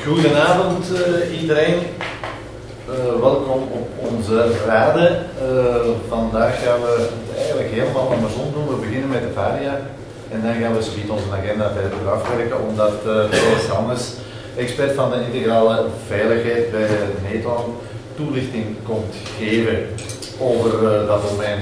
Goedenavond iedereen. Welkom op onze raden. Vandaag gaan we het eigenlijk helemaal andersom doen. We beginnen met de varia en dan gaan we zoiets onze agenda verder afwerken, omdat Thijs Hannes, expert van de integrale veiligheid bij Nederland, toelichting komt geven over dat domein.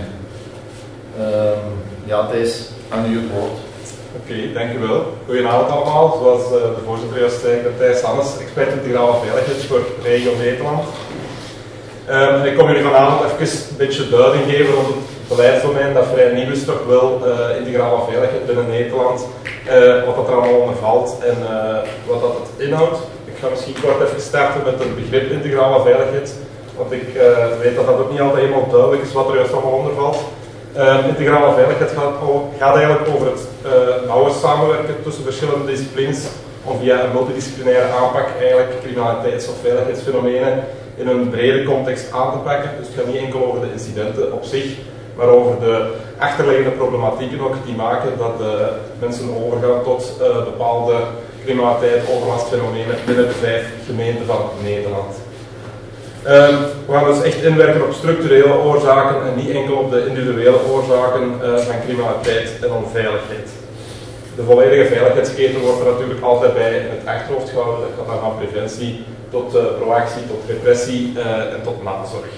Ja, Thijs, aan u het woord. Oké, dankjewel. Goedenavond allemaal. Zoals de voorzitter juist zei, ik ben Thijs Hannes, expert integrale veiligheid voor regio Nederland. Ik kom jullie vanavond even een beetje duiding geven rond het beleidsdomein dat vrij nieuw is, toch wel integrale veiligheid binnen Nederland, wat dat er allemaal onder valt en wat dat het inhoudt. Ik ga misschien kort even starten met het begrip integrale veiligheid, want ik weet dat dat ook niet altijd helemaal duidelijk is wat er juist allemaal onder valt. Integrale veiligheid gaat eigenlijk over het nauwe samenwerken tussen verschillende disciplines om via een multidisciplinaire aanpak eigenlijk criminaliteits- of veiligheidsfenomenen in een brede context aan te pakken. Dus het gaat niet enkel over de incidenten op zich, maar over de achterliggende problematieken ook die maken dat mensen overgaan tot bepaalde criminaliteit, overlastfenomenen binnen de 5 gemeenten van Nederland. We gaan dus echt inwerken op structurele oorzaken en niet enkel op de individuele oorzaken van criminaliteit en onveiligheid. De volledige veiligheidsketen wordt er natuurlijk altijd bij in het achterhoofd gehouden. Dat gaat dan van preventie tot proactie, tot repressie en tot nazorg.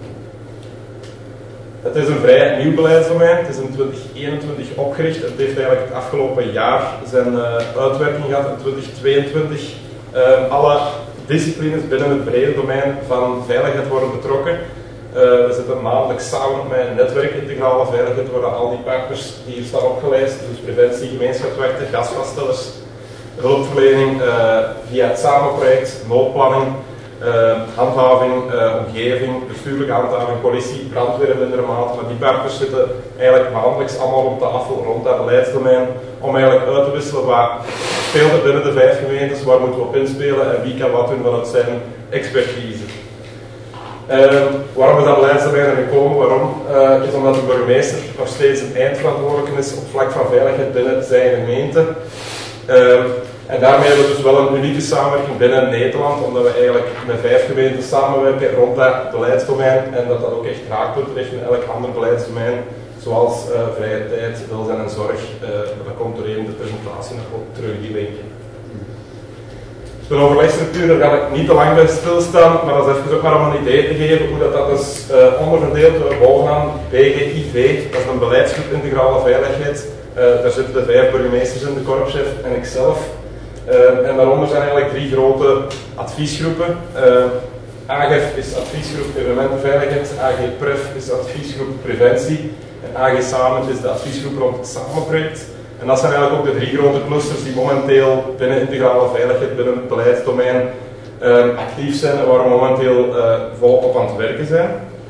Het is een vrij nieuw beleidsdomein. Het is in 2021 opgericht. Het heeft eigenlijk het afgelopen jaar zijn uitwerking gehad in 2022. Alle disciplines binnen het brede domein van veiligheid worden betrokken. We zitten maandelijks samen met een netwerk integrale veiligheid, waar al die partners die hier staan opgelijst, dus preventie, gemeenschapswerken, gasvaststellers, hulpverlening via het samenproject, noodplanning, handhaving, omgeving, bestuurlijke handhaving, politie, brandweer in mindere mate, maar die partners zitten eigenlijk maandelijks allemaal op tafel rond dat beleidsdomein om eigenlijk uit te wisselen wat speelt er binnen de 5 gemeentes, waar moeten we op inspelen en wie kan wat doen vanuit zijn expertise. Waarom is dat beleidsdomein er gekomen? Waarom? Is omdat de burgemeester nog steeds een eindverantwoordelijke is op vlak van veiligheid binnen zijn gemeente. En daarmee hebben we dus wel een unieke samenwerking binnen Nederland, omdat we eigenlijk met 5 gemeenten samenwerken rond dat beleidsdomein en dat dat ook echt raakpunten heeft in elk ander beleidsdomein, zoals vrije tijd, welzijn en zorg. Dat komt door even de presentatie nog op terug, die linken. De overlegstructuur, daar ga ik niet te lang bij stilstaan, maar dat is even ook maar om een idee te geven hoe dat is onderverdeeld. Bovenaan BGIV, dat is een beleidsgroep integrale veiligheid. Daar zitten de 5 burgemeesters in, de korpschef en ikzelf. En daaronder zijn eigenlijk 3 grote adviesgroepen. AGEF is adviesgroep evenementenveiligheid, AG Pref is adviesgroep preventie en AG Samen is de adviesgroep rond het Samenproject. En dat zijn eigenlijk ook de 3 grote clusters die momenteel binnen integrale veiligheid, binnen het beleidsdomein actief zijn en waar we momenteel volop op aan het werken zijn.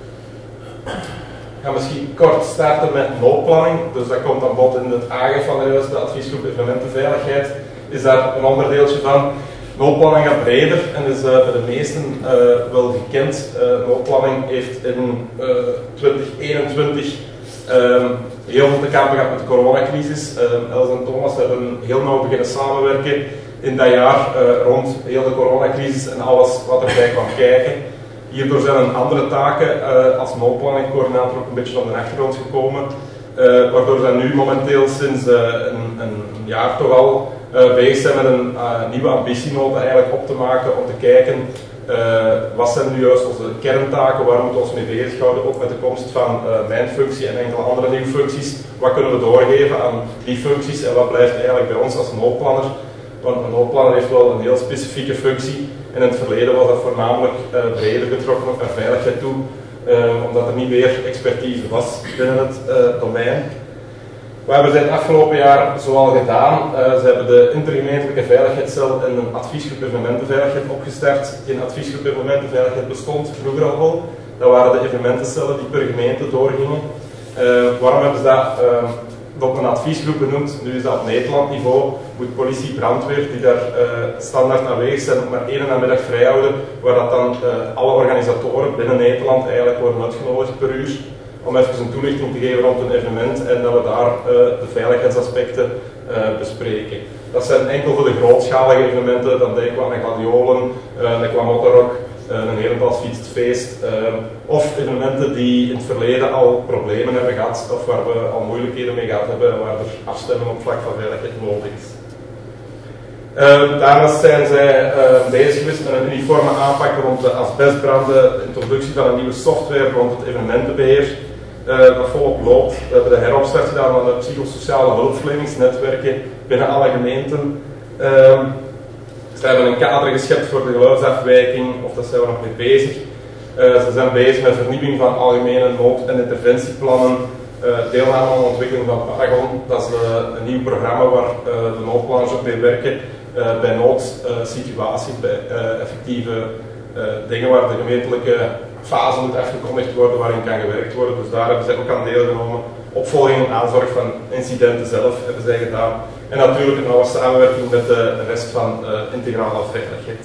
Ik ga misschien kort starten met noodplanning, dus dat komt aan bod in het AGEF van de adviesgroep evenementenveiligheid. Is daar een onderdeeltje van. Noodplanning gaat breder en is bij de meesten wel gekend. Noodplanning heeft in 2021 heel veel te kampen gehad met de coronacrisis. Els en Thomas hebben heel nauw beginnen samenwerken in dat jaar rond heel de coronacrisis en alles wat erbij kwam kijken. Hierdoor zijn een andere taken als noodplanningcoördinator ook een beetje van de achtergrond gekomen. Waardoor ze nu momenteel sinds een jaar toch al bezig zijn met een nieuwe ambitienota eigenlijk op te maken om te kijken wat zijn nu juist onze kerntaken, waar moeten we ons mee bezighouden, ook met de komst van mijn functie en enkele andere nieuwe functies. Wat kunnen we doorgeven aan die functies en wat blijft eigenlijk bij ons als noodplanner? Want een noodplanner heeft wel een heel specifieke functie en in het verleden was dat voornamelijk breder betrokken ook naar veiligheid toe, omdat er niet meer expertise was binnen het domein. Wat hebben ze het afgelopen jaar zoal gedaan? Ze hebben de intergemeentelijke veiligheidscel en een adviesgroep evenementenveiligheid opgestart. Die adviesgroep evenementenveiligheid bestond vroeger al wel. Dat waren de evenementencellen die per gemeente doorgingen. Waarom hebben ze dat op een adviesgroep benoemd? Nu is dat op Nederland niveau. Moet politie, brandweer, die daar standaard aanwezig zijn, ook maar 1 namiddag vrijhouden, waar dat dan alle organisatoren binnen Nederland eigenlijk worden uitgenodigd per uur. Om even een toelichting te geven rond een evenement en dat we daar de veiligheidsaspecten bespreken. Dat zijn enkel voor de grootschalige evenementen, dan denken we aan een gladiolen, een klamottenrok, een Herentals feest, of evenementen die in het verleden al problemen hebben gehad, of waar we al moeilijkheden mee gehad hebben, waar er afstemming op vlak van veiligheid nodig is. Daarnaast zijn zij bezig geweest met een uniforme aanpak rond de asbestbranden, de introductie van een nieuwe software rond het evenementenbeheer, dat volop loopt. We hebben de heropstart gedaan van de psychosociale hulpverleningsnetwerken binnen alle gemeenten. Ze hebben een kader geschept voor de geluidsafwijking, of daar zijn we nog mee bezig. Ze zijn bezig met vernieuwing van algemene nood- en interventieplannen, deelname aan de ontwikkeling van Paragon. Dat is een nieuw programma waar de noodplanners op mee werken, bij noodsituaties, bij effectieve dingen waar de gemeentelijke fase moet afgekondigd worden, waarin kan gewerkt worden. Dus daar hebben zij ook aan deelgenomen. Opvolging en aanzorg van incidenten zelf hebben zij gedaan. En natuurlijk een nauwe samenwerking met de rest van integrale veiligheid.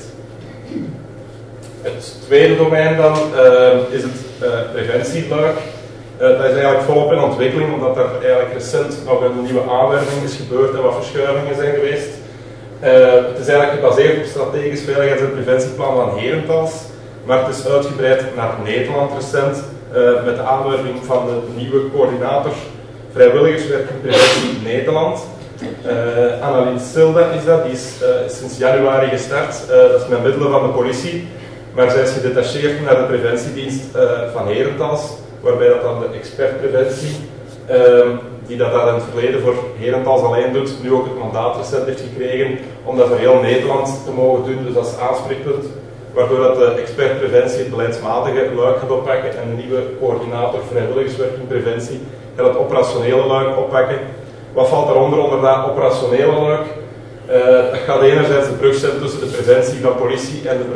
Het tweede domein dan is het preventieluik. Dat is eigenlijk volop in ontwikkeling, omdat er eigenlijk recent nog een nieuwe aanwerving is gebeurd en wat verschuivingen zijn geweest. Het is eigenlijk gebaseerd op strategisch veiligheids- en preventieplan van Herentals, maar het is uitgebreid naar Nederland recent met de aanwerving van de nieuwe coördinator Vrijwilligerswerking Preventie Nederland. Annalien Silda is dat, die is sinds januari gestart, dat is met middelen van de politie, maar zij is gedetacheerd naar de preventiedienst van Herentals, waarbij dat dan de expertpreventie, die dat in het verleden voor Herentals alleen doet, nu ook het mandaat recent heeft gekregen om dat voor heel Nederland te mogen doen, dus dat is aanspreekpunt, waardoor dat de expertpreventie het beleidsmatige luik gaat oppakken en de nieuwe coördinator vrijwilligerswerking preventie gaat het operationele luik oppakken. Wat valt daaronder onder dat operationele luik? Dat gaat enerzijds de brug zijn tussen de preventie van politie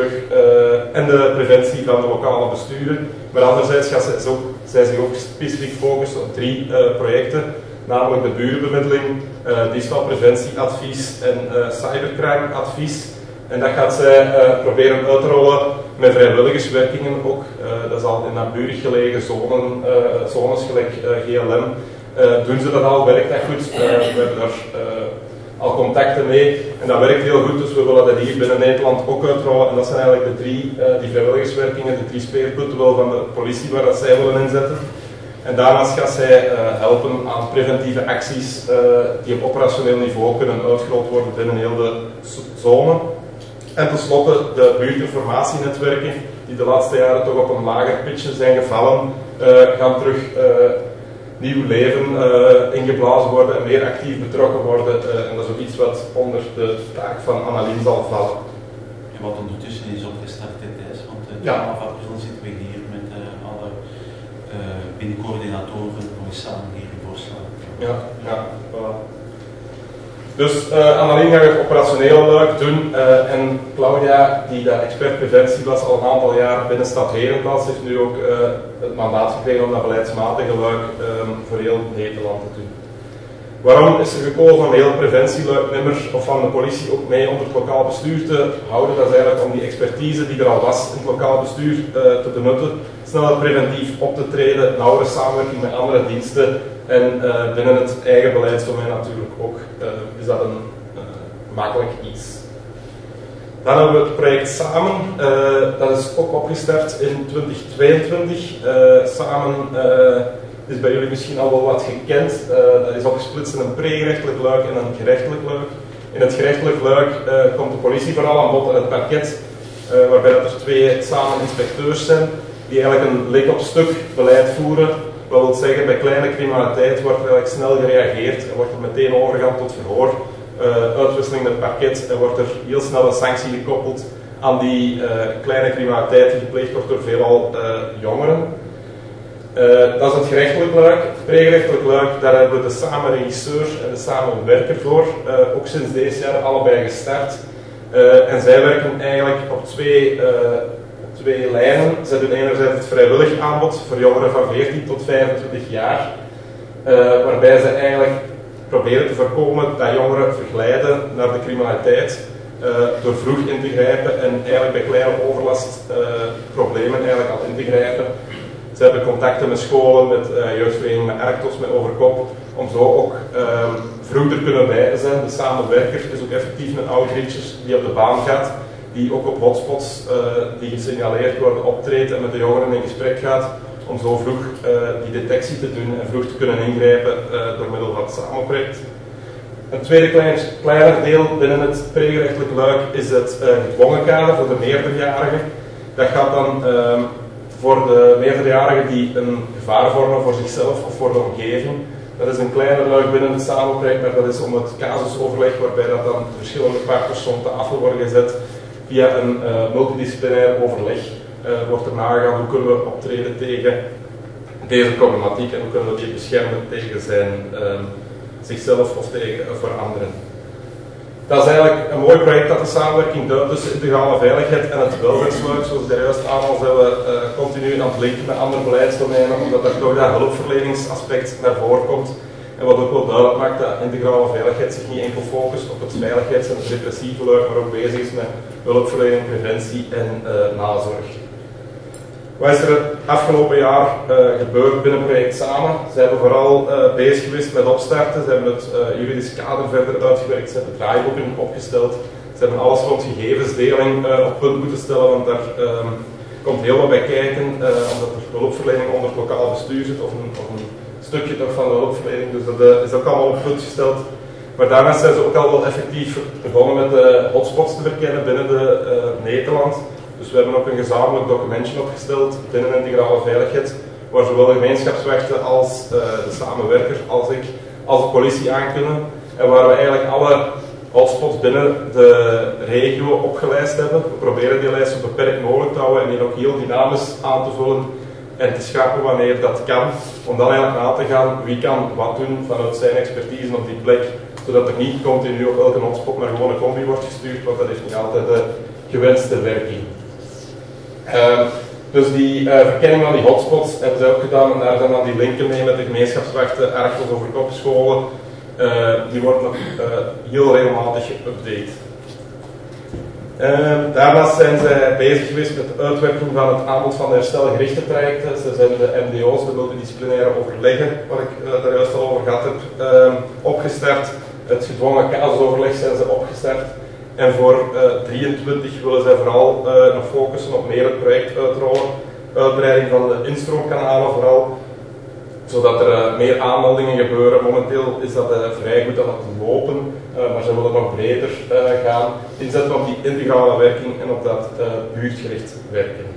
en de preventie van de lokale besturen, maar anderzijds gaat zij zich ook specifiek focussen op 3 projecten, namelijk de burenbemiddeling, diefstalpreventieadvies en cybercrimeadvies. En dat gaat zij proberen uit te rollen met vrijwilligerswerkingen ook. Dat is al in naburig gelegen zones gelijk GLM. Doen ze dat al, werkt dat goed? We hebben daar al contacten mee en dat werkt heel goed, dus we willen dat hier binnen Nederland ook uitrollen. En dat zijn eigenlijk de 3 die vrijwilligerswerkingen, de 3 speerpunten wel van de politie waar dat zij willen inzetten. En daarnaast gaat zij helpen aan preventieve acties die op operationeel niveau kunnen uitgerold worden binnen heel de zone. En tenslotte de buurtinformatienetwerken, die de laatste jaren toch op een lager pitje zijn gevallen, gaan terug nieuw leven ingeblazen worden en meer actief betrokken worden. En dat is ook iets wat onder de taak van Annalien zal vallen. En wat ondertussen is opgestart, Thijs, want vanaf april zitten we hier met alle binnencoördinatoren nog samen hier in Voorslaan. Ja, voilà. Dus Annalien gaat het operationele luik doen en Claudia, die de expertpreventie was al een aantal jaar binnen Stad Herentals, heeft nu ook het mandaat gekregen om dat beleidsmatige luik voor heel Nederland te doen. Waarom is er gekozen om heel preventieluiknummer of van de politie ook mee onder het lokaal bestuur te houden? Dat is eigenlijk om die expertise die er al was in het lokaal bestuur te benutten, sneller preventief op te treden, nauwere samenwerking met andere diensten en binnen het eigen beleidsdomein natuurlijk ook is dat een makkelijk iets. Dan hebben we het project Samen, dat is ook opgestart in 2022. Samen is bij jullie misschien al wel wat gekend. Dat is opgesplitst in een pre-gerechtelijk luik en een gerechtelijk luik. In het gerechtelijk luik komt de politie vooral aan bod en het parket, waarbij dat er 2 samen inspecteurs zijn, die eigenlijk een lik-op-stuk beleid voeren. Dat wil zeggen, bij kleine criminaliteit wordt er eigenlijk snel gereageerd en wordt er meteen overgegaan tot verhoor, uitwisseling met het parket en wordt er heel snel een sanctie gekoppeld aan die kleine criminaliteit die gepleegd wordt door veelal jongeren. Dat is het gerechtelijk luik. Het pregerechtelijk luik, daar hebben we de samenregisseur en de samenwerker voor, ook sinds deze jaar allebei gestart. En zij werken eigenlijk op twee lijnen. Ze doen enerzijds het vrijwillig aanbod voor jongeren van 14 tot 25 jaar, waarbij ze eigenlijk proberen te voorkomen dat jongeren verglijden naar de criminaliteit door vroeg in te grijpen en eigenlijk bij kleine overlastproblemen eigenlijk al in te grijpen. Ze hebben contacten met scholen, met jeugdverenigingen, met Arctos, met Overkop, om zo ook vroeg er kunnen bij te zijn. De samenwerker is ook effectief een outreacher die op de baan gaat, die ook op hotspots die gesignaleerd worden optreedt en met de jongeren in gesprek gaat, om zo vroeg die detectie te doen en vroeg te kunnen ingrijpen door middel van het samenproject. Een tweede kleiner deel binnen het pregerechtelijk luik is het gedwongen kader voor de meerderjarigen. Dat gaat dan voor de meerderjarigen die een gevaar vormen voor zichzelf of voor de omgeving. Dat is een kleiner luik binnen het samenproject, maar dat is om het casusoverleg waarbij dat dan verschillende partners rond tafel worden gezet via een multidisciplinair overleg. Wordt er nagegaan hoe kunnen we optreden tegen deze problematiek en hoe kunnen we die beschermen tegen zijn zichzelf of voor anderen. Dat is eigenlijk een mooi project dat de samenwerking duidt tussen integrale veiligheid en het welzijnsluik, zoals daar juist aan al zijn we continu aan het linken met andere beleidsdomeinen, omdat er toch dat hulpverleningsaspect naar voren komt. En wat ook wel duidelijk maakt dat integrale veiligheid zich niet enkel focust op het veiligheids- en het repressieve luik, maar ook bezig is met hulpverlening, preventie en nazorg. Wat is er het afgelopen jaar gebeurd binnen project Samen? Ze hebben vooral bezig geweest met opstarten, ze hebben het juridisch kader verder uitgewerkt, ze hebben draaiboeken opgesteld, ze hebben alles rond gegevensdeling op punt moeten stellen, want daar komt heel wat bij kijken, omdat er hulpverlening onder het lokaal bestuur zit, of een stukje toch van de hulpverlening, dus dat is ook allemaal op punt gesteld. Maar daarnaast zijn ze ook al wel effectief begonnen met de hotspots te verkennen binnen Nederland. Dus we hebben ook een gezamenlijk documentje opgesteld binnen integrale veiligheid, waar zowel de gemeenschapswachten als de samenwerker, als ik, als de politie aan kunnen. En waar we eigenlijk alle hotspots binnen de regio opgelijst hebben. We proberen die lijst zo beperkt mogelijk te houden en die ook heel dynamisch aan te vullen en te schrappen wanneer dat kan. Om dan eigenlijk na te gaan wie kan wat doen vanuit zijn expertise op die plek. Zodat er niet continu op elke hotspot maar gewoon een combi wordt gestuurd, want dat heeft niet altijd de gewenste werking. Dus die verkenning van die hotspots hebben ze ook gedaan en daar zijn dan die linken mee met de gemeenschapswachten, Arkels over kopscholen. Die worden nog heel regelmatig geüpdate. Daarnaast zijn zij bezig geweest met de uitwerking van het aanbod van de herstelgerichte trajecten. Ze zijn de MDO's, de multidisciplinaire overleggen, waar ik daar juist al over gehad heb, opgestart. Het gedwongen casusoverleg zijn ze opgestart. En voor 23 willen zij vooral nog focussen op meer het project uitrollen. Uitbreiding van de instroomkanalen vooral, zodat er meer aanmeldingen gebeuren. Momenteel is dat vrij goed aan het lopen, maar ze willen nog breder gaan. Inzetten op die integrale werking en op dat buurtgericht werken.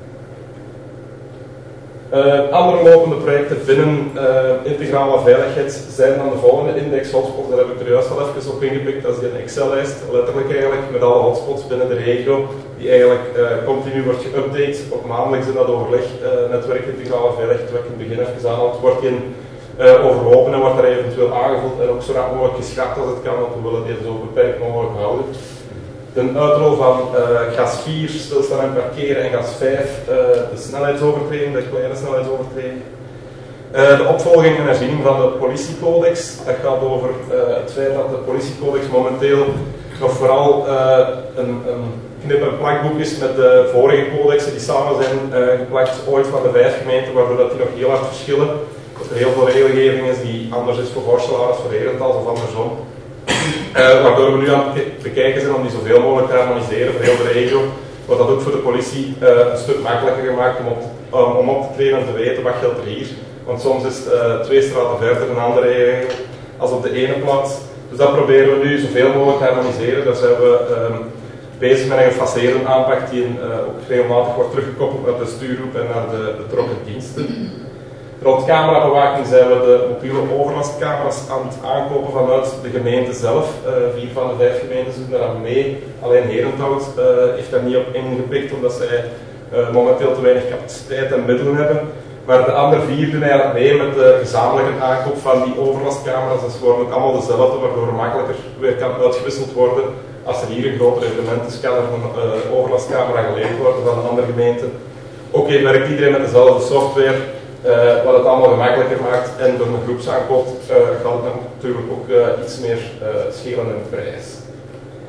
Andere lopende projecten binnen integrale veiligheid zijn dan de volgende index hotspots. Daar heb ik er juist al even op ingepikt. Dat is een Excel-lijst, letterlijk eigenlijk, met alle hotspots binnen de regio, die eigenlijk continu wordt geüpdate op maandelijks in dat overleg, netwerk integrale veiligheid, wat ik in het begin even aanhaald, wordt in overlopen en wordt daar eventueel aangevuld en ook zo rap mogelijk geschrapt als het kan, want we willen die zo beperkt mogelijk houden. De uitrol van gas 4, stilstaan en parkeren, en gas 5, de snelheidsovertreding, de kleine snelheidsovertreding. De opvolging en herziening van de politiecodex. Dat gaat over het feit dat de politiecodex momenteel nog vooral een knip- en plakboek is met de vorige codexen die samen zijn geplakt ooit van de 5 gemeenten, waardoor dat die nog heel hard verschillen. Dat er heel veel regelgeving is die anders is voor Vorselaar als voor Herentals of andersom. Waardoor we nu aan het bekijken zijn om die zoveel mogelijk te harmoniseren voor heel de regio. Wordt dat ook voor de politie een stuk makkelijker gemaakt om op te treden en te weten wat geldt er hier. Want soms is het 2 straten verder een andere regel als op de ene plaats. Dus dat proberen we nu zoveel mogelijk te harmoniseren. Daar zijn we bezig met een gefaseerde aanpak die ook regelmatig wordt teruggekoppeld naar de stuurgroep en naar de betrokken diensten. Rond camerabewaking zijn we de mobiele overlastcamera's aan het aankopen vanuit de gemeente zelf. 4 van de 5 gemeentes doen daar aan mee. Alleen Herenthout heeft daar niet op ingepikt omdat zij momenteel te weinig capaciteit en middelen hebben. Maar de andere 4 doen eigenlijk mee met de gezamenlijke aankoop van die overlastcamera's. Dat worden ook allemaal dezelfde, waardoor er makkelijker weer kan uitgewisseld worden. Als er hier een groter evenement is, kan er een overlastcamera geleend worden van een andere gemeente. Ook werkt iedereen met dezelfde software. Wat het allemaal gemakkelijker maakt en door een groepsaankoop gaat het natuurlijk ook iets meer schelen in prijs.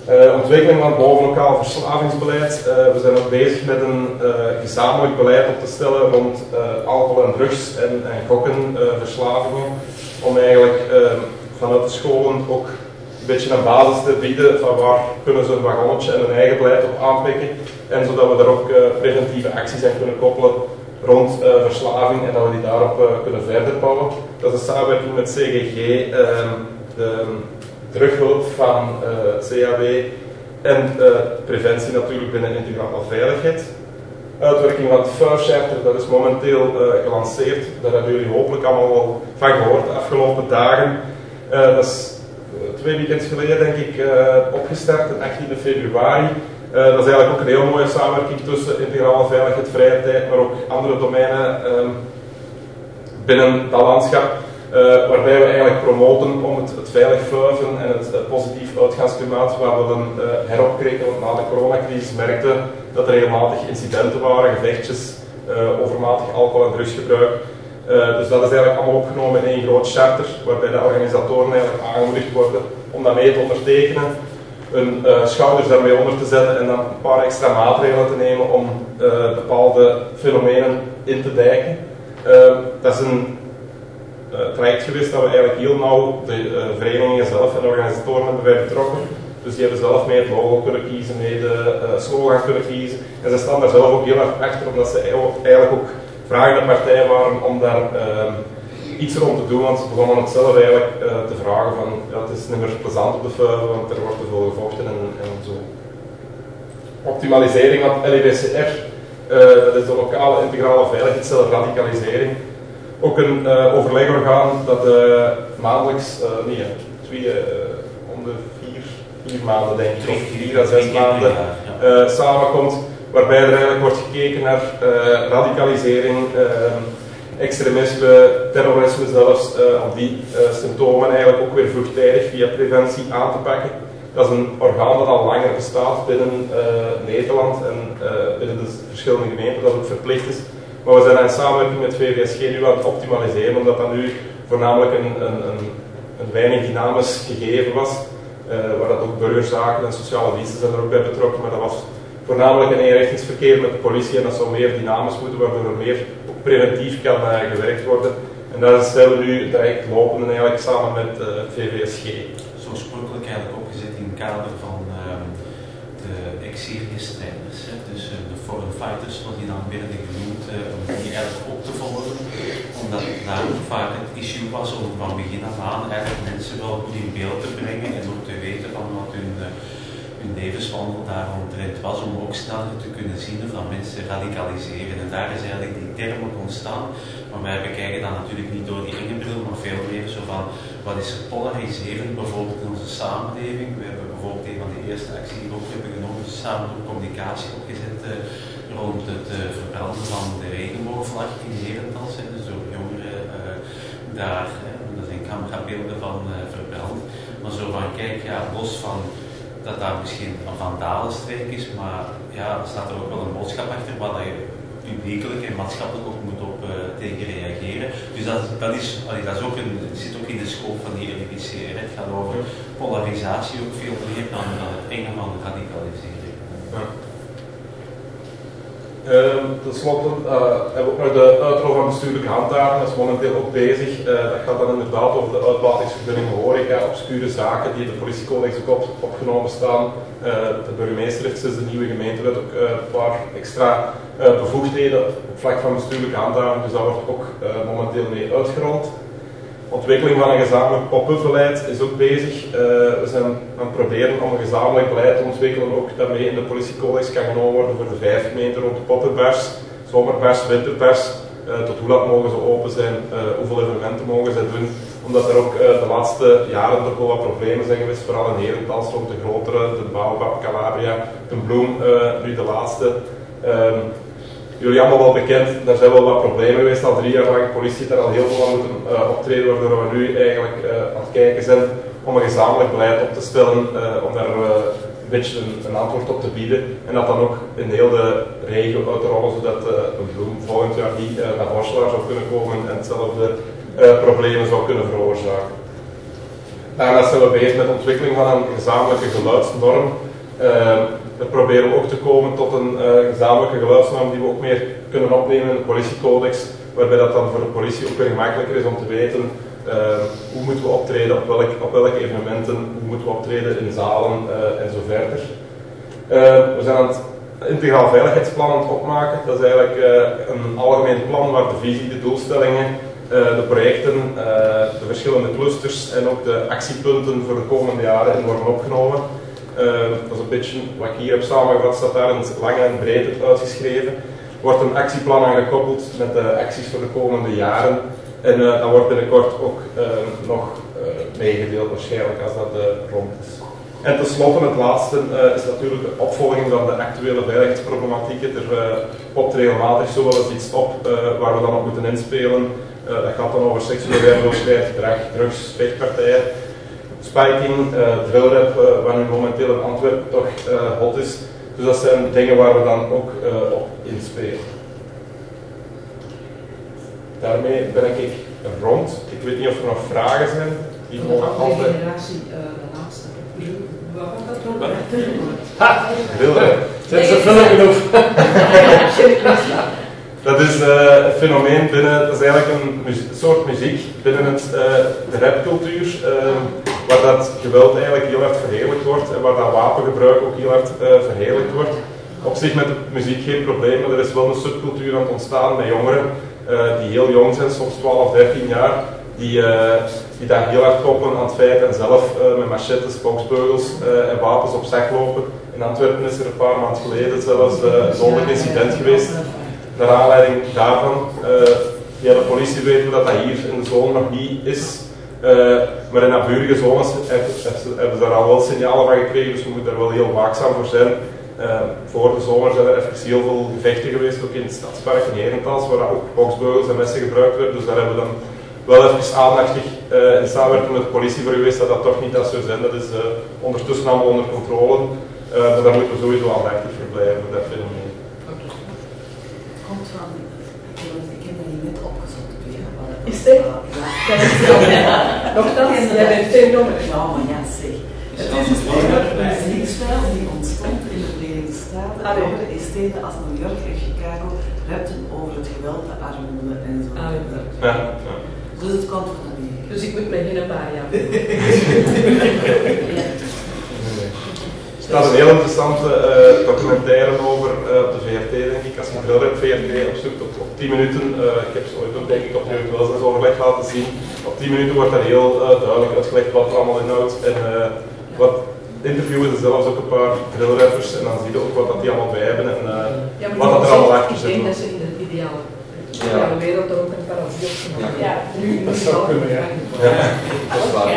Ontwikkeling van het bovenlokaal verslavingsbeleid. We zijn ook bezig met een gezamenlijk beleid op te stellen rond alcohol en drugs en gokkenverslavingen. Om eigenlijk vanuit de scholen ook een beetje een basis te bieden van waar kunnen ze een wagonnetje en een eigen beleid op aanpikken. En zodat we daar ook preventieve acties aan kunnen koppelen rond verslaving en dat we die daarop kunnen verder bouwen. Dat is een samenwerking met CGG, de terughulp van CAW en preventie natuurlijk binnen integrale veiligheid. Uitwerking van het Vuurchapter, dat is momenteel gelanceerd. Daar hebben jullie hopelijk allemaal wel van gehoord de afgelopen dagen. Dat is 2 weekends geleden denk ik opgestart, op 18 februari. Dat is eigenlijk ook een heel mooie samenwerking tussen integrale veiligheid, vrije tijd, maar ook andere domeinen binnen dat landschap. Waarbij we eigenlijk promoten om het veilig vuiven en het positief uitgangsklimaat waar we willen heropkrikken. Want na de coronacrisis merkten dat er regelmatig incidenten waren, gevechtjes, overmatig alcohol- en drugsgebruik. Dus dat is eigenlijk allemaal opgenomen in één groot charter, waarbij de organisatoren eigenlijk aangemoedigd worden om dat mee te ondertekenen, hun schouders daarmee onder te zetten en dan een paar extra maatregelen te nemen om bepaalde fenomenen in te dijken. Dat is een traject geweest dat we eigenlijk heel nauw de verenigingen zelf en de organisatoren hebben bij betrokken. Dus die hebben zelf mee het logo kunnen kiezen, mee de slogan kunnen kiezen. En ze staan daar zelf ook heel erg achter, omdat ze eigenlijk ook vragende partij waren om daar iets rond te doen. Want ze begonnen het zelf eigenlijk te vragen van, ja, het is niet meer plezant op de vuiven, want er wordt te veel gevochten en zo. Optimalisering van het LIVCR, dat is de lokale integrale veiligheidscel radicalisering. Ook een overlegorgaan dat maandelijks, om de 4 maanden denk ik, of 4 à 6 maanden samenkomt, waarbij er eigenlijk wordt gekeken naar radicalisering, extremisme, terrorisme zelfs, om die symptomen eigenlijk ook weer vroegtijdig via preventie aan te pakken. Dat is een orgaan dat al langer bestaat binnen Nederland en binnen de verschillende gemeenten, dat ook verplicht is. Maar we zijn in samenwerking met VVSG nu aan het optimaliseren, omdat dat nu voornamelijk een weinig dynamisch gegeven was, waar dat ook burgerzaken en sociale diensten zijn er ook bij betrokken, maar dat was voornamelijk een eenrichtingsverkeer met de politie en dat zou meer dynamisch moeten, waardoor er meer preventief kan gewerkt worden. En daar zijn we nu direct lopende eigenlijk samen met VVSG. Zo oorspronkelijk eigenlijk opgezet in het kader van de ex-Syriërs strijders, dus de foreign fighters, wat die dan werden genoemd, om die eigenlijk op te volgen, omdat daar ook vaak het issue was om van begin af aan eigenlijk mensen wel goed in beeld te brengen en ook te weten van wat hun levenswandel daaromtrent was, om ook sneller te kunnen zien of mensen radicaliseren. En daar is eigenlijk die term ook ontstaan, maar wij bekijken dat natuurlijk niet door die enge bril, maar veel meer zo van, wat is er polariserend bijvoorbeeld in onze samenleving. We hebben bijvoorbeeld een van de eerste acties die we ook hebben genomen, samen door communicatie opgezet rond het verbranden van de regenboogvlag in Herentals, dus door jongeren daar, dat zijn camerabeelden van verbrand. Maar zo van, kijk, ja, los van dat daar misschien een vandalenstreek is, maar ja, er staat er ook wel een boodschap achter waar je publiekelijk en maatschappelijk ook moet op tegen reageren. Dus dat is ook zit ook in de scope van die LIVCR. Het gaat over polarisatie ook veel meer dan het enge van radicalisering. Ja. Ten slotte hebben we ook nog de uitrol van bestuurlijke handhaving, dat is momenteel ook bezig. Dat gaat dan inderdaad over de uitbatingsvergunning horeca, obscure zaken die in de politiecodex ook opgenomen staan. De burgemeester heeft sinds de nieuwe gemeentewet ook een paar extra bevoegdheden op vlak van bestuurlijke handhaving, dus daar wordt ook momenteel mee uitgerold. Ontwikkeling van een gezamenlijk pop-up beleid is ook bezig. We zijn aan het proberen om een gezamenlijk beleid te ontwikkelen, ook daarmee in de politiecodex kan genomen worden voor de 5 gemeenten rond de pop-up bars, zomerbars, winterbars. Tot hoe laat mogen ze open zijn, hoeveel evenementen mogen ze doen. Omdat er ook de laatste jaren toch wel wat problemen zijn geweest, vooral in Herentals rond de grotere, de Baobab, Calabria, de Bloem, nu de laatste. Jullie allemaal wel bekend, daar zijn wel wat problemen geweest, al 3 jaar lang. De politie heeft daar al heel veel aan moeten optreden, waardoor we nu eigenlijk aan het kijken zijn om een gezamenlijk beleid op te stellen, om daar een beetje een antwoord op te bieden. En dat dan ook in heel de regio uit te rollen, zodat een Bloem volgend jaar niet naar Horslaar zou kunnen komen en hetzelfde problemen zou kunnen veroorzaken. Daarnaast zijn we bezig met de ontwikkeling van een gezamenlijke geluidsnorm. We proberen ook te komen tot een gezamenlijke geluidsnorm die we ook meer kunnen opnemen in de politiecodex, waarbij dat dan voor de politie ook weer gemakkelijker is om te weten hoe moeten we optreden, op welke evenementen, hoe moeten we optreden in zalen en zo verder. We zijn aan het integraal veiligheidsplan aan het opmaken. Dat is eigenlijk een algemeen plan waar de visie, de doelstellingen, de projecten, de verschillende clusters en ook de actiepunten voor de komende jaren in worden opgenomen. Dat is een beetje wat ik hier heb samengevat, staat daar in het lang en breed uitgeschreven. Er wordt een actieplan aangekoppeld met de acties voor de komende jaren. En dat wordt binnenkort ook nog meegedeeld waarschijnlijk als dat rond is. En tenslotte, het laatste is natuurlijk de opvolging van de actuele veiligheidsproblematieken. Er popt regelmatig zo wel eens iets op waar we dan op moeten inspelen. Dat gaat dan over seksueel werkloosheid, gedrag, drugs, vechtpartijen, spiking, drillrap, wat nu momenteel in Antwerpen toch hot is. Dus dat zijn dingen waar we dan ook op inspelen. Daarmee ben ik rond. Ik weet niet of er nog vragen zijn. Die mogen altijd... generatie, de laatste. Wat was dat dan? Drillrap. Zijn ze veel genoeg? Dat is een fenomeen binnen, dat is eigenlijk een soort muziek binnen de rapcultuur, waar dat geweld eigenlijk heel hard verheerlijkt wordt en waar dat wapengebruik ook heel hard verheerlijkt wordt. Op zich met de muziek geen probleem, maar er is wel een subcultuur aan het ontstaan met jongeren die heel jong zijn, soms 12 of 13 jaar, die daar heel hard koppelen aan het feit en zelf met machetes, boksbeugels en wapens op zak lopen. In Antwerpen is er een paar maanden geleden zelfs een dodelijk incident geweest. Naar aanleiding daarvan, de politie weet dat dat hier in de zone nog niet is, maar in naburige zones hebben ze daar al wel signalen van gekregen, dus we moeten daar wel heel waakzaam voor zijn. Voor de zomer zijn er even heel veel gevechten geweest, ook in het stadspark in Herentals, waar ook boksbeugels en messen gebruikt werden, dus daar hebben we dan wel even aandachtig in samenwerking met de politie voor geweest dat dat toch niet dat zou zijn. Dat is ondertussen allemaal onder controle, maar daar moeten we sowieso aandachtig voor blijven, voor dat fenomeen. Ik heb dat niet net opgezocht weer. Is dit? Nochtans, jij bent fenomeen. Ja, maar ja, zeg. Het is een muziekstijl die ontstond in de Verenigde Staten. Andere steden als New York en Chicago rapten over het geweld, de armoede en zo. Ja. Dus het komt van Amerika. Dus ik moet mij geen paar jaar. Er staat een heel interessante documentaire over op de VRT, denk ik. Als je drillrap VRT opzoekt op 10 minuten, ik heb ze ooit ook denk ik op nu wel eens overleg laten zien. Op 10 minuten wordt daar heel duidelijk uitgelegd wat er allemaal inhoudt. En wat interviewen ze zelfs ook een paar drillrappers en dan zie je ook wat dat die allemaal bij hebben en wat dat er allemaal achter zit. Ik denk dat ze in de ideale wereld er ook een paradies op genomen. Ja, dat zou kunnen, ja. Dat is waar.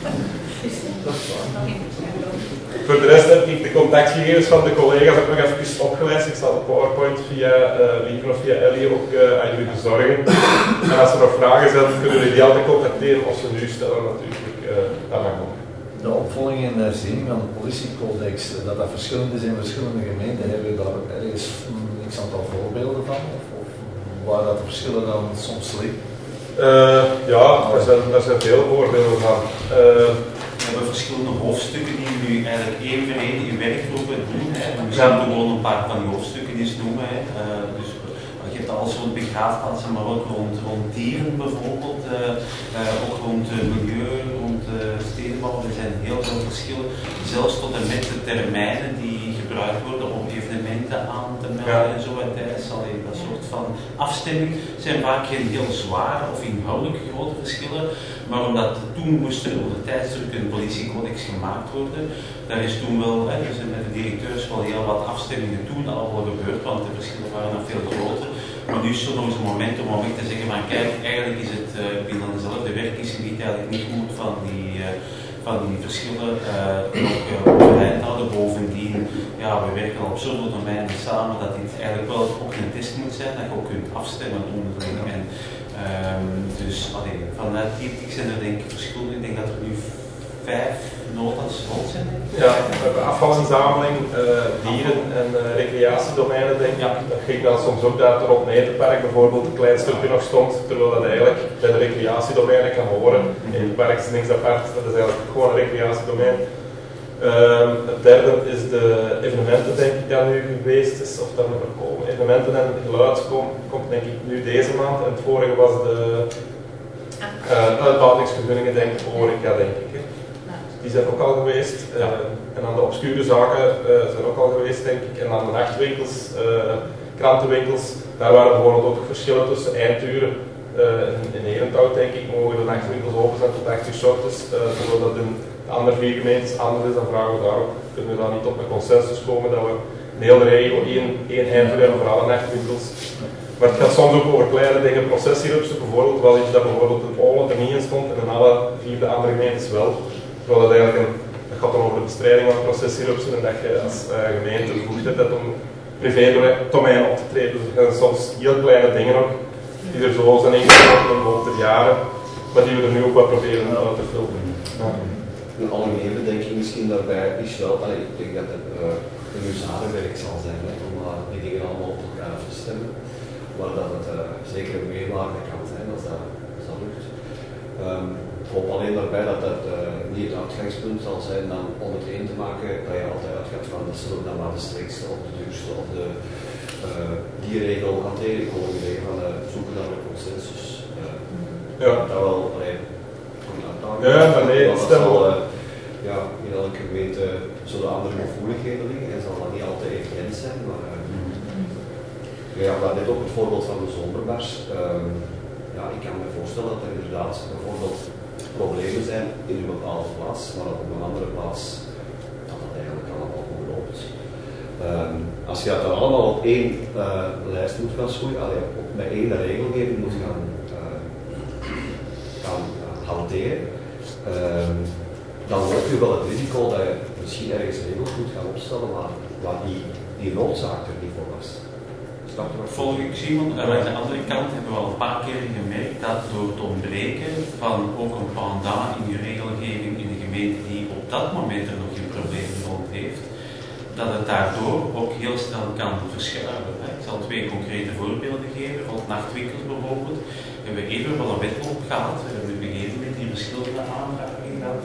Voor de rest heb ik de contactgegevens van de collega's ook nog even opgelijst. Ik zal de PowerPoint via Lieven of via Ellie ook aan jullie bezorgen. En als er nog vragen zijn, kunnen jullie die altijd contacteren of ze nu stellen natuurlijk. Dat mag ook. De opvolging en de herziening van de politiecodex, dat verschillend is in verschillende gemeenten, hebben we daar ergens een x-aantal voorbeelden van? Of waar dat de verschillen dan soms liggen? Ja, daar zijn veel voorbeelden van. We hebben verschillende hoofdstukken die nu eigenlijk één voor één in werkgroepen doen. Hè. Misschien gewoon een paar van die hoofdstukken eens noemen. Hè. Dus je hebt alles rond begraafplaatsen, maar ook rond dieren bijvoorbeeld. Ook rond milieu, rond stedenbouw. Er zijn heel veel verschillen. Zelfs tot en met de termijnen die gebruikt worden om evenementen aan te melden en zo. En tijdens dat soort van afstemming zijn vaak geen heel zware of inhoudelijk grote verschillen. Maar omdat toen moest er onder tijdsdruk een politiecodex gemaakt worden, daar is toen wel, dus met de directeurs wel heel wat afstemmingen toen al wel gebeurd, want de verschillen waren nog veel groter. Maar nu is het nog eens een moment om echt te zeggen van kijk, eigenlijk is het binnen dezelfde werkingsgebied eigenlijk niet goed van die verschillen overeind houden. Bovendien, ja, we werken al op zoveel domeinen samen dat dit eigenlijk wel ook een test moet zijn, dat je ook kunt afstemmen onderling. En, dus vanuit die optiek zijn er denk ik verschillende. Ik denk dat er nu 5 notas rond zijn. Ja, we hebben afvalinzameling, dieren en recreatiedomeinen, denk ik. Dat ging dan soms ook dat er op Meterpark bijvoorbeeld een klein stukje nog stond, terwijl dat eigenlijk bij de recreatiedomeinen kan horen. In het park is niks apart, dat is eigenlijk gewoon een recreatiedomein. Het derde is de evenementen, denk ik, dat nu geweest is, of dat er komen. Evenementen en geluid komt denk ik nu deze maand, en het vorige was de uitbouwingsvergunningen, denk ik, horeca, denk ik. Hè. Die zijn ook al geweest. En dan de obscure zaken zijn ook al geweest, denk ik. En dan de nachtwinkels, krantenwinkels, daar waren bijvoorbeeld ook verschillen tussen einduren. In Herenthout, denk ik, mogen de nachtwinkels open zijn tot 8 uur 's ochtends, terwijl dat in de andere 4 gemeentes anders is. Dan vragen we daar ook, kunnen we dan niet op een consensus komen dat we een hele regio één einduur hebben voor alle nachtwinkels. Maar het gaat soms ook over kleine dingen, processierupsen bijvoorbeeld, wel iets dat bijvoorbeeld in Olen er niet in stond en in alle 4 de andere gemeentes wel. Terwijl dat eigenlijk dat gaat dan over de bestrijding van processierupsen en dat je als gemeente bevoegdheid hebt om privédomein op te treden. Dus er zijn soms heel kleine dingen ook, die er zo zijn ingevoerd in de loop der jaren, maar die we er nu ook wat proberen uit te vullen. Ja. Een algemene bedenking misschien daarbij is wel, ik denk dat het een huzarenwerk zal zijn, om die dingen allemaal op elkaar af te stemmen, maar dat het zeker een meerwaarde kan zijn als dat lukt. Ik hoop alleen daarbij dat dat niet het uitgangspunt zal zijn dan om het één te maken, dat je altijd uitgaat van dat zullen dan maar de strikste of de duurste of die regel hanteren. Ik wil zeggen van zoeken naar een consensus. Dat wel komt uitdagen. Ja, maar nee, stel. In elke gemeente zullen andere gevoeligheden liggen en zal dat niet altijd evident zijn, maar net ook het voorbeeld van de zomerbars. Ik kan me voorstellen dat er inderdaad bijvoorbeeld problemen zijn in een bepaalde plaats, maar op een andere plaats dat eigenlijk allemaal goed loopt. Als je dat dan allemaal op één lijst moet gaan schoeien, met één regelgeving moet gaan hanteren, dan loop je wel het risico dat je misschien ergens regels moet gaan opstellen waar die noodzaak er niet voor was. Volg ik Simon, aan de andere kant hebben we al een paar keer gemerkt dat door het ontbreken van ook een pendant in de regelgeving in de gemeente die op dat moment er nog geen probleem rond heeft, dat het daardoor ook heel snel kan verschuiven. Ik zal 2 concrete voorbeelden geven. Rond nachtwinkels bijvoorbeeld hebben we even wel een wet opgehaald. We hebben begeven met die verschillende aanvragingen dat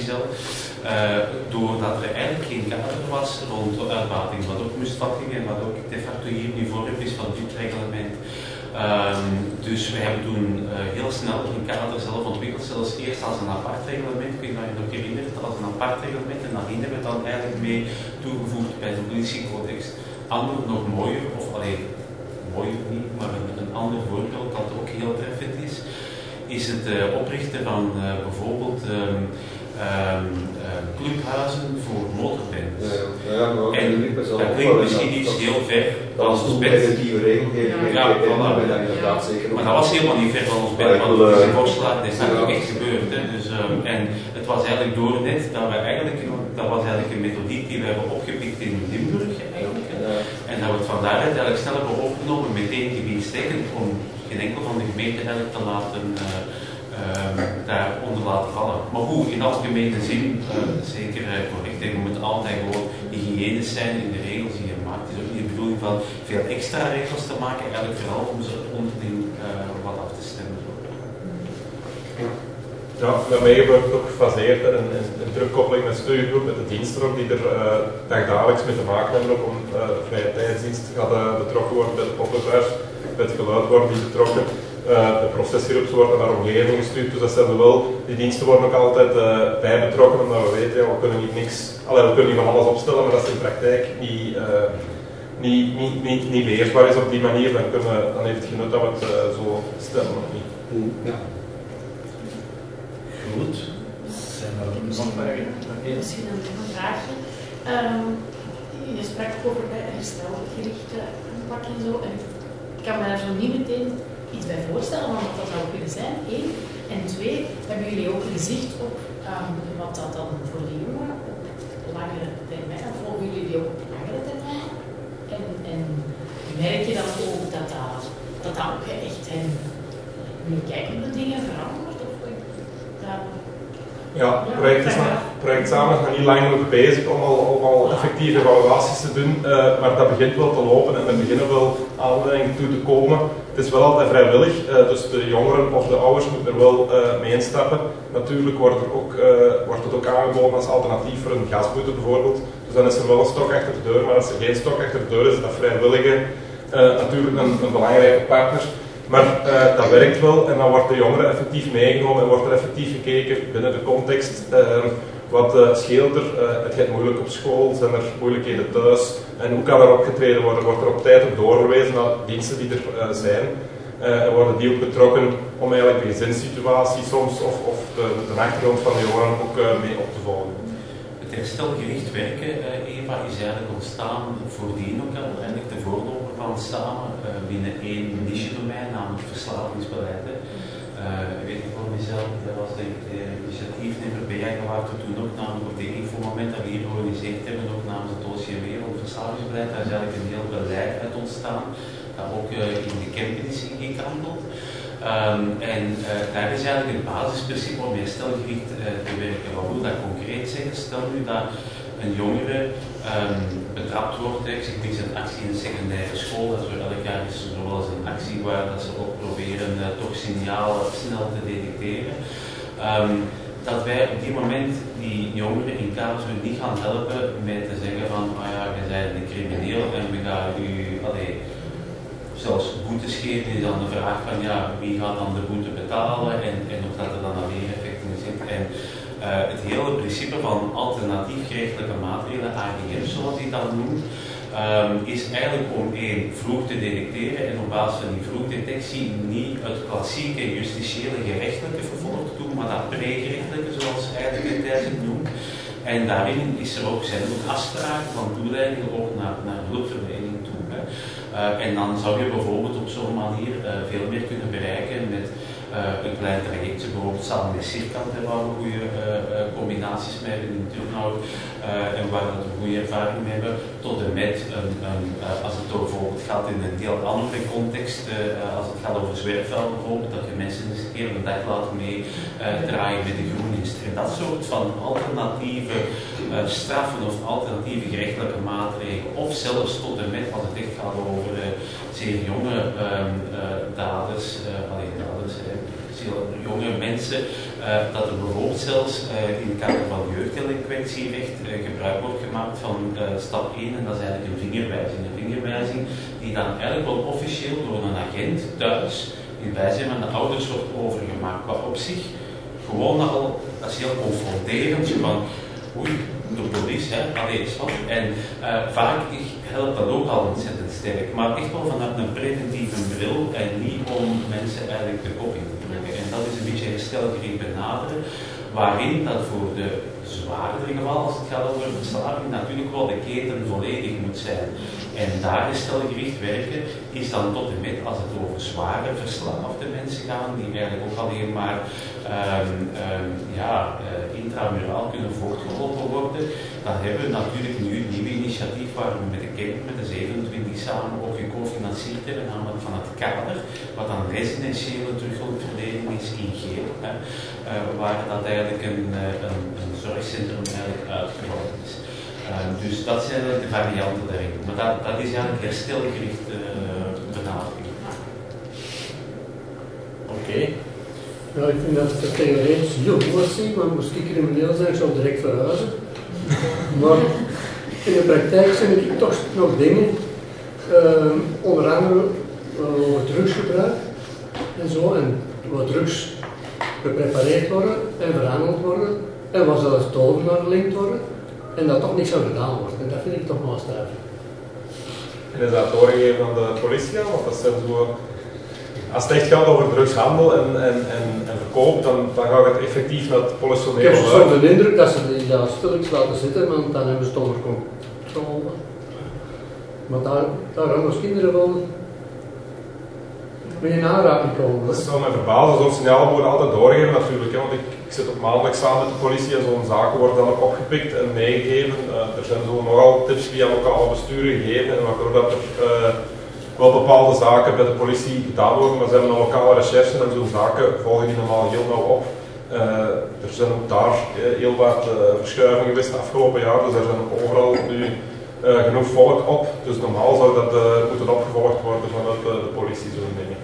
doordat er eigenlijk geen kader was rond de uitbating, wat ook moest vatten en wat ook de facto hier nu voorbeeld is van dit reglement. Dus we hebben toen heel snel een kader zelf ontwikkeld, zelfs eerst als een apart reglement, ik weet niet of je nog herinnert, als een apart reglement en daarin hebben we het dan eigenlijk mee toegevoegd bij de politiecodex. Ander nog mooier, of alleen mooier niet, maar een ander voorbeeld dat ook heel treffend is het oprichten van bijvoorbeeld clubhuizen voor motorbands. En dat klinkt misschien iets heel ver van ons bed. Maar dat was helemaal niet ver van ons bed, want het is in Borselaar, dat is ook echt gebeurd. Hè. Dus, en het was eigenlijk door net dat we eigenlijk, dat was eigenlijk een methodiek die we hebben opgepikt in Limburg eigenlijk. En dat we het van daaruit eigenlijk snel hebben overgenomen, meteen gebiedsteken, om geen enkel van de gemeenten eigenlijk te laten daaronder laten vallen. Maar goed, in algemene zin zeker correct. Je moet altijd gewoon hygiënisch zijn in de regels die je maakt. Het is ook niet de bedoeling van veel extra regels te maken, eigenlijk vooral om ze onderling wat af te stemmen. Ja, daarmee hebben we ook gefaseerd een terugkoppeling met stuurgroep, met de diensten ook, die er dagelijks mee te maken hebben, ook om vrije tijdsdienst gaat betrokken worden bij de poppenvuis, bij het geluid worden die betrokken. De processiegroeps worden naar omgeving gestuurd, dus dat zijn we wel. Die diensten worden ook altijd bij betrokken, omdat we weten, we kunnen niet we kunnen niet van alles opstellen, maar als het in de praktijk niet leesbaar is op die manier, dan heeft het genut dat we het zo stellen of niet. Ja. Goed. Zijn er nog vragen? Misschien een vraagje. Je sprak over herstelgerichte aanpak en zo. En ik kan me daar zo niet meteen iets bij voorstellen van wat dat zou kunnen zijn. 1. En 2, hebben jullie ook een zicht op wat dat dan voor de jongeren op langere termijn, of volgen jullie die ook op langere termijn? En merk je dan ook dat ook echt hen nu kijken op de dingen verandert? Ja, het project samen is nog niet lang genoeg bezig om al effectieve evaluaties te doen, maar dat begint wel te lopen en er beginnen wel aanleidingen toe te komen. Het is wel altijd vrijwillig, dus de jongeren of de ouders moeten er wel mee instappen. Natuurlijk wordt het ook aangeboden als alternatief voor een gasboete bijvoorbeeld. Dus dan is er wel een stok achter de deur, maar als er geen stok achter de deur is, is dat vrijwillige natuurlijk een belangrijke partner. Maar dat werkt wel en dan wordt de jongere effectief meegenomen en wordt er effectief gekeken binnen de context. Wat scheelt er? Het gaat moeilijk op school, zijn er moeilijkheden thuis en hoe kan er opgetreden worden? Wordt er op tijd op doorverwezen naar diensten die er zijn? En worden die ook betrokken om eigenlijk de gezinssituatie soms of de achtergrond van de jongeren ook mee op te volgen? Het herstelgericht werken, Eva, is eigenlijk ontstaan voordien ook al, eigenlijk de voorloper van samen binnen één niche-domein, namelijk verslavingsbeleid. Ik weet nog van mezelf, dat was denk ik de initiatiefnemer bij Jagewaard toen ook, namelijk op de infomoment dat we hier georganiseerd hebben, ook namens het OCMW van het verslavingsbeleid. Daar is eigenlijk een heel beleid uit ontstaan, dat ook in de camping is ingekanteld. Daar is eigenlijk het basisprincipe om herstelgericht te werken. Wat wil dat concreet zeggen? Stel nu dat een jongere betrapt wordt, ik zeg niks een actie in de secundaire school, dat er elk jaar is wel eens een actie waar dat ze ook proberen toch signalen snel te detecteren. Dat wij op die moment die jongeren in Karlsruhe niet gaan helpen met te zeggen van, je bent een crimineel en we gaan u, zelfs boetes geven, is dan de vraag van wie gaat dan de boete betalen en of dat er dan alleen effecten in zit. En het hele principe van alternatief gerechtelijke maatregelen, AGM zoals hij dat noemt, is eigenlijk om vroeg te detecteren en op basis van die vroegdetectie niet het klassieke justitiële gerechtelijke vervolg te doen, maar dat pre-gerechtelijke zoals eigenlijk het Thijs het noemt. En daarin zijn er ook afspraken van toeleidingen ook naar hulpverlening toe. En dan zou je bijvoorbeeld op zo'n manier veel meer kunnen bereiken met een klein trajectje, bijvoorbeeld samen met Sierkant, waar we goede combinaties mee hebben in Turnhout en waar we goede ervaring mee hebben, tot en met, als het bijvoorbeeld gaat in een heel andere context, als het gaat over zwerfvuil bijvoorbeeld, dat je mensen eens een keer een dag laat meedraaien met de groenlist. En dat soort van alternatieve straffen of alternatieve gerechtelijke maatregelen, of zelfs tot en met als het echt gaat over zeer jonge daders, jonge mensen, dat er bijvoorbeeld zelfs in het kader van jeugddelinquentierecht gebruik wordt gemaakt van stap 1, en dat is eigenlijk een vingerwijzing. Een vingerwijzing die dan eigenlijk wel officieel door een agent thuis in bijzijn van de ouders wordt overgemaakt. Wat op zich gewoon al, dat is heel confronterend, van oei, de politie, en vaak helpt dat ook al ontzettend sterk, maar echt wel vanuit een preventieve bril en niet om mensen eigenlijk de kop in te drukken. En dat is een beetje herstelgericht benaderen, waarin dat voor de zwaardere gevallen, als het gaat over verslaving, natuurlijk wel de keten volledig moet zijn. En daar herstelgericht werken is dan tot en met als het over zware verslaafde mensen gaan, die eigenlijk ook alleen maar intramuraal kunnen voortgeholpen worden. Dan hebben we natuurlijk nu een nieuw initiatief waar we met de camp, met de 27 samen ook gecofinancierd hebben, namelijk van het kader, wat dan residentiële terughulpverlening is in Geel, waar dat eigenlijk een zorgcentrum eigenlijk uitgebouwd is. Dus dat zijn de varianten daarin. Maar dat is eigenlijk herstelgericht benadering. Oké. Nou, ik vind dat het theoretisch heel goed zie, maar moest ik crimineel zijn, ik zou direct verhuizen. Maar in de praktijk zijn er toch nog dingen, onder andere over drugsgebruik en zo, en waar drugs geprepareerd worden en verhandeld worden, en waar zelfs doden naar gelinkt worden, en dat toch niks aan gedaan wordt. En dat vind ik toch wel stuiver. En is dat doorgegeven aan de politie? Want dat zijn zo... Als het echt gaat over drugshandel en verkoop, dan gaat het effectief naar het politioneel. Ik heb soms de indruk dat ze die daar stilletjes laten zitten, want dan hebben ze het onder controle. Maar daar gaan ons kinderen wel mee in aanraking komen. Dat zou mij verbazen, zo'n signaal worden altijd doorgegeven natuurlijk. Hè, want ik zit ook maandelijks samen met de politie en zo'n zaken worden dan ook opgepikt en meegegeven. Er zijn zo nogal tips via lokale besturen gegeven, en waardoor dat er wel bepaalde zaken bij de politie gedaan worden, maar ze hebben een lokale recherche en zo'n zaken volgen die normaal heel nauw op. Er zijn ook daar heel wat verschuivingen geweest de afgelopen jaar, dus er zijn overal nu genoeg volk op. Dus normaal zou dat moeten opgevolgd worden vanuit de politie, zo'n dingen.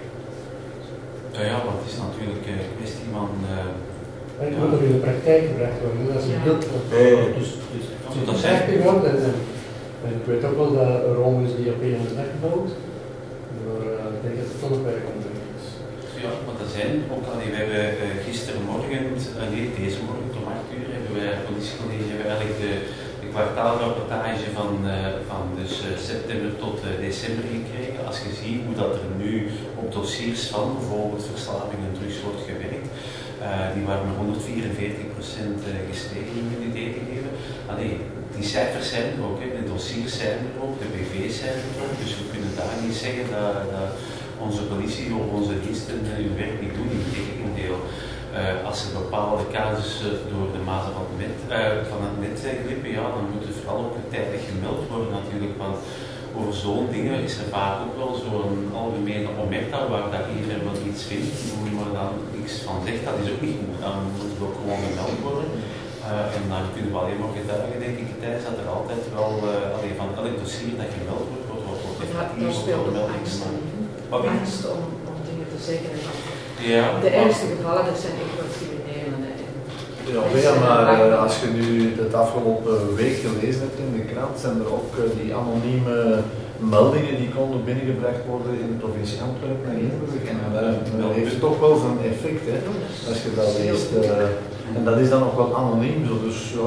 Ja, want het is natuurlijk een kwestie van... Het moet ook in de praktijk gebracht worden, dat is een beeld. Dus dat is echt geworden. En ik weet ook wel dat Rome is die op een dag gebouwd. Maar ik denk dat het toch nog werk komt. Ja, want er zijn ook al, we hebben gisterenmorgen, deze morgen om 8 uur, hebben wij politiecollege eigenlijk de kwartaalrapportage van dus september tot december gekregen. Als je ziet hoe dat er nu op dossiers van bijvoorbeeld verslaving en drugs wordt gewerkt, die waren met 144% gestegen in de idee te geven. Allee, die cijfers zijn er ook, de dossiers zijn er ook, de BV's zijn er ook, dus we kunnen daar niet zeggen dat onze politie of onze diensten hun werk niet doen, in tegendeel. Als er bepaalde casussen door de mazen van het net zijn glippen, ja, dan moet het vooral ook tijdig gemeld worden natuurlijk, want over zo'n dingen is er vaak ook wel zo'n algemene omerta waar dat iedereen wel iets vindt, maar dan niks van zegt, dat is ook niet goed, dan moet het ook gewoon gemeld worden. En dan kunnen we alleen maar getuigen, denk ik, Thijs, dat er altijd wel, van elk dossier dat gemeld wordt, daar speelt ook angst in. Angst om dingen te zeggen. Ja, de ergste gevallen, dat zijn echt wel criminelen. Ja, maar als je nu het afgelopen week gelezen hebt in de krant, zijn er ook die anonieme meldingen die konden binnengebracht worden in de provincie Antwerpen en Limburg. En dat heeft toch wel zijn effect, hè, als je dat leest. En dat is dan ook wel anoniem, zo, dus ja,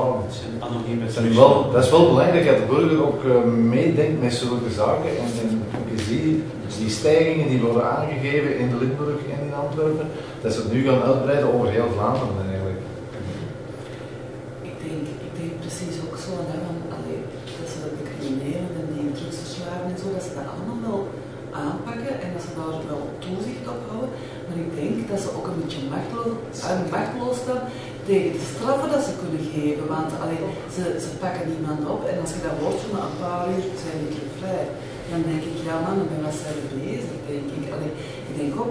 dat is wel belangrijk dat de burger ook meedenkt met zulke zaken. En je ziet die stijgingen die worden aangegeven in Limburg en in Antwerpen, dat ze het nu gaan uitbreiden over heel Vlaanderen eigenlijk. Ik denk precies ook zo, hè, dat ze de criminelen en die drugsverslaven en zo, dat ze dat allemaal wel aanpakken en dat ze daar wel toezicht op houden. Maar ik denk dat ze ook een beetje machteloos staan tegen de straffen dat ze kunnen geven. Want ze pakken niemand op en als je dat hoort van een paar uur zijn die keer vrij. Dan denk ik, ja man, dan ben wat zij bezig, denk ik. Ik denk ook,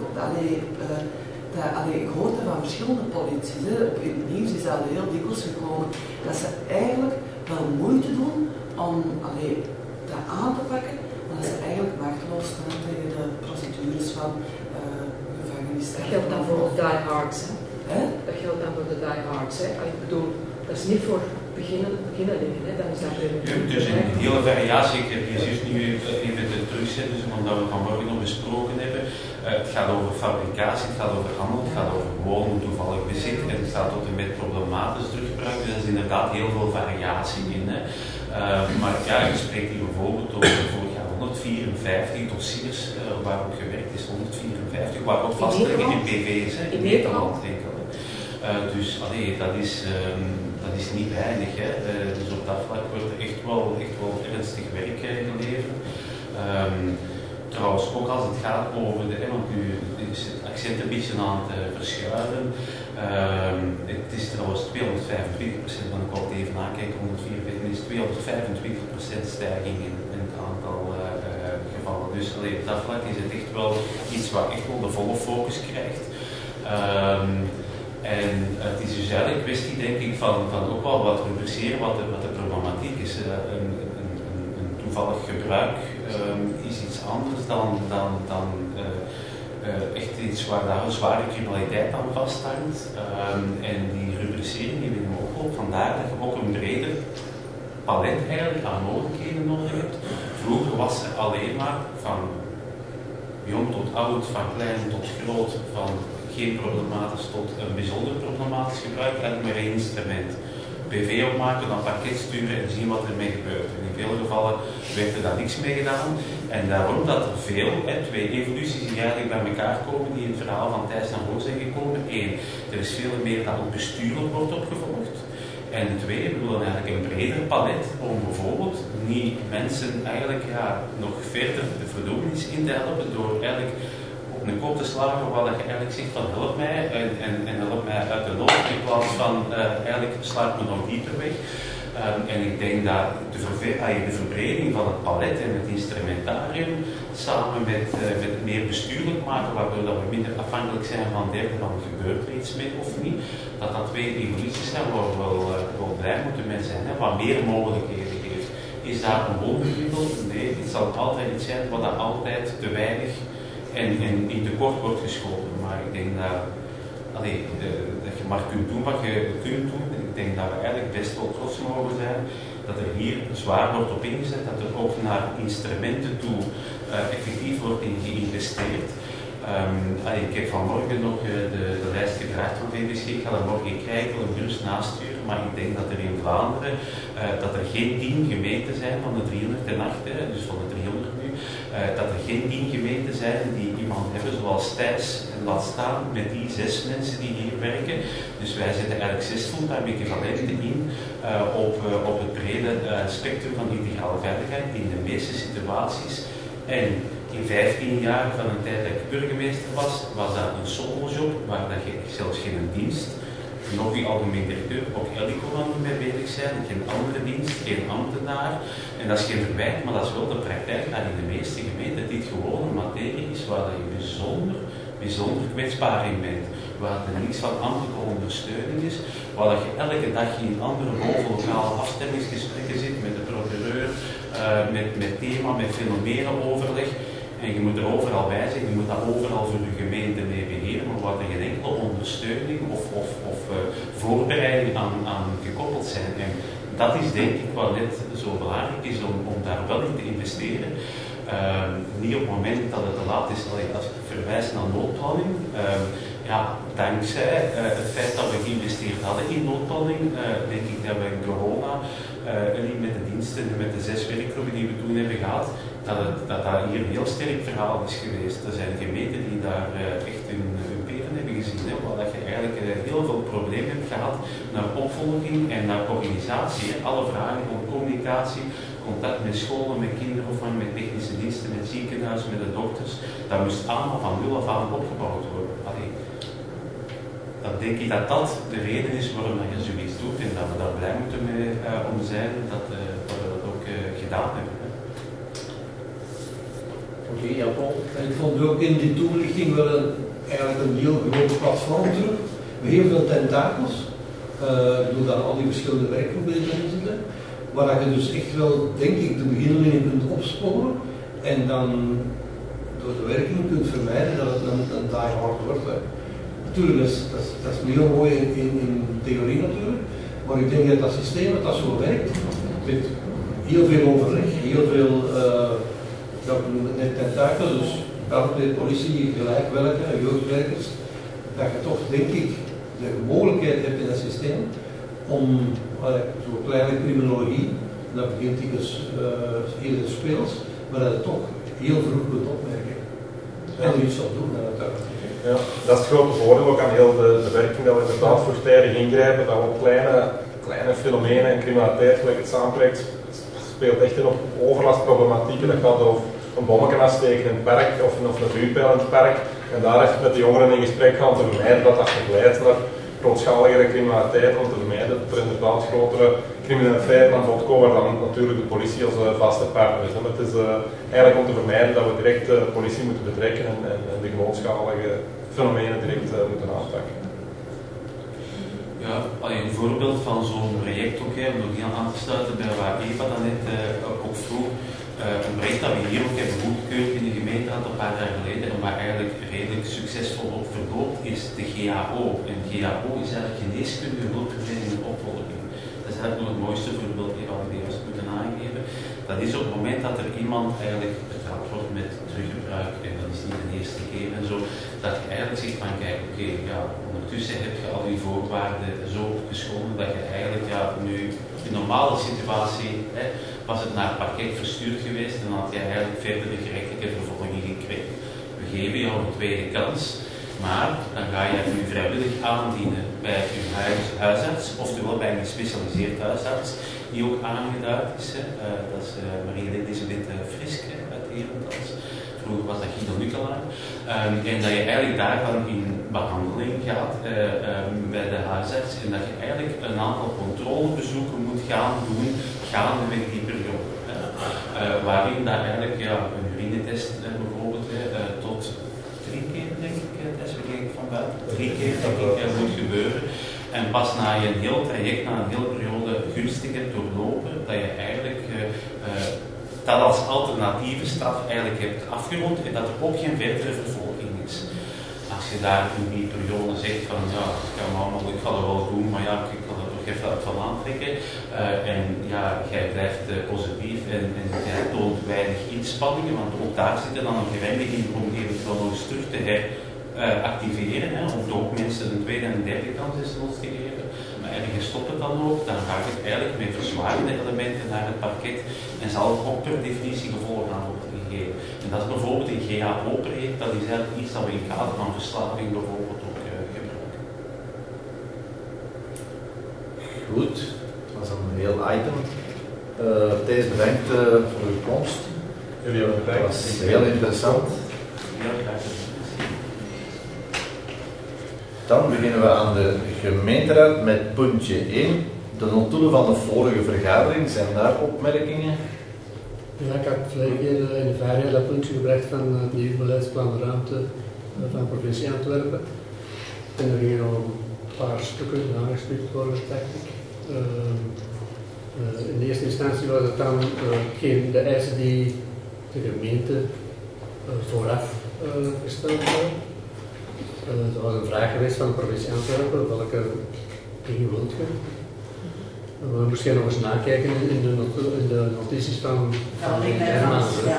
ik hoor dat van verschillende polities, hè. Op het nieuws is dat heel dikwijls gekomen, dat ze eigenlijk wel moeite doen om dat aan te pakken, maar dat ze eigenlijk machteloos staan tegen de procedures van gevangenisstraffen. Dat geldt dan voor de diehards, hè? Dat geldt dan voor de diehards, hè? Ik bedoel, dat is niet voor beginnelingen, hè? Dan is dat dus een hele variatie. Ik heb hier juist nu even de terugzetten, dus omdat we vanmorgen nog besproken hebben. Het gaat over fabricatie, het gaat over handel, het gaat over gewoon toevallig bezit en het gaat tot en met problematisch druggebruik. Dus er is inderdaad heel veel variatie in. Hè. Maar ja, je spreekt hier bijvoorbeeld over vorig jaar 154 dossiers waarop gewerkt is, 154, waar ook vastleggen in BV's, in Nederland enkel. Dus dat is niet weinig. Hè. Dus op dat vlak wordt er echt wel ernstig werk geleverd. Trouwens, ook als het gaat over want nu is het accent een beetje aan het verschuiven. Het is trouwens 225%, want ik wou het even nakijken, 144 is 225% stijging in het aantal gevallen. Dus op dat vlak is het echt wel iets waar echt wel de volle focus krijgt. En het is dus eigenlijk een kwestie, denk ik, van ook wel wat rubriceren wat de problematiek is. Een toevallig gebruik is iets anders dan echt iets waar daar een zware criminaliteit aan vasthangt. En die rubricering die we ook op, vandaar dat je ook een breder palet eigenlijk aan mogelijkheden nodig hebt. Vroeger was er alleen maar van jong tot oud, van klein tot groot, van geen problematisch tot een bijzonder problematisch gebruik, eigenlijk maar één instrument. PV opmaken, dan pakket sturen en zien wat ermee gebeurt. En in veel gevallen werd er daar niks mee gedaan. En daarom dat er veel, twee evoluties die eigenlijk bij elkaar komen, die in het verhaal van Thijs naar voren zijn gekomen. 1, er is veel meer dat ook bestuurlijk wordt opgevolgd. En 2, we willen eigenlijk een breder palet om bijvoorbeeld niet mensen eigenlijk nog verder de verdoemenis in te helpen door eigenlijk op een kop te slagen waar je eigenlijk zegt van help mij en help mij uit de nood in plaats van eigenlijk slaat me nog dieper weg. En ik denk dat de verbreding van het palet en het instrumentarium samen met meer bestuurlijk maken, waardoor dat we minder afhankelijk zijn van derden, van gebeurt er iets mee of niet, dat twee evoluties zijn waar we wel blij moeten mee zijn, hè, wat meer mogelijkheden geeft. Is daar een wondermiddel? Nee, het zal altijd iets zijn wat dat altijd te weinig en in tekort wordt geschoten. Maar ik denk dat je maar kunt doen wat je kunt doen. Ik denk dat we eigenlijk best wel trots mogen zijn dat er hier zwaar wordt op ingezet, dat er ook naar instrumenten toe effectief wordt in geïnvesteerd. Ik heb vanmorgen nog de lijst gedraaid van VVSG. Ik ga dat morgen krijgen, een brust nasturen, maar ik denk dat er in Vlaanderen dat er geen 10 gemeenten zijn van de 308, dus van de 300 nu, dat er geen 10 gemeenten zijn die iemand hebben zoals Thijs, en laat staan met die 6 mensen die hier werken. Dus wij zetten eigenlijk 6 fulltime equivalenten in op het brede spectrum van integrale veiligheid in de meeste situaties. En in 15 jaar van een tijd dat ik burgemeester was dat een solojob waar dat je zelfs geen dienst, nog die algemeen directeur, ook Ellico van mee bezig zijn, geen andere dienst, geen ambtenaar. En dat is geen verwijt, maar dat is wel de praktijk dat in de meeste gemeenten dit gewoon een materie is waar dat je bijzonder kwetsbaar in bent. Waar er niets van ambtelijke ondersteuning is, waar dat je elke dag in andere bovenlokale afstemmingsgesprekken zit met de procureur, met thema, met fenomenoverleg. En je moet er overal bij zijn, je moet dat overal voor de gemeente mee beheren, maar waar er geen enkele ondersteuning of voorbereiding aan gekoppeld zijn. En dat is denk ik wat net zo belangrijk is om daar wel in te investeren. Niet op het moment dat het te laat is, als ik verwijs naar noodplanning. Dankzij het feit dat we geïnvesteerd hadden in noodplanning, denk ik dat we in corona, niet met de diensten en met de 6 werkgroepen die we toen hebben gehad, dat hier een heel sterk verhaal is geweest. Er zijn gemeenten die daar echt hun peren hebben gezien, hè, waar dat je eigenlijk heel veel problemen hebt gehad naar opvolging en naar organisatie. Hè. Alle vragen van communicatie, contact met scholen, met kinderopvang, met technische diensten, met ziekenhuizen, met de dokters, dat moest allemaal van nul af aan opgebouwd worden. Dan denk ik dat dat de reden is waarom je zoiets doet en dat we daar blij moeten mee om zijn dat we dat ook gedaan hebben. Oké, ja, Paul. Ik vond ook in die toelichting wel eigenlijk een heel groot platform terug. Met heel veel tentakels. Door daar al die verschillende werkgroepen in zitten. Waar je dus echt wel, denk ik, de beginneling kunt opsporen. En dan door de werking kunt vermijden dat het een die hard wordt. Natuurlijk, dat is heel mooi in theorie natuurlijk. Maar ik denk dat dat systeem, dat zo werkt. Met heel veel overleg, heel veel... we noemen het net tentakels, dus brandweer, politie, gelijk welke, jeugdwerkers, dat je toch, denk ik, de mogelijkheid hebt in het systeem om zo'n kleine criminologie, dat begint dikwijls eerder speels, maar dat je toch heel vroeg kunt opmerken. En er iets op doen, natuurlijk. Ja, dat is het grote voordeel ook aan heel de werking, dat we inderdaad voortijdig ingrijpen, dat we op kleine fenomenen en criminaliteit, gelijk het samentrekt, speelt echt in op overlastproblematieken. Dat gaat over een bommetje afsteken in het park of een vuurpijl in het park. En daar echt met de jongeren in gesprek gaan te vermijden dat dat leidt naar grootschaligere criminaliteit, om te vermijden dat er inderdaad grotere criminaliteit aan bod komen, waar dan natuurlijk de politie als vaste partner is. Maar het is eigenlijk om te vermijden dat we direct de politie moeten betrekken en de grootschalige fenomenen direct moeten aanpakken. Ja, een voorbeeld van zo'n project ook, om nog heel aan te sluiten bij waar Eva dan net ook vroeg. Een project dat we hier ook hebben goedgekeurd in de gemeenteraad een paar jaar geleden en waar eigenlijk redelijk succesvol op verloopt is de GAO. En GAO is eigenlijk geneeskundige hulpverlening en opvolging. Dat is eigenlijk nog het mooiste voorbeeld wat we juist moeten aangeven. Dat is op het moment dat er iemand eigenlijk betrapt wordt met druggebruik, en dat is niet de eerste keer en zo, dat je eigenlijk zegt van kijk, ondertussen heb je al die voorwaarden zo geschonden dat je eigenlijk nu in een normale situatie was het naar het parket verstuurd geweest en dan had je eigenlijk verder de gerechtelijke vervolging gekregen. We geven jou een tweede kans, maar dan ga je nu vrijwillig aandienen bij je huisarts, oftewel bij een gespecialiseerd huisarts, die ook aangeduid is. Dat is Marie-Elisabeth Frisk uit Herentals. Vroeger was dat in de Lukkelaar. En dat je eigenlijk daarvan in behandeling gaat bij de huisarts en dat je eigenlijk een aantal controlebezoeken moet gaan doen gaandeweg die periode. Waarin dat eigenlijk een urinetest bijvoorbeeld tot 3 keer denk ik, dat is bekeken van buiten, 3 keer denk ik moet gebeuren. En pas na je een heel traject, na een hele periode gunstig hebt doorlopen, dat je eigenlijk dat als alternatieve straf eigenlijk hebt afgerond en dat er ook geen verdere vervolging is. Als je daar in die periode zegt van ja, ik ga dat wel doen, maar ja, ik kan er toch even uit van aantrekken. En ja, jij blijft positief en jij toont weinig inspanningen, want ook daar zit er dan een geremding in om eventueel nog eens terug te heractiveren, om ook mensen een tweede en een derde kans eens te geven. Maar ergens stopt het dan ook, dan ga je eigenlijk met verzwagende elementen naar het parket en zal het ook per definitie gevolgen aan worden gegeven. En dat is bijvoorbeeld in GHO-project, dat is eigenlijk iets dat we in het kader van verslaving bijvoorbeeld ook gebruiken. Goed, dat was een heel item. Thijs, bedankt voor uw komst. Jullie hebben bedankt. Dat was heel interessant. Heel graag gedaan. Dan beginnen we aan de gemeenteraad met puntje 1. De notulen van de vorige vergadering, zijn daar opmerkingen? Ja, ik had vorige keer in de varia dat puntje gebracht van het nieuwe beleidsplan de ruimte van de provincie Antwerpen. En er gingen nog een paar stukken aangestuurd worden, dacht ik. In de eerste instantie was het dan de eisen die de gemeente vooraf gesteld hadden. Er was een vraag geweest van de provincie Antwerpen, welke dingen wilt je? We moesten nog eens nakijken in de notities van Hermans. Ja.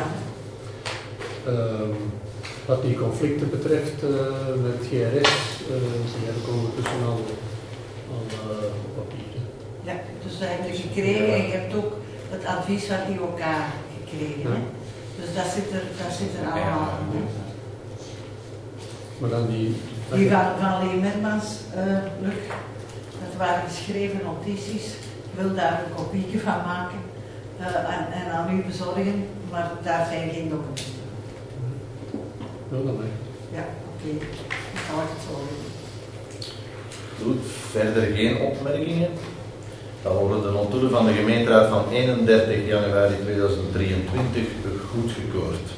Wat die conflicten betreft met GRS, die heb ik ondertussen al op papier. Ja, dus dat heb je gekregen en je hebt ook het advies van IOK gekregen. Ja. Dus dat zit er allemaal in. Maar dan die van Lee Mermans, Luc, dat waren geschreven notities. Ik wil daar een kopietje van maken en aan u bezorgen, maar daar zijn geen documenten. Wel dan maar. Ja, oké. Dan zal ik het zo doen. Goed, verder geen opmerkingen. Dan worden de notulen van de gemeenteraad van 31 januari 2023 goedgekeurd.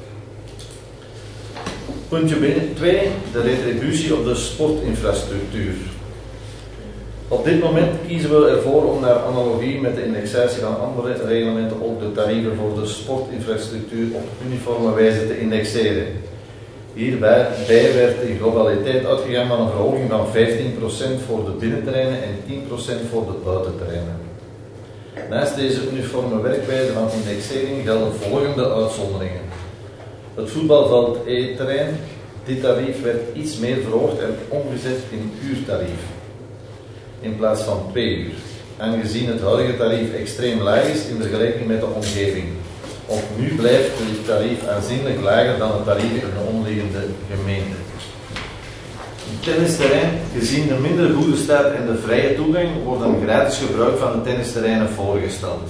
Puntje 2, de retributie op de sportinfrastructuur. Op dit moment kiezen we ervoor om naar analogie met de indexatie van andere reglementen ook de tarieven voor de sportinfrastructuur op uniforme wijze te indexeren. Hierbij werd in globaliteit uitgegaan van een verhoging van 15% voor de binnenterreinen en 10% voor de buitenterreinen. Naast deze uniforme werkwijze van indexering gelden volgende uitzonderingen. Het voetbalveld E-terrein, dit tarief werd iets meer verhoogd en omgezet in uurtarief, in plaats van 2 uur, aangezien het huidige tarief extreem laag is in vergelijking met de omgeving. Ook nu blijft het tarief aanzienlijk lager dan het tarief in de omliggende gemeente. Een tennisterrein, gezien de minder goede staat en de vrije toegang, wordt een gratis gebruik van de tennisterreinen voorgesteld.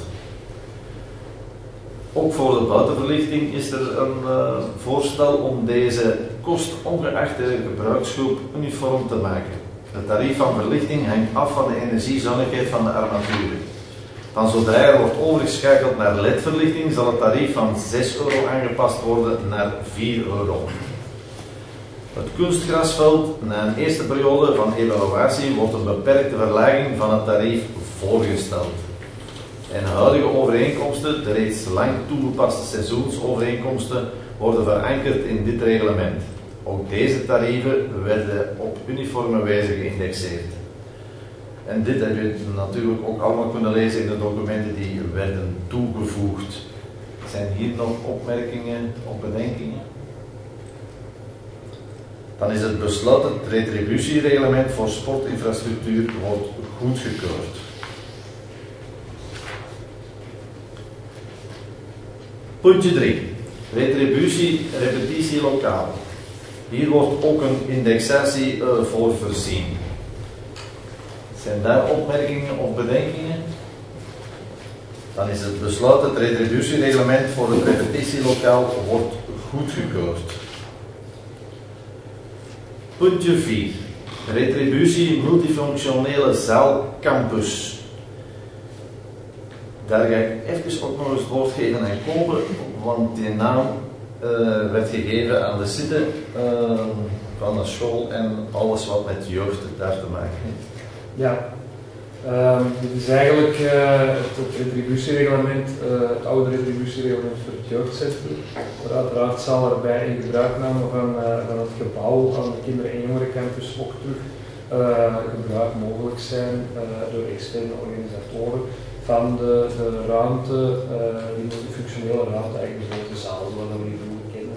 Ook voor de buitenverlichting is er een voorstel om deze kostongeachte gebruiksgroep uniform te maken. Het tarief van verlichting hangt af van de energiezuinigheid van de armaturen. Van zodra er wordt overgeschakeld naar LED-verlichting zal het tarief van €6 aangepast worden naar €4. Het kunstgrasveld, na een eerste periode van evaluatie, wordt een beperkte verlaging van het tarief voorgesteld. En huidige overeenkomsten, de reeds lang toegepaste seizoensovereenkomsten, worden verankerd in dit reglement. Ook deze tarieven werden op uniforme wijze geïndexeerd. En dit heb je natuurlijk ook allemaal kunnen lezen in de documenten die werden toegevoegd. Zijn hier nog opmerkingen of bedenkingen? Dan is het besloten, het retributiereglement voor sportinfrastructuur wordt goedgekeurd. Puntje 3. Retributie, repetitie lokaal. Hier wordt ook een indexatie voor voorzien. Zijn daar opmerkingen of bedenkingen? Dan is het besluit, het retributiereglement voor het repetitielokaal wordt goedgekeurd. Puntje 4. Retributie multifunctionele zaal campus. Daar ga ik even ook nog eens het woord geven aan Kobe, want die naam werd gegeven aan de site van de school en alles wat met jeugd daar te maken heeft. Ja, dit is eigenlijk het retributiereglement, het oude retributiereglement voor het jeugdcentrum. Maar uiteraard zal er bij in gebruikname van het gebouw aan de kinder- en jongerencampus ook terug gebruik mogelijk zijn door externe organisatoren van de ruimte, die multifunctionele ruimte, eigenlijk de grote zaal, zoals we die vroeger kennen.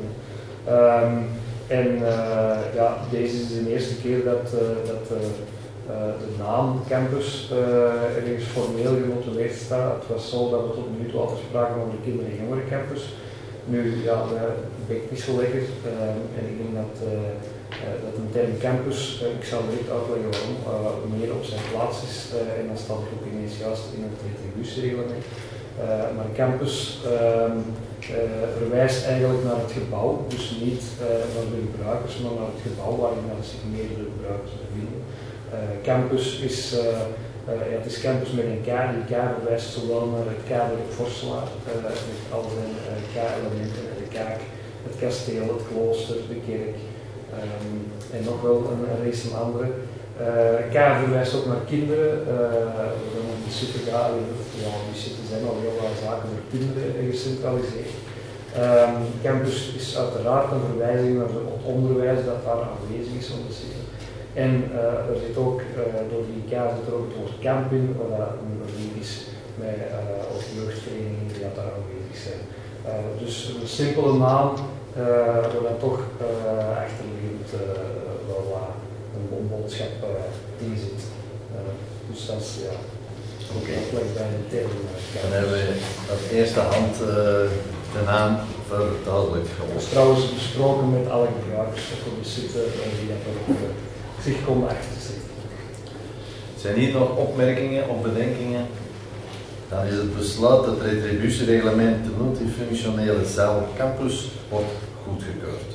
Ja, deze is de eerste keer dat de naam campus ergens formeel genotuleerd staat. Het was zo dat we tot nu toe altijd spraken over de kinder- en jongerencampus. Nu, ja, dat bekt niet zo lekker en ik denk dat een term campus, ik zal direct uitleggen waarom, meer op zijn plaats is en dat staat ook ineens juist in het retributiereglement. Maar campus verwijst eigenlijk naar het gebouw, dus niet naar de gebruikers, maar naar het gebouw waarin zich meerdere gebruikers bevinden. Campus is, het is campus met een K, die K verwijst zowel naar het kaderlijk Vorselaar, met al zijn K-elementen, de kaak, het kasteel, het klooster, de kerk en nog wel een race van andere. K verwijst ook naar kinderen, die zitten zijn al heel veel zaken voor kinderen gecentraliseerd. Campus is uiteraard een verwijzing naar het onderwijs dat daar aanwezig is om te zitten. En er zit ook, door die K zit er ook het woord camp in, wat een verliep is met ook jeugdverenigingen die daar aanwezig zijn. Dus een simpele naam, waar dan toch achterliggend wel een boodschap in zit. Dus dat is, ja, ook eigenlijk bij de term. Dan hebben we op eerste hand de naam verduidelijk. Dat is trouwens besproken met alle gebruikers op de site die dat ook zich konden achterzetten. Zijn hier nog opmerkingen of bedenkingen? Dan is het besluit dat het retributiereglement de multifunctionele zaal campus wordt goedgekeurd.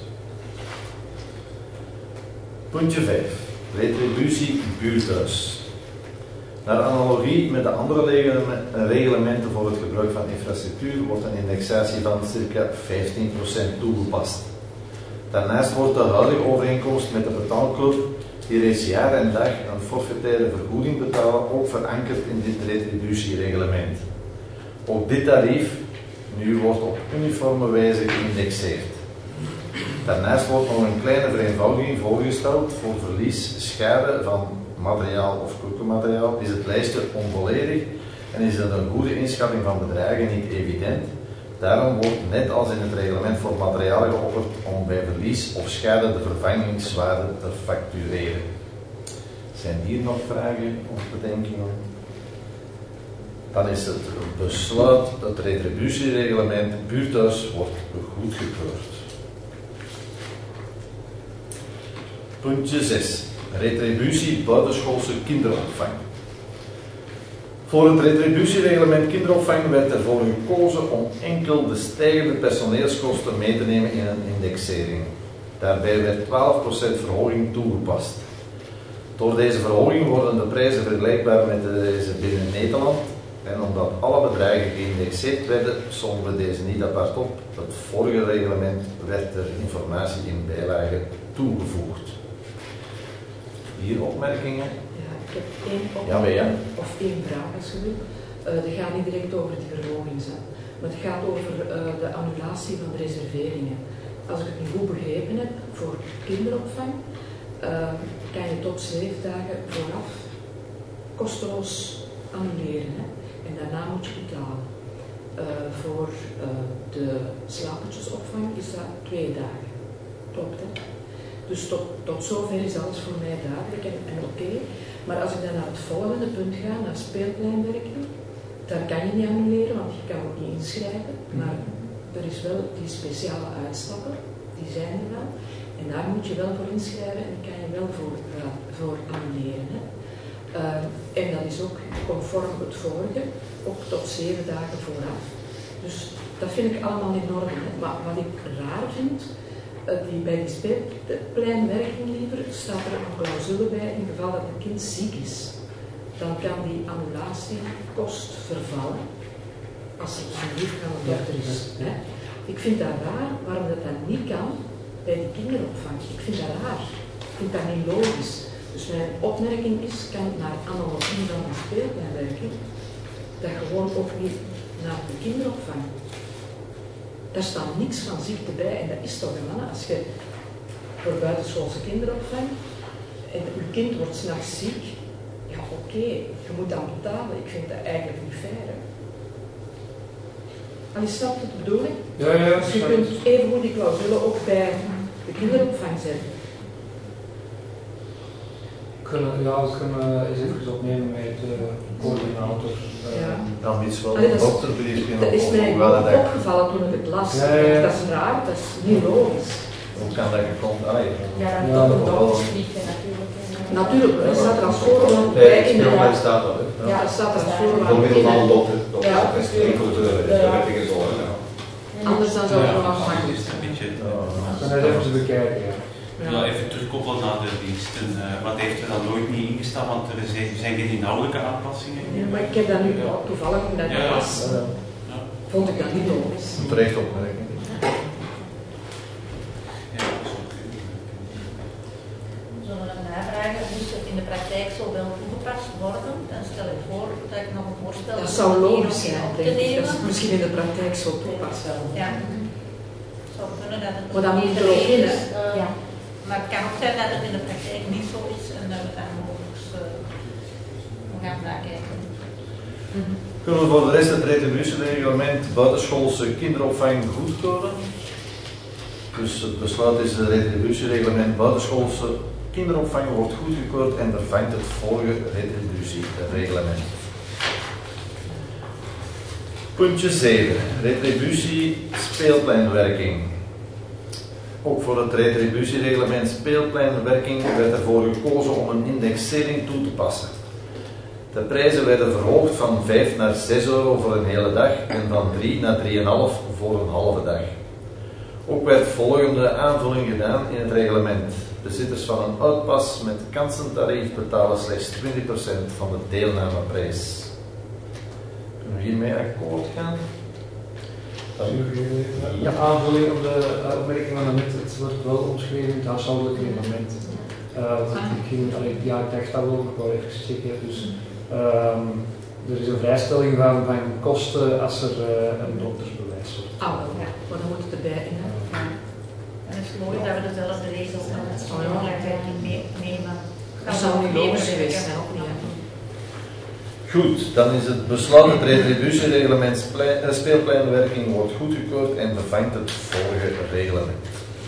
Puntje 5. Retributie buurthuis. Naar analogie met de andere reglementen voor het gebruik van infrastructuur wordt een indexatie van circa 15% toegepast. Daarnaast wordt de huidige overeenkomst met de betaalclub die reeds jaar en dag een forfaitaire vergoeding betalen ook verankerd in dit retributiereglement. Ook dit tarief nu wordt op uniforme wijze geïndexeerd. Daarnaast wordt nog een kleine vereenvoudiging voorgesteld voor verlies, schade van materiaal of koekenmateriaal. Is het lijstje onvolledig en is het een goede inschatting van bedragen niet evident. Daarom wordt net als in het reglement voor materiaal geopperd om bij verlies of schade de vervangingswaarde te factureren. Zijn hier nog vragen of bedenkingen? Dan is het besluit, het retributiereglement buurthuis wordt goedgekeurd. Puntje 6. Retributie buitenschoolse kinderopvang. Voor het retributiereglement kinderopvang werd ervoor gekozen om enkel de stijgende personeelskosten mee te nemen in een indexering. Daarbij werd 12% verhoging toegepast. Door deze verhoging worden de prijzen vergelijkbaar met deze binnen Nederland en omdat alle bedragen geïndexeerd werden, sommen we deze niet apart op. Het vorige reglement werd er informatie in bijlage toegevoegd. Hier opmerkingen? Ja, ik heb één opmerking of één vraag als je wil. Dat gaat niet direct over die verhoging, maar het gaat over de annulatie van de reserveringen. Als ik het nu goed begrepen heb, voor kinderopvang kan je tot 7 dagen vooraf kosteloos annuleren. Hè? En daarna moet je betalen. Voor de slapertjesopvang is dat 2 dagen. Klopt, hè? Dus tot zover is alles voor mij duidelijk en oké. Maar als ik dan naar het volgende punt ga, naar speelpleinwerking, daar kan je niet annuleren, want je kan ook niet inschrijven. Maar er is wel die speciale uitstappen, die zijn er wel. En daar moet je wel voor inschrijven en kan je wel voor annuleren. Hè. En dat is ook conform het vorige, ook tot 7 dagen vooraf. Dus Dat vind ik allemaal in orde. Hè. Maar wat ik raar vind, bij die speelpleinwerking liever, staat er een clausule bij in geval dat het kind ziek is. Dan kan die annulatiekost vervallen als er dus een lief aan de dokter is. Hè. Ik vind dat raar waarom dat niet kan bij de kinderopvang. Ik vind dat raar. Ik vind dat niet logisch. Dus mijn opmerking is, kan naar analogie van de speelpleinwerking, dat gewoon ook niet naar de kinderopvang. Daar staat niks van ziekte bij en dat is toch een man. Als je voor buitenschoolse kinderopvang en je kind wordt 's nachts ziek, ja oké, je moet dan betalen. Ik vind dat eigenlijk niet fair. Hè? En je snapt het bedoeling? Ja. Dus je kunt even goed die clausule ook bij de kinderopvang zetten. We kunnen eens even opnemen met de coördinator. Dan iets wel Allee, een dokterbriefje. Dat is mij opgevallen toen ik het las. Ja. Dat is raar, dat is niet logisch. Hoe kan dat gekomen? Ja, dan toch een doktersbriefje natuurlijk. Natuurlijk, dat staat er als voorwaarde Nee, bij in inderdaad. staat dat. Ja, dat staat er als Voor voorwaarde middel van in. een dokter. Ja. Dat is enkel de wettingen zo. Anders dan zou het nog afhangen. Dus een beetje, We gaan even te bekijken. ja, even terugkoppelen naar de diensten. Wat heeft er dan nooit niet ingestapt, want er zijn geen inhoudelijke aanpassingen. Ja, maar ik heb dat nu toevallig omdat ik Ja. was, vond ik dat niet logisch. Terecht opmerking. Ja, dat is ook Zullen we navragen, moest het in de praktijk zo wel toegepast worden? Dan stel ik voor dat ik nog een voorstel Dat zou logisch om zijn, op te denk ik. Dat nemen. is misschien in de praktijk zo toepasbaar. Ja. Zou kunnen dat het Maar dan moet niet er ook in, hè? is. Ja. Maar het kan ook zijn dat het in de praktijk niet zo is en dat we daar mogelijk gaan nakijken. Kunnen we voor de rest het retributiereglement buitenschoolse kinderopvang goedkeuren? Dus het besluit is het retributiereglement buitenschoolse kinderopvang wordt goedgekeurd en vervangt het vorige retributiereglement. Puntje 7. Retributie speelpleinwerking. Ook voor het retributiereglement speelpleinwerking werd ervoor gekozen om een indexering toe te passen. De prijzen werden verhoogd van 5 naar 6 euro voor een hele dag en van 3 naar 3,5 voor een halve dag. Ook werd volgende aanvulling gedaan in het reglement. Bezitters van een uitpas met kansentarief betalen slechts 20% van de deelnameprijs. Kunnen we hiermee akkoord gaan? Ja, aanvulling op de opmerking van net, het wordt wel omschreven in het huishoudelijk reglement. Ik dacht dat wel nog wel even checken. Dus, er is een vrijstelling van kosten als er een doktersbewijs wordt. Ah, wel, ja. Maar dan moet het erbij in. Hè. Ja. En het is mooi dat we dezelfde regels van het schoolwerking nemen. Dat zou niet logisch geweest zijn, ook niet. Hè. Goed, dan is het besloten het retributiereglement speelpleinwerking wordt goedgekeurd en vervangt het vorige reglement.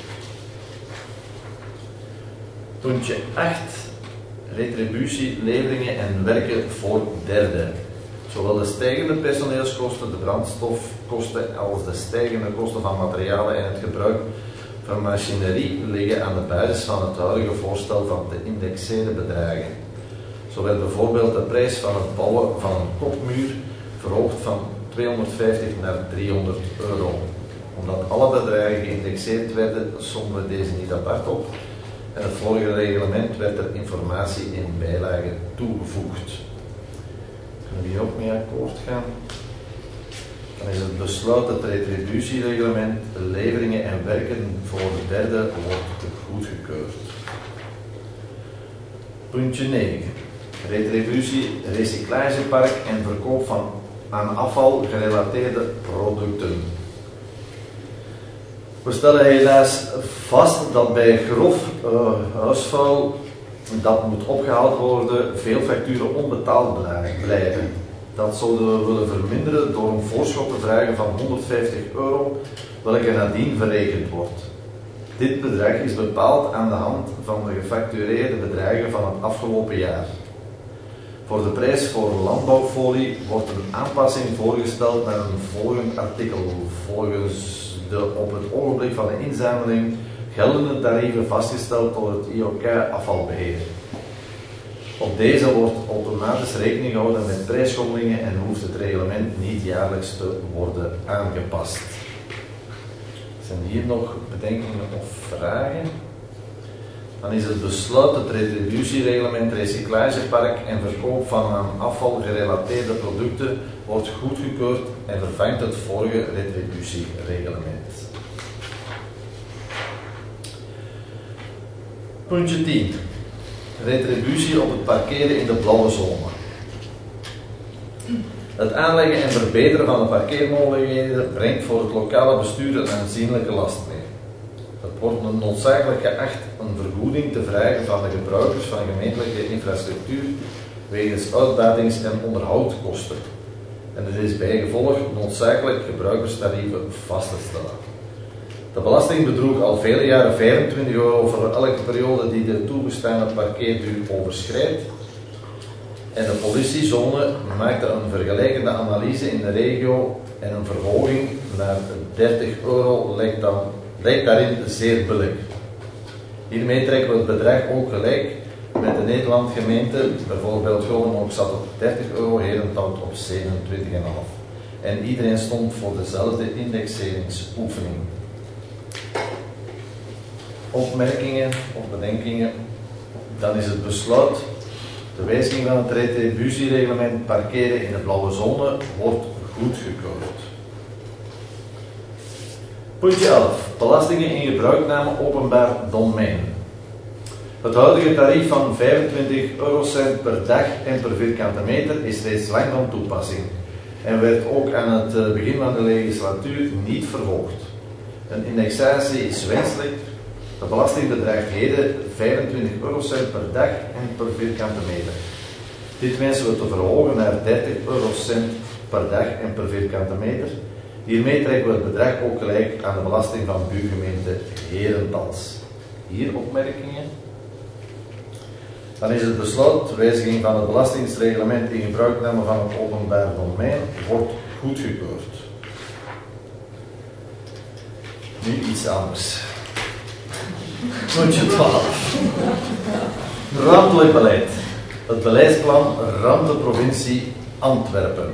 Puntje 8. Retributie, leveringen en werken voor derden. Zowel de stijgende personeelskosten, de brandstofkosten als de stijgende kosten van materialen en het gebruik van machinerie liggen aan de basis van het huidige voorstel van te indexeren bedragen. Zo werd bijvoorbeeld de prijs van het bouwen van een kopmuur verhoogd van 250 naar 300 euro. Omdat alle bedragen geïndexeerd werden, sommen we deze niet apart op. En het vorige reglement werd er informatie in bijlagen toegevoegd. Kunnen we hier ook mee akkoord gaan? Dan is het besluit het retributiereglement, de leveringen en werken voor de derde wordt goedgekeurd. Puntje 9. Retributie, recyclagepark en verkoop van aan afval gerelateerde producten. We stellen helaas vast dat bij grof huisvuil dat moet opgehaald worden, veel facturen onbetaald blijven. Dat zouden we willen verminderen door een voorschot te vragen van 150 euro, welke nadien verrekend wordt. Dit bedrag is bepaald aan de hand van de gefactureerde bedragen van het afgelopen jaar. Voor de prijs voor landbouwfolie wordt een aanpassing voorgesteld naar een volgend artikel. Volgens de op het ogenblik van de inzameling geldende tarieven vastgesteld door het IOK afvalbeheer. Op deze wordt automatisch rekening gehouden met prijsschommelingen en hoeft het reglement niet jaarlijks te worden aangepast. Zijn hier nog bedenkingen of vragen? Dan is het besluit het retributiereglement recyclagepark en verkoop van aan afval gerelateerde producten wordt goedgekeurd en vervangt het vorige retributiereglement. Puntje 10. Retributie op het parkeren in de blauwe zone. Het aanleggen en verbeteren van de parkeermogelijkheden brengt voor het lokale bestuur een aanzienlijke last mee. Het wordt noodzakelijk geacht een vergoeding te vragen van de gebruikers van gemeentelijke infrastructuur wegens uitbatings- en onderhoudskosten. En het is bijgevolg noodzakelijk gebruikerstarieven vast te stellen. De belasting bedroeg al vele jaren €25 voor elke periode die de toegestane parkeerduur overschrijdt. En de politiezone maakte een vergelijkende analyse in de regio en een verhoging naar €30 lijkt daarin zeer billig. Hiermee trekken we het bedrag ook gelijk met de Nederlandgemeente. Bijvoorbeeld Groningen zat op €30, Herenthout op 27,5. En iedereen stond voor dezelfde indexeringsoefening. Opmerkingen of bedenkingen? Dan is het besluit. De wijziging van het retributiereglement parkeren in de blauwe zone wordt goedgekeurd. Puntje 11. Belastingen in gebruikname openbaar domein. Het huidige tarief van 25 eurocent per dag en per vierkante meter is reeds lang van toepassing en werd ook aan het begin van de legislatuur niet verhoogd. Een indexatie is wenselijk. De belasting bedraagt heden 25 eurocent per dag en per vierkante meter. Dit wensen we te verhogen naar 30 eurocent per dag en per vierkante meter. Hiermee trekken we het bedrag ook gelijk aan de belasting van buurgemeente Herentals. Hier opmerkingen? Dan is het besluit, wijziging van het belastingsreglement in gebruikname van het openbaar domein wordt goedgekeurd. Nu iets anders. Puntje 12. Ruimtelijk beleid. Het beleidsplan Ruimteprovincie Antwerpen.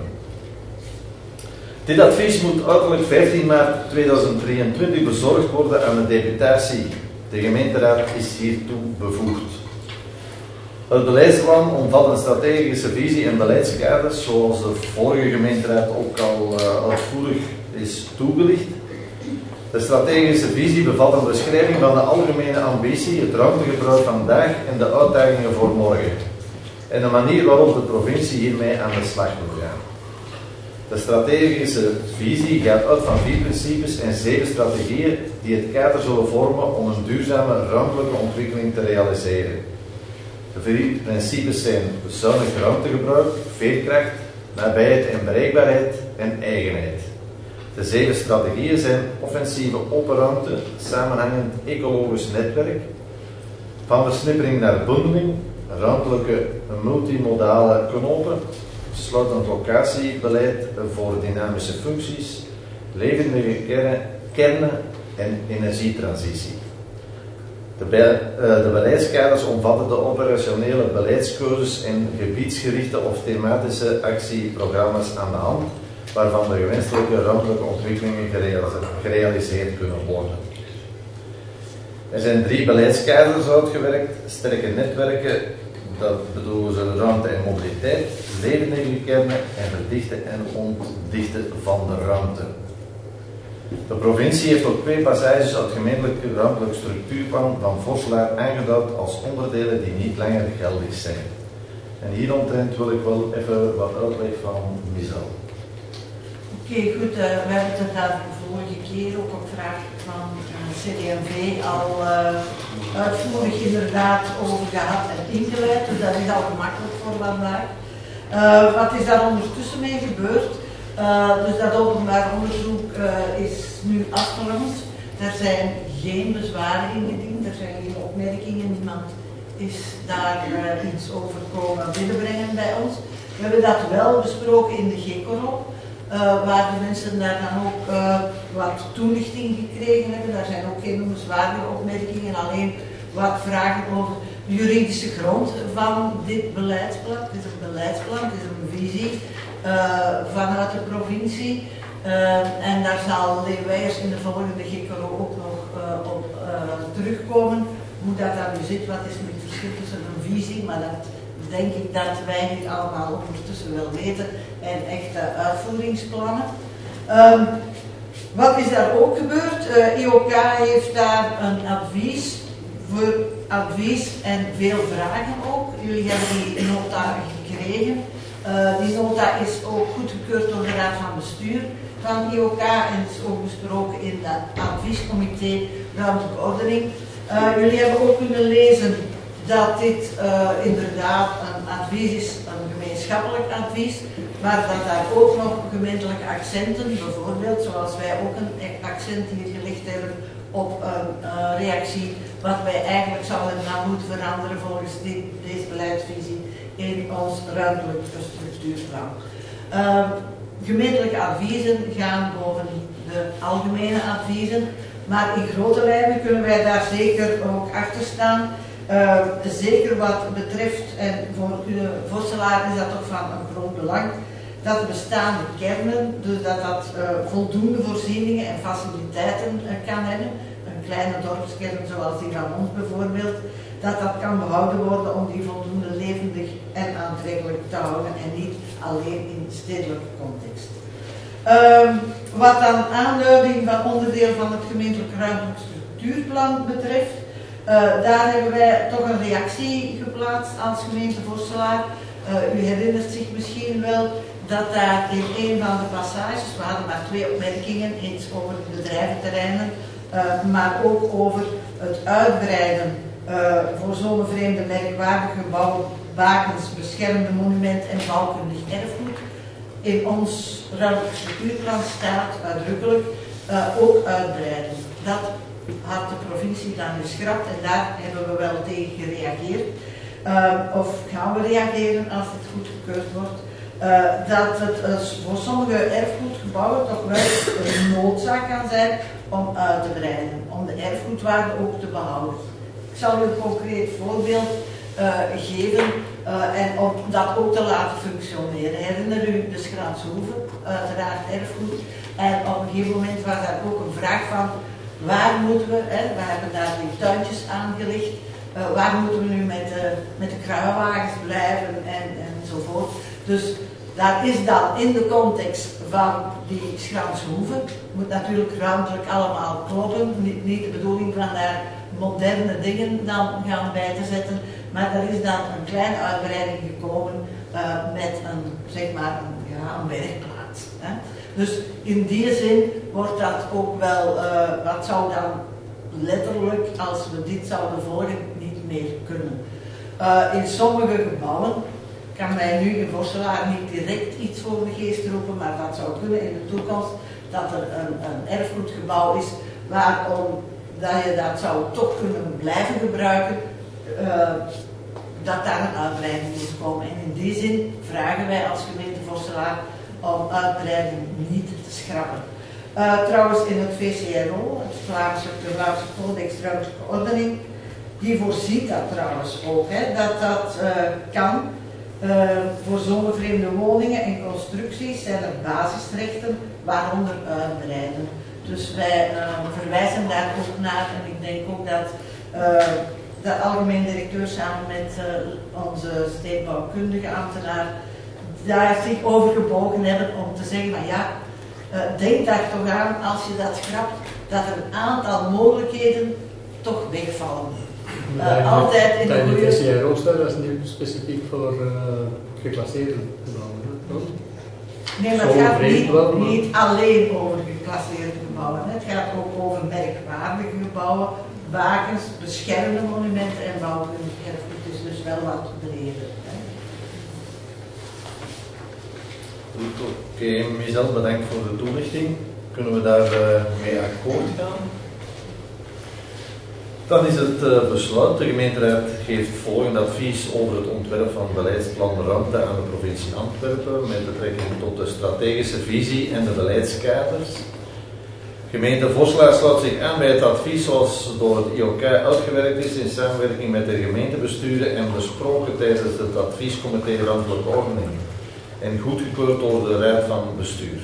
Dit advies moet uiterlijk 15 maart 2023 bezorgd worden aan de deputatie. De gemeenteraad is hiertoe bevoegd. Het beleidsplan omvat een strategische visie en beleidskaders, zoals de vorige gemeenteraad ook al uitvoerig is toegelicht. De strategische visie bevat een beschrijving van de algemene ambitie, het ruimtegebruik van vandaag en de uitdagingen voor morgen. En de manier waarop de provincie hiermee aan de slag moet gaan. De strategische visie gaat uit van 4 principes en 7 strategieën die het kader zullen vormen om een duurzame ruimtelijke ontwikkeling te realiseren. De 4 principes zijn zuinig ruimtegebruik, veerkracht, nabijheid en bereikbaarheid en eigenheid. De 7 strategieën zijn offensieve open ruimte, samenhangend ecologisch netwerk, van versnippering naar bundeling, ruimtelijke multimodale knopen, sluitend locatiebeleid voor dynamische functies, levendige kernen en energietransitie. De beleidskaders omvatten de operationele beleidskeuzes en gebiedsgerichte of thematische actieprogramma's aan de hand, waarvan de gewenselijke ruimtelijke ontwikkelingen gerealiseerd kunnen worden. Er zijn 3 beleidskaders uitgewerkt: sterke netwerken, dat bedoelen ze ruimte en mobiliteit, levendige kernen en verdichten en ontdichten van de ruimte. De provincie heeft ook 2 passages uit het gemeentelijke ruimtelijk structuurplan van Vosselaar aangeduid als onderdelen die niet langer geldig zijn. En hieromtrent wil ik wel even wat uitleg van Michel. Oké, goed. We hebben het daar de vorige keer ook op vraag van CD&V al uitvoerig inderdaad over gehad en ingeleid. Dus dat is al gemakkelijk voor vandaag. Wat is daar ondertussen mee gebeurd? Dus dat openbaar onderzoek is nu afgerond. Er zijn geen bezwaren ingediend, er zijn geen opmerkingen. Niemand is daar iets over komen binnenbrengen bij ons. We hebben dat wel besproken in de GECORO. Waar de mensen daar dan ook wat toelichting gekregen hebben. Daar zijn ook geen bezwaardige opmerkingen, alleen wat vragen over juridische grond van dit beleidsplan. Het is een beleidsplan, het is een visie vanuit de provincie. En daar zal Lee Weijers in de volgende GKO ook nog op terugkomen. Hoe dat dan nu zit, wat is nu het verschil tussen een visie, maar dat denk ik dat wij niet allemaal ondertussen wel weten, en echte uitvoeringsplannen. Wat is daar ook gebeurd? IOK heeft daar een advies en veel vragen ook. Jullie hebben die nota gekregen. Die nota is ook goedgekeurd door de Raad van Bestuur van IOK en is ook besproken in het adviescomité Ruimtelijke Ordening. Jullie hebben ook kunnen lezen dat dit inderdaad een advies is, een gemeenschappelijk advies, maar dat daar ook nog gemeentelijke accenten, bijvoorbeeld zoals wij ook een accent hier gelegd hebben op een reactie, wat wij eigenlijk zouden moeten veranderen volgens deze beleidsvisie in ons ruimtelijk structuurplan. Gemeentelijke adviezen gaan boven de algemene adviezen, maar in grote lijnen kunnen wij daar zeker ook achter staan. Zeker wat betreft, en voor de Vosselaar is dat toch van een groot belang, dat de bestaande kernen, dus dat voldoende voorzieningen en faciliteiten kan hebben. Een kleine dorpskern zoals die van ons bijvoorbeeld, dat kan behouden worden om die voldoende levendig en aantrekkelijk te houden en niet alleen in stedelijke context. Wat dan aanduiding van onderdeel van het gemeentelijk ruimtelijk structuurplan betreft, daar hebben wij toch een reactie geplaatst als gemeente Vosselaar. U herinnert zich misschien wel dat daar in een van de passages, we hadden maar 2 opmerkingen, iets over bedrijventerreinen, maar ook over het uitbreiden voor zonevreemde merkwaardige gebouwen, bakens, beschermde monumenten en bouwkundig erfgoed. In ons ruimtelijk structuurplan staat uitdrukkelijk ook uitbreiden. Dat had de provincie dan geschrapt en daar hebben we wel tegen gereageerd. Of gaan we reageren als het goedgekeurd wordt. Dat het voor sommige erfgoedgebouwen toch wel een noodzaak kan zijn om uit te breiden, om de erfgoedwaarde ook te behouden. Ik zal u een concreet voorbeeld geven en om dat ook te laten functioneren. Herinner u de Schraanse Hoeve, uiteraard erfgoed, en op een gegeven moment was daar ook een vraag van waar moeten we, we hebben daar die tuintjes aangelegd, waar moeten we nu met de kruiwagens blijven enzovoort. Dus daar is dan in de context van die Schraanse Hoeve, moet natuurlijk ruimtelijk allemaal kloppen, niet de bedoeling van daar moderne dingen dan gaan bij te zetten, maar er is dan een kleine uitbreiding gekomen met een werkplaats. Hè. Dus in die zin wordt dat ook wel, wat zou dan letterlijk, als we dit zouden volgen, niet meer kunnen. In sommige gebouwen kan mij nu in Vosselaar niet direct iets voor de geest roepen, maar dat zou kunnen in de toekomst, dat er een erfgoedgebouw is waarom dat je dat zou toch kunnen blijven gebruiken, dat daar een uitbreiding moet komen. En in die zin vragen wij als gemeente Vosselaar om uitbreiding niet te schrappen. Trouwens in het VCRO, de Vlaamse Codex Ruimtelijke Ordening, die voorziet dat trouwens ook, dat kan. Voor zonevreemde woningen en constructies zijn er basisrechten, waaronder uitbreiden. Dus wij verwijzen daar ook naar en ik denk ook dat de algemeen directeur samen met onze stedenbouwkundige ambtenaar daar zich over gebogen hebben om te zeggen van ja, denk daar toch aan als je dat schrapt, dat er een aantal mogelijkheden toch wegvallen. Altijd in de goede... VCRO staat, dat is niet specifiek voor geclasseerde gebouwen. Nee, maar het gaat niet alleen over geclasseerde gebouwen. Het gaat ook over merkwaardige gebouwen, bakens, beschermde monumenten en bouwkundig erfgoed. Het is dus wel wat breder. Oké, Michel, bedankt voor de toelichting. Kunnen we daar mee akkoord gaan? Dan is het besluit. De gemeenteraad geeft volgend advies over het ontwerp van beleidsplan ruimte aan de provincie Antwerpen met betrekking tot de strategische visie en de beleidskaders. Gemeente Vosselaar sluit zich aan bij het advies zoals door het IOK uitgewerkt is in samenwerking met de gemeentebesturen en besproken tijdens het adviescomité Randelijke Ordening en goedgekeurd door de Raad van Bestuur.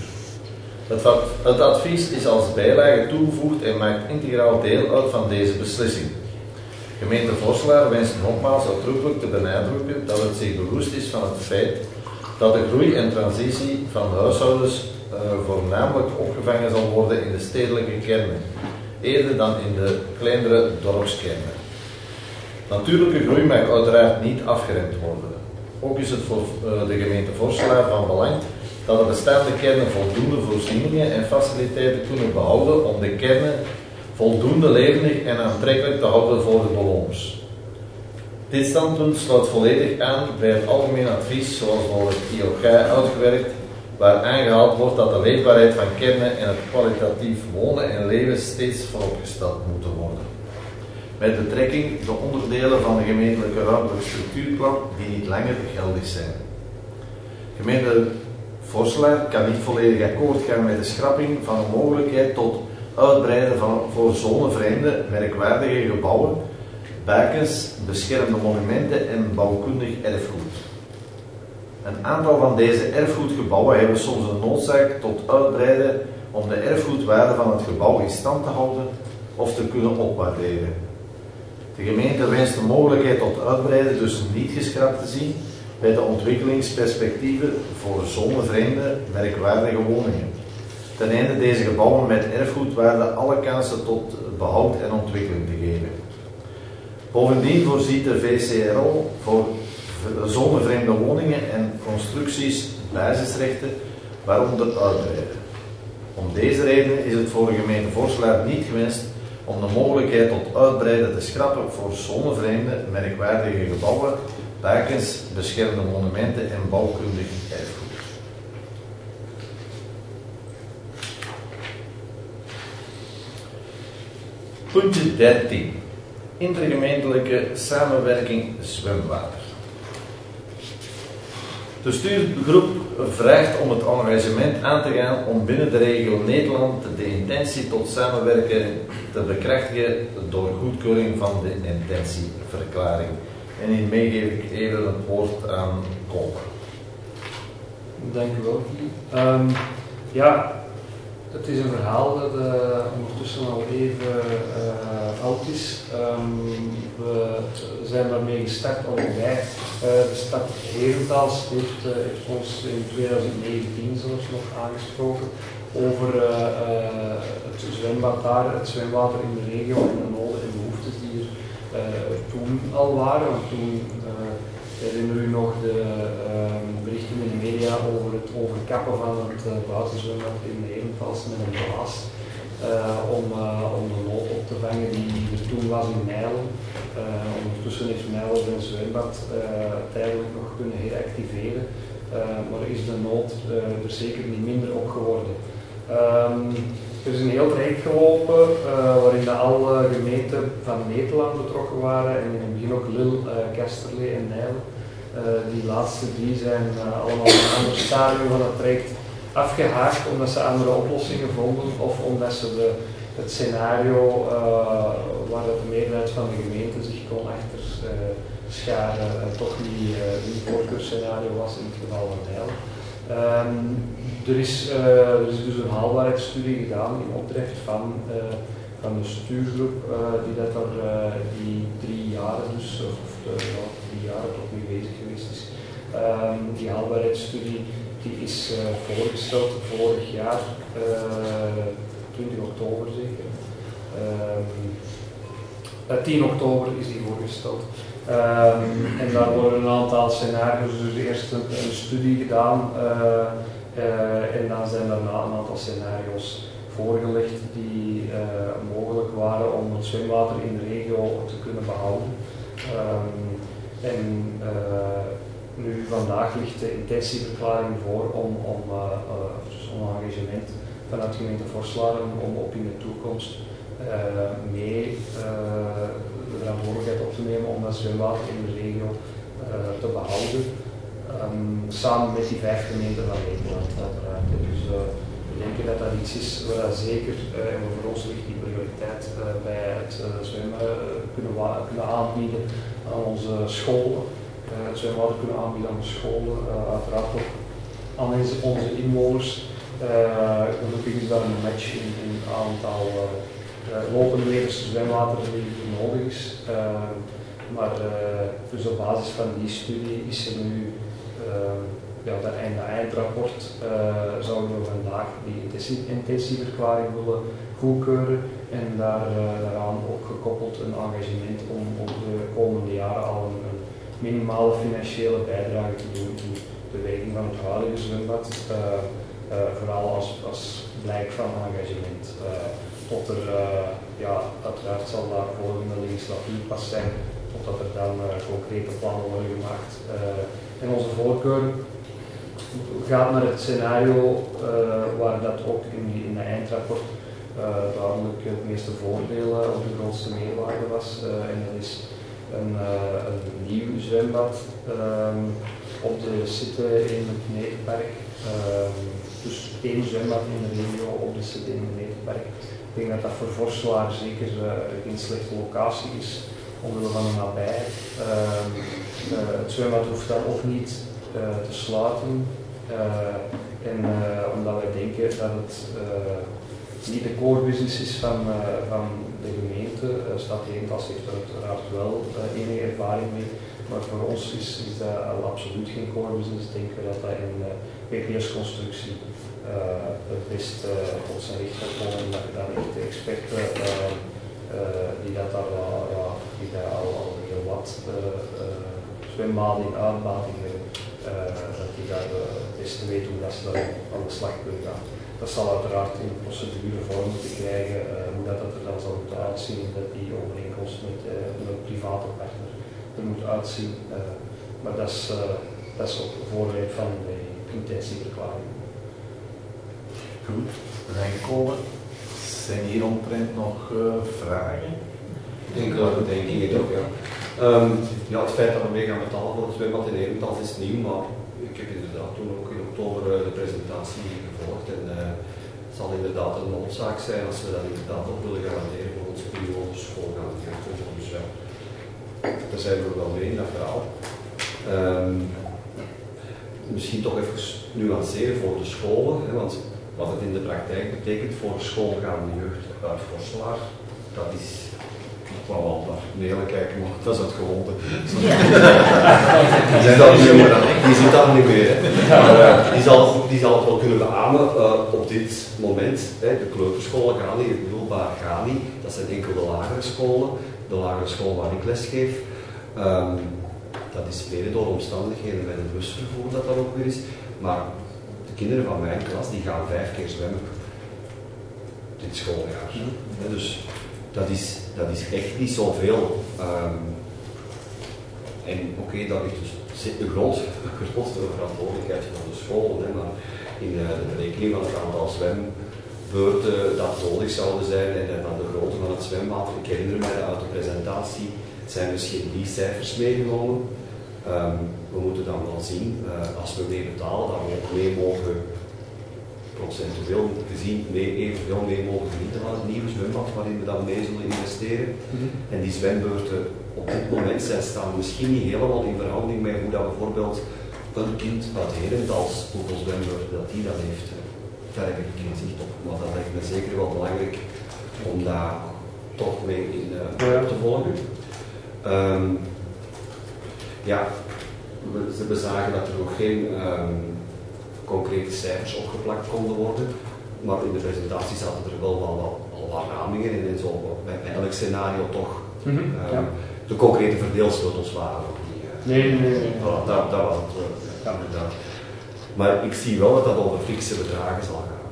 Het advies is als bijlage toegevoegd en maakt integraal deel uit van deze beslissing. Gemeente Vosselaar wenst nogmaals uitdrukkelijk te benadrukken dat het zich bewust is van het feit dat de groei en transitie van de huishoudens voornamelijk opgevangen zal worden in de stedelijke kernen, eerder dan in de kleinere dorpskernen. Natuurlijke groei mag uiteraard niet afgeremd worden. Ook is het voor de gemeente Vosselaar van belang dat de bestaande kernen voldoende voorzieningen en faciliteiten kunnen behouden om de kernen voldoende levendig en aantrekkelijk te houden voor de bewoners. Dit standpunt sluit volledig aan bij het algemeen advies zoals door het IOK uitgewerkt, waar aangehaald wordt dat de leefbaarheid van kernen en het kwalitatief wonen en leven steeds vooropgesteld moeten worden. Met betrekking de onderdelen van de gemeentelijke ruimtelijk structuurplan die niet langer geldig zijn. Gemeente Vosselaar kan niet volledig akkoord gaan met de schrapping van de mogelijkheid tot uitbreiden van voor zonevreemde, merkwaardige gebouwen, bakens, beschermde monumenten en bouwkundig erfgoed. Een aantal van deze erfgoedgebouwen hebben soms een noodzaak tot uitbreiden om de erfgoedwaarde van het gebouw in stand te houden of te kunnen opwaarderen. De gemeente wenst de mogelijkheid tot uitbreiden dus niet geschrapt te zien bij de ontwikkelingsperspectieven voor zonevreemde, merkwaardige woningen. Ten einde deze gebouwen met erfgoedwaarde alle kansen tot behoud en ontwikkeling te geven. Bovendien voorziet de VCRO voor zonevreemde woningen en constructies basisrechten, waaronder uitbreiden. Om deze reden is het voor de gemeente Vosselaar niet gewenst om de mogelijkheid tot uitbreiden te schrappen voor zonevreemde, merkwaardige gebouwen, bakens, beschermde monumenten en bouwkundig erfgoed. Puntje 13. Intergemeentelijke samenwerking zwemwater. De stuurgroep vraagt om het engagement aan te gaan om binnen de regio Nederland de intentie tot samenwerken te bekrachtigen door goedkeuring van de intentieverklaring. En hiermee geef ik even het woord aan Kolk. Dank u wel, Guy. Ja, het is een verhaal dat ondertussen al even oud is. We zijn daarmee gestart al bij. De stad Herentals heeft ons in 2019 zelfs nog aangesproken over het zwembad daar, het zwemwater in de regio en de noden en behoeftes die er toen al waren. Want toen herinner u nog de berichten in de media over het overkappen van het buitenzwembad in Herentals met een blaas. Om de nood op te vangen die er toen was in Nijlen. Ondertussen heeft Nijlen zijn zwembad tijdelijk nog kunnen heractiveren, maar is de nood er zeker niet minder op geworden. Er is een heel traject gelopen waarin alle gemeenten van Nederland betrokken waren en in het begin ook Lille, Kasterlee en Nijlen. Die laatste drie zijn allemaal in een ander stadium van het traject afgehaakt omdat ze andere oplossingen vonden of omdat ze het scenario waar de meerderheid van de gemeente zich kon achter scharen toch niet een voorkeurscenario was in het geval van Nijlen. Er is dus een haalbaarheidsstudie gedaan in opdracht van de stuurgroep die 3 jaren dus, of 3 jaar tot nu bezig geweest is. Die haalbaarheidsstudie die is voorgesteld vorig jaar, 20 oktober zeker. 10 oktober is die voorgesteld. En daar worden een aantal scenario's, dus eerst een studie gedaan en dan zijn daarna een aantal scenario's voorgelegd die mogelijk waren om het zwemwater in de regio te kunnen behouden. Nu vandaag ligt de intentieverklaring voor om een engagement vanuit de gemeente Vosselaar om op in de toekomst mee de verantwoordelijkheid op te nemen om dat zwemwater in de regio te behouden. Samen met die 5 gemeenten van Nederland uiteraard. Dus We denken dat dat iets is waar zeker, en voor ons ligt die prioriteit bij het zwemmen kunnen aanbieden aan onze scholen. Het zwemwater kunnen aanbieden aan de scholen, uiteraard ook aan onze inwoners. Gelukkig is daar een match in het aantal lopende meters zwemwater die nodig is. Maar dus op basis van die studie is er nu dat eindrapport zouden we vandaag die intentieverklaring willen goedkeuren en daaraan ook gekoppeld een engagement om op de komende jaren al een minimale financiële bijdrage te doen in de werking van het huidige zwembad, vooral als blijk van engagement. Tot er, uiteraard zal daar volgende legislatuur pas zijn, totdat er dan concrete plannen worden gemaakt. En onze voorkeur gaat naar het scenario waar dat ook in de eindrapport duidelijk het meeste voordeel of de grootste meerwaarde was. En dat is een nieuw zwembad op de site in het Nevenpark. Dus één zwembad in de regio op de site in het Nevenpark. Ik denk dat dat voor Vorselaar zeker geen slechte locatie is, omwille van de nabijheid. Het zwembad hoeft dan ook niet te sluiten. Omdat wij denken dat het niet de core business is van de gemeente. Stad-Herentals heeft er uiteraard wel enige ervaring mee. Maar voor ons is dat absoluut geen core business. Ik denk dat dat in PPS-constructie het best tot zijn recht gaat komen. Dat je dan echt de experten die daar al heel wat zwembaden in uitbating hebben, dat die daar het beste weten hoe dat ze daar aan de slag kunnen gaan. Dat zal uiteraard in de procedure vorm moeten krijgen, hoe dat er dan zal moeten uitzien, dat die overeenkomst met een private partner er moet uitzien. Maar dat is ook een voorwerp van de intentieverklaring. Goed, we zijn gekomen. Zijn hier omtrent nog vragen? Denk ik ook, ja. Het feit dat we mee gaan betalen voor het zwembad in Herentals is nieuw, maar ik heb inderdaad toen ook in oktober de presentatie gevolgd en het zal inderdaad een noodzaak zijn als we dat inderdaad ook willen garanderen voor onze school gaan. Dus ja, daar zijn we wel mee in dat verhaal. Misschien toch even nuanceren voor de scholen, hè, want wat het in de praktijk betekent voor schoolgaande jeugd uit Vorselaar, dat is, ik wou al naar Nele kijken, maar dat is het gewoonte. Ja. Die zit daar niet meer. Die zal het wel kunnen beamen op dit moment. De kleuterscholen gaan niet, het middelbaar gaan niet. Dat zijn enkel de lagere scholen. De lagere school waar ik les geef. Dat is mede door omstandigheden met het busvervoer dat ook weer is. Maar de kinderen van mijn klas die gaan 5 keer zwemmen dit schooljaar. Dus dat is echt niet zoveel. En oké, dat is dus de grootste verantwoordelijkheid van de scholen. Hè, maar in de rekening van het aantal zwembeurten dat nodig zouden zijn en van de grootte van het zwembad. Ik herinner mij uit de presentatie zijn misschien die cijfers meegenomen. We moeten dan wel zien, als we mee betalen, dat we ook mee mogen, procentueel gezien, evenveel mee mogen genieten van het nieuwe zwembad waarin we dan mee zullen investeren. En die zwembeurten op dit moment staan misschien niet helemaal in verhouding met hoe dat bijvoorbeeld een kind uit Herentals, hoeveel zwembeurten dat die dan heeft. Daar heb ik geen zicht op, maar dat lijkt me zeker wel belangrijk om daar toch mee in op te volgen. We zagen dat er nog geen concrete cijfers opgeplakt konden worden, maar in de presentatie zaten er wel al wat ramingen in en zo bij elk scenario toch. De concrete verdeelsleutels waren nog niet. Nee. Dat was het inderdaad. Maar ik zie wel dat dat over fikse bedragen zal gaan.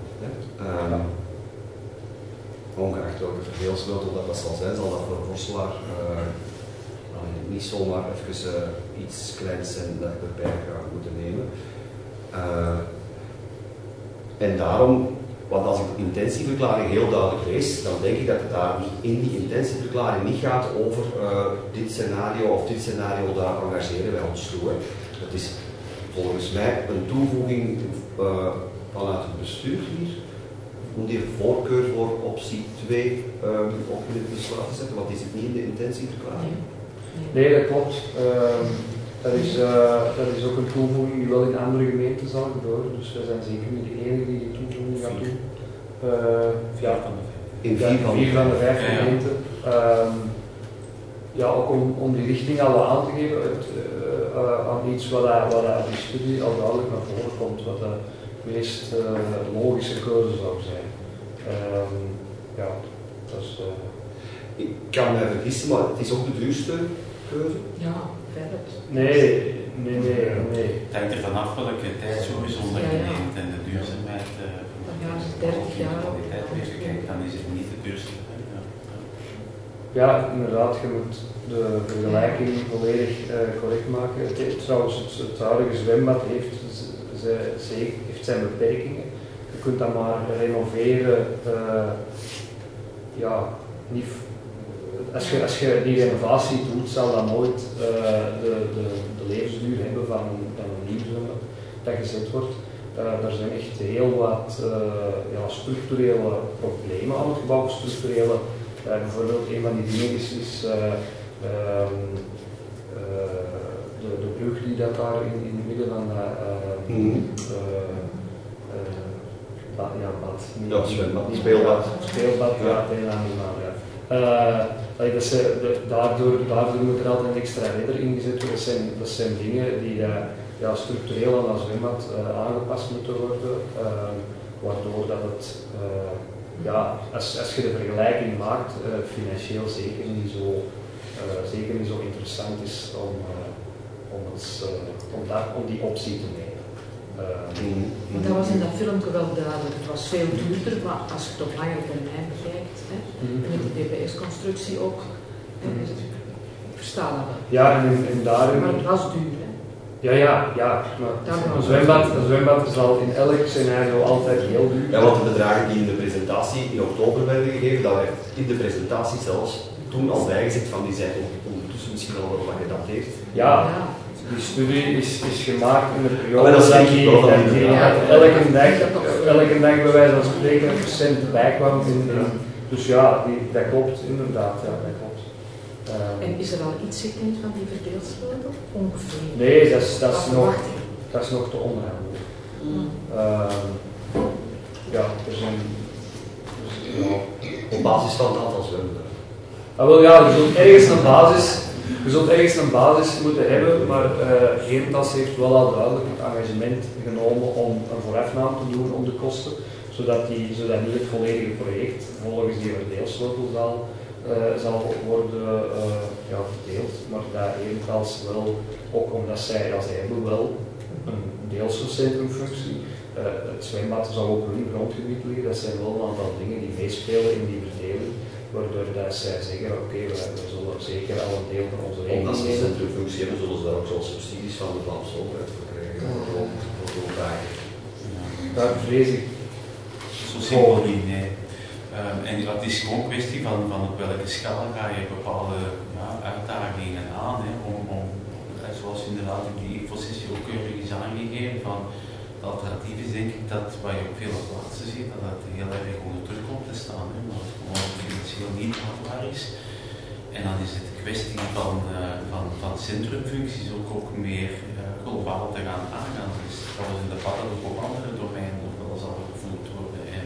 Ongeacht welke verdeelsleutel dat zal zijn, zal dat voor een Vorselaar niet zomaar even iets kleins zijn dat ik erbij ga moeten nemen. En daarom, want als ik de intentieverklaring heel duidelijk lees, dan denk ik dat het daar in die intentieverklaring niet gaat over dit scenario of dit scenario, daar engageren wij ons toe. Het is volgens mij een toevoeging vanuit het bestuur hier om die voorkeur voor optie 2 op in het besluit te zetten, want is het niet in de intentieverklaring? Nee, dat klopt. Dat is ook een toevoeging die wel in andere gemeenten zal gebeuren, dus wij zijn zeker niet de enige die die toevoeging gaat doen. In 4 van de 5 gemeenten. Ja, ook om die richting al wat aan te geven aan iets wat uit die studie al duidelijk naar voren komt, wat de meest logische keuze zou zijn. Ja, dat is Ik kan mij vergissen, maar het is ook de duurste keuze? Ja, verder. Nee. Het hangt er vanaf welke tijdshorizon dat je neemt en de duurzaamheid dan gaan ze 30 jaar op. Dan is het niet de duurste. Ja, inderdaad, je moet de vergelijking volledig correct maken. Trouwens, het huidige zwembad heeft zijn beperkingen. Je kunt dat maar renoveren. Niet, als je die renovatie doet, zal dat nooit de levensduur hebben van een nieuw zwembad dat gezet wordt. Er zijn echt heel wat structurele problemen aan het gebouw, structurele. Bijvoorbeeld een van die dingen is de brug die dat daar in het midden van speelbad, daardoor moet er altijd een extra redder ingezet worden. Dat zijn dingen die structureel aan dat zwembad aangepast moeten worden, waardoor dat het als je de vergelijking maakt, financieel zeker niet zo interessant is om die optie te nemen. Want dat was in dat filmpje wel duidelijk. Het was veel duurder, maar als je het op langere termijn bekijkt, met de DPS-constructie ook, ik versta dat wel. Ja, en daarom... Maar het was duur, hè? Ja, maar een zwembad zal in elk scenario altijd heel duur. Ja, want de bedragen die in de presentatie in oktober werden gegeven, dat werd in de presentatie zelfs toen al bijgezet van die zijn ondertussen misschien al wel wat gedateerd. Ja, die studie is gemaakt in de periode dat elke dag bij wijze van spreken een procent bijkwam. Dus ja, dat klopt inderdaad. Ja, dat klopt. En is er al iets gekend van die verdeelsleutel? Ongeveer? Nee, dat is nog te onderhandelen. Er zijn... op basis van het aantal zwemmen. Je zult ergens een basis moeten hebben, maar Herentals heeft wel al duidelijk het engagement genomen om een voorafname te doen om de kosten, zodat niet het volledige project volgens die verdeelsleutel zal worden verdeeld, maar dat Herentals wel, ook omdat zij hebben wel een deelcentrumfunctie. Het zwembad zal op hun grondgebied liggen, dat zijn wel een aantal dingen die meespelen in die verdeling, waardoor dat zij zeggen, oké, we zullen zeker al een deel van onze rekening nemen. Als ze een centrumfunctie hebben, zullen ze daar ook zo'n subsidies van de Vlaamse overheid voor krijgen. Daar vrees ik. Zo simpel niet, nee. En het is gewoon een kwestie van op welke schaal ga je bepaalde uitdagingen aan, zoals inderdaad in die infosessie ook keurig is aangegeven, van het alternatief is denk ik dat wat je op vele plaatsen ziet, dat het heel erg onder druk komt te staan, omdat het gewoon financieel niet haalbaar is. En dan is het een kwestie van centrumfuncties ook meer globaal te gaan aangaan. Dus dat was in de debat ook op andere domeinen nog wel zal gevoerd worden. En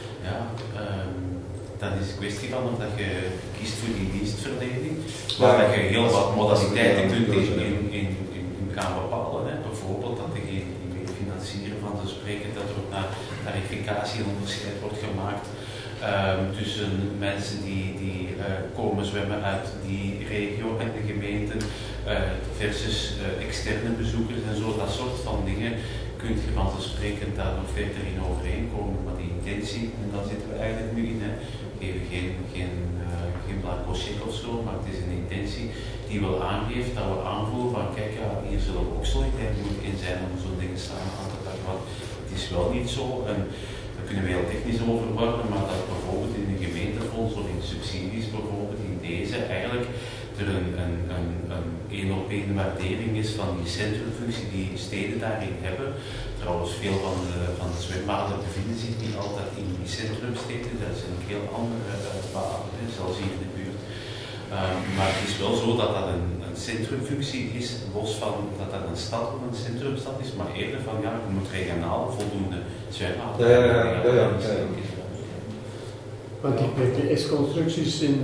dan is het een kwestie van dat je kiest voor die dienstverlening, waar dat je heel wat modaliteiten kunt in gaan bepalen. Bijvoorbeeld dat degene die mee financieren van te spreken, dat er ook naar tarificatie een onderscheid wordt gemaakt tussen mensen die komen zwemmen uit die regio en de gemeenten versus externe bezoekers en zo, dat soort van dingen kun je van te spreken daar nog verder in overeenkomen. Maar die intentie, en daar zitten we eigenlijk nu in, geven geen blanco cheque of zo, maar het is een intentie die wel aangeeft dat we aanvoelen van kijk, hier zullen we ook solidair in zijn om zo'n dingen samen aan te pakken. Want het is wel niet zo, en daar kunnen we heel technisch over worden, maar dat bijvoorbeeld in een gemeentefonds of in subsidies bijvoorbeeld in deze eigenlijk er een één-op-één waardering is van die centrumfunctie die steden daarin hebben. Trouwens, veel van de zwembaden bevinden zich niet altijd in die centrumsteden, dat zijn ook heel andere baden, zelfs hier in de buurt. Maar het is wel zo dat dat een centrumfunctie is, los van dat dat een stad of een centrumstad is, maar eerder van ja, je moet regionaal voldoende zwembaden hebben. Want die PTS-constructies in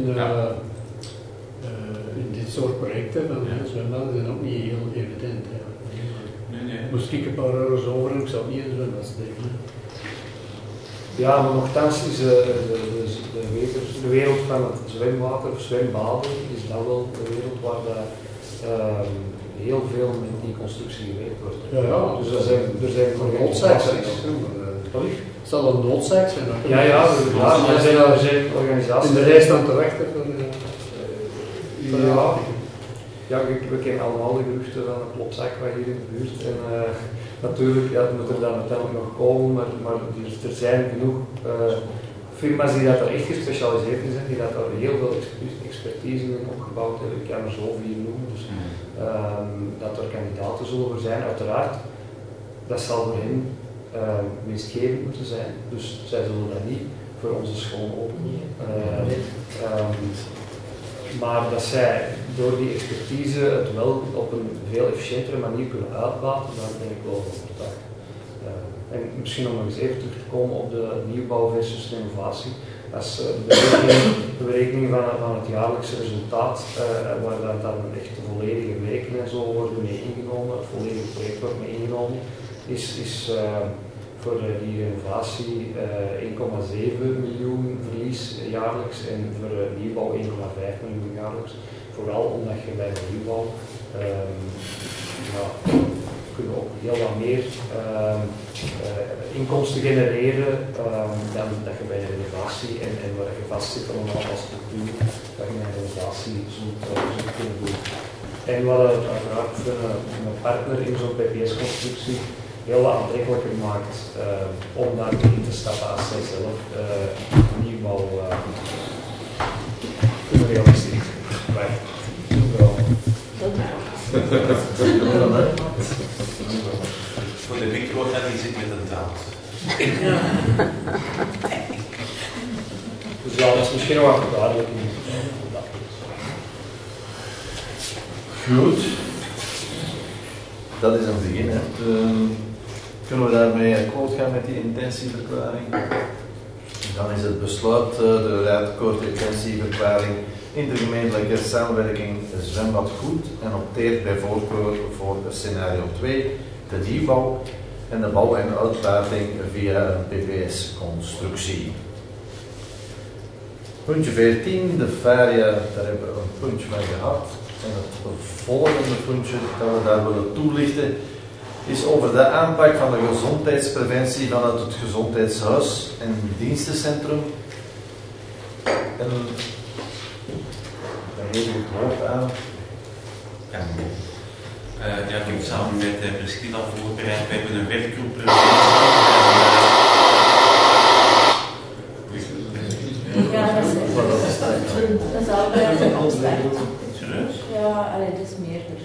dit soort projecten van zwembaden zijn ook niet heel evident. Nee. Moest ik een paar euro's over en ik zou niet in zwembad steken. Ja, maar nogthans is de wereld van het zwemwater, zwembaden, is dat wel de wereld waar heel veel met die constructie gewerkt wordt. Ja. Dus er zijn noodzaak zijn. Het zal een noodzaak zijn. Er zijn organisaties. In de rij staan te wachten voor Ja, we kennen allemaal de geruchten van een klopzak hier in de buurt. En natuurlijk moet er dan uiteindelijk nog komen, maar er zijn genoeg firma's die daar echt gespecialiseerd in zijn, die daar heel veel expertise in opgebouwd hebben. Ik kan er zo 4 noemen, dus dat er kandidaten zullen voor zijn. Uiteraard, dat zal voor hen winstgevend moeten zijn, dus zij zullen dat niet voor onze school openen. Maar dat zij door die expertise het wel op een veel efficiëntere manier kunnen uitbaten, daar ben ik wel van overtuigd. En misschien om nog eens even terug te komen op de nieuwbouw versus renovatie. Dat is de berekening van het jaarlijkse resultaat, waar dan echt de volledige wijken en zo worden mee ingenomen, het volledige project wordt mee ingenomen, is voor die renovatie 1,7 miljoen verlies jaarlijks en voor nieuwbouw 1,5 miljoen jaarlijks. Vooral omdat je bij de nieuwbouw kunnen ook heel wat meer inkomsten genereren dan dat je bij de renovatie en waar je vastzit aan een aantal structuur, dat je een renovatie zult kunnen doen. En wat het uiteraard voor een partner in zo'n PPS-constructie heel aantrekkelijker maakt om daar in te stappen als zij zelf nieuwbouw kunnen realiseren. Voor de micro die zit met een draad. Dus ja, dat is misschien nog wat verduidelijking. Goed. Dat is een begin. Kunnen we daarmee akkoord gaan met die intentieverklaring? Dan is het besluit de uitgekoorde intentieverklaring intergemeentelijke samenwerking zwembad goed en opteert bij voorkeur voor scenario 2, de nieuwbouw en de bouw en uitbating via een PPS-constructie. Puntje 14, de Faria, daar hebben we een puntje van gehad. En het volgende puntje dat we daar willen toelichten is over de aanpak van de gezondheidspreventie vanuit het gezondheidshuis en dienstencentrum. En daar geef ik het woord aan. Ja, ik heb samen met Priscilla voorbereid. We hebben een werkgroep. Dat is altijd een afspraak. Serieus? Ja, allee, dat is meerder.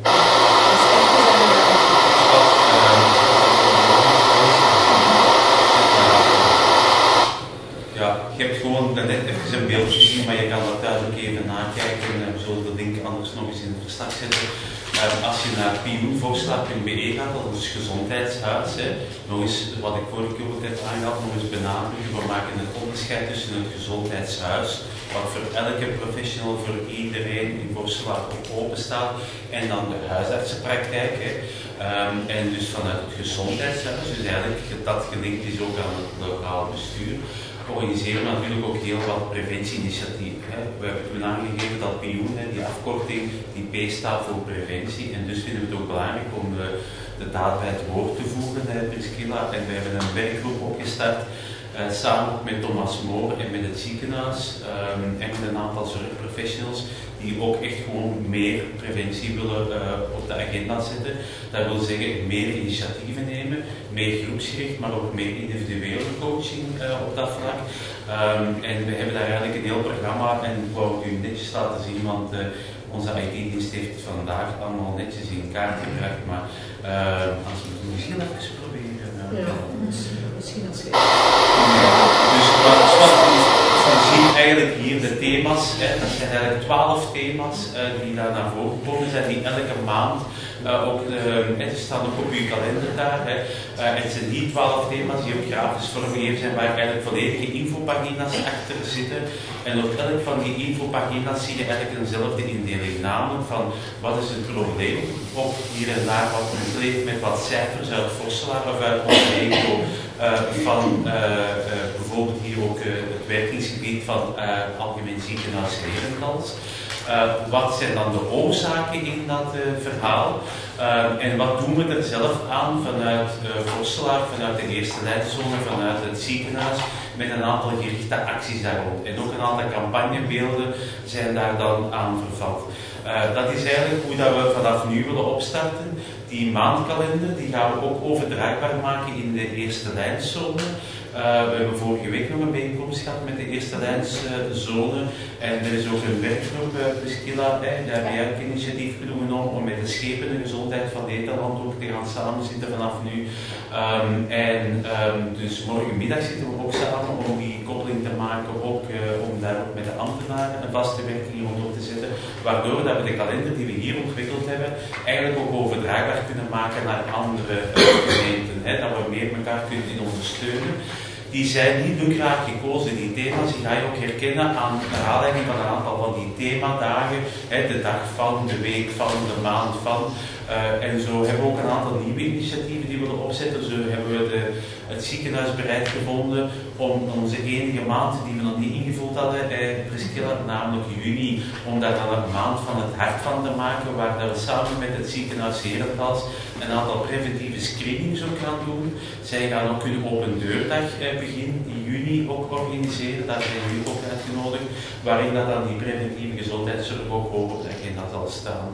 Ja, je hebt gewoon net even een beeld gezien, maar je kan dat thuis ook even nakijken. We zullen dat ding anders nog eens in het verslag zetten. Als je naar pioenvoorslag.be gaat, dat is gezondheidshuis. Nog eens, wat ik vorige keer ook heb aangehaald, nog eens benadrukken. We maken een onderscheid tussen het gezondheidshuis, wat voor elke professional, voor iedereen in Voorslaag ook open staat, en dan de huisartsenpraktijk. En dus vanuit het gezondheidshuis, dus eigenlijk dat gelinkt is ook aan het lokaal bestuur, organiseren we natuurlijk ook heel wat preventieinitiatieven. We hebben toen aangegeven dat PIOEN, die afkorting, die P staat voor preventie. En dus vinden we het ook belangrijk om de daad bij het woord te voegen, Priscilla. En we hebben een werkgroep opgestart, samen met Thomas Moor en met het ziekenhuis en met een aantal zorgprofessionals, die ook echt gewoon meer preventie willen op de agenda zetten. Dat wil zeggen meer initiatieven nemen, meer groepsgericht, maar ook meer individuele coaching op dat vlak. En we hebben daar eigenlijk een heel programma, en ik wou u netjes laten zien, want Onze IT-dienst heeft het vandaag allemaal netjes in kaart gebracht, maar als we het misschien even proberen. Ja, misschien als je... Dus wat we zien eigenlijk hier de thema's, dat zijn eigenlijk 12 thema's die daar naar voren komen zijn, die elke maand ook, ze staan ook op uw kalender daar. Het zijn die 12 thema's die ook grafisch vormgegeven zijn, waar eigenlijk volledige infopagina's achter zitten. En op elk van die infopagina's zie je eigenlijk eenzelfde indeling, namelijk van wat is het probleem, ook hier en daar wat bekleed met wat cijfers uit Vosselaar of uit onze regio, van bijvoorbeeld hier ook het werkingsgebied van Algemeen Ziekenhuis Herentals. Wat zijn dan de oorzaken in dat verhaal? En wat doen we er zelf aan vanuit Vosselaar, vanuit de eerste lijnzone, vanuit het ziekenhuis, met een aantal gerichte acties daar rond. En ook een aantal campagnebeelden zijn daar dan aan vervat. Dat is eigenlijk hoe dat we vanaf nu willen opstarten. Die maandkalender die gaan we ook overdraagbaar maken in de eerste lijnzone. We hebben vorige week nog een bijeenkomst gehad met de eerste lijnszone. En er is ook een werkgroep, Priscilla, daar heb jij ook initiatief genomen om met de schepende gezondheid van Nederland ook te gaan samenzitten vanaf nu. Dus morgenmiddag zitten we ook samen om die koppeling te maken, ook om daar ook met de ambtenaren een vaste werking rondom te zetten. Waardoor dat we de kalender die we hier ontwikkeld hebben, eigenlijk ook overdraagbaar kunnen maken naar andere gemeenten. Dat we meer elkaar kunnen in ondersteunen. Die zijn niet lukraak gekozen, die thema's, die ga je ook herkennen aan de aanleiding van een aantal van die themadagen, de dag van, de week van, de maand van. En zo hebben we ook een aantal nieuwe initiatieven die we willen opzetten. Zo hebben we het ziekenhuis bereid gevonden om onze enige maand die we nog niet ingevuld hadden, Priscilla, namelijk juni, om daar dan een maand van het hart van te maken, waar we samen met het ziekenhuis Herentals een aantal preventieve screenings ook gaan doen. Zij gaan ook een open deurdag begin juni ook organiseren, daar zijn jullie ook uitgenodigd, waarin dat dan die preventieve gezondheidszorg ook hoog op de agenda zal staan.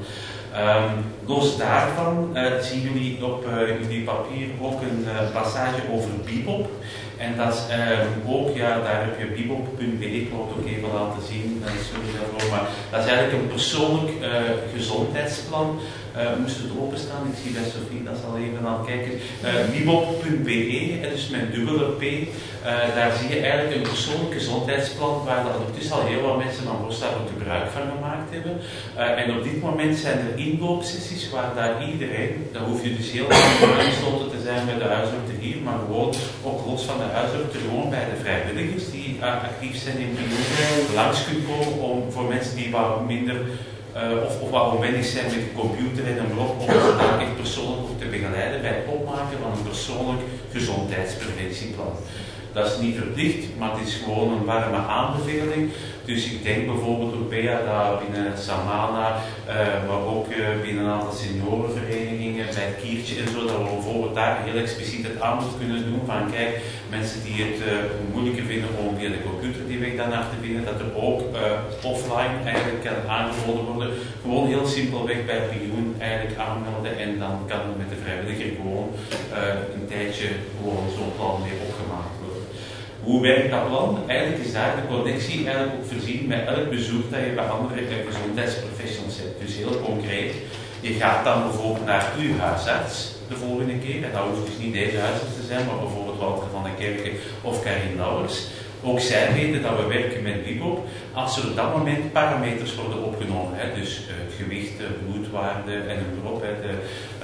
Los daarvan zien jullie op jullie papier ook een passage over Bibop. En dat is ook, daar heb je bibop.be, ik wil het ook even laten zien, sorry daarvoor, maar dat is eigenlijk een persoonlijk gezondheidsplan. Moest het openstaan, ik zie bij Sophie, dat zal even aan het kijken. Bibop.be, dus met dubbele P, daar zie je eigenlijk een persoonlijk gezondheidsplan waar dat ondertussen al heel wat mensen van Vosselaar ook gebruik van gemaakt hebben. En op dit moment zijn er inloopsessies waar daar iedereen, daar hoef je dus heel erg aangesloten te zijn bij de huisarts hier, maar gewoon ook los van de huisarts, gewoon bij de vrijwilligers die actief zijn in Pioen, langs kunt komen om voor mensen die wat minder of wat onwennig zijn met de computer en een blog, om ze daar echt persoonlijk te begeleiden bij het opmaken van een persoonlijk gezondheidspreventieplan. Dat is niet verplicht, maar het is gewoon een warme aanbeveling. Dus ik denk bijvoorbeeld ook bij binnen Samana, maar ook binnen een aantal seniorenverenigingen, bij het Kiertje en zo, dat we bijvoorbeeld daar heel expliciet het aanbod kunnen doen van kijk, mensen die het moeilijker vinden om via de computer die weg daarnaar te vinden, dat er ook offline eigenlijk kan aangeboden worden. Gewoon heel simpelweg bij Pioen eigenlijk aanmelden en dan kan er met de vrijwilliger gewoon een tijdje gewoon zo'n plan mee opgemaakt worden. Hoe werkt dat plan? Eigenlijk is daar de connectie eigenlijk ook voorzien met elk bezoek dat je bij andere gezondheidsprofessionals hebt. Dus heel concreet, je gaat dan bijvoorbeeld naar uw huisarts de volgende keer. En dat hoeft dus niet deze huisarts te zijn, maar bijvoorbeeld Wouter van den Kerken of Karin Lauwers. Ook zij weten dat we werken met Bibop als er op dat moment parameters worden opgenomen. Dus het gewicht, de bloedwaarde en een erop. De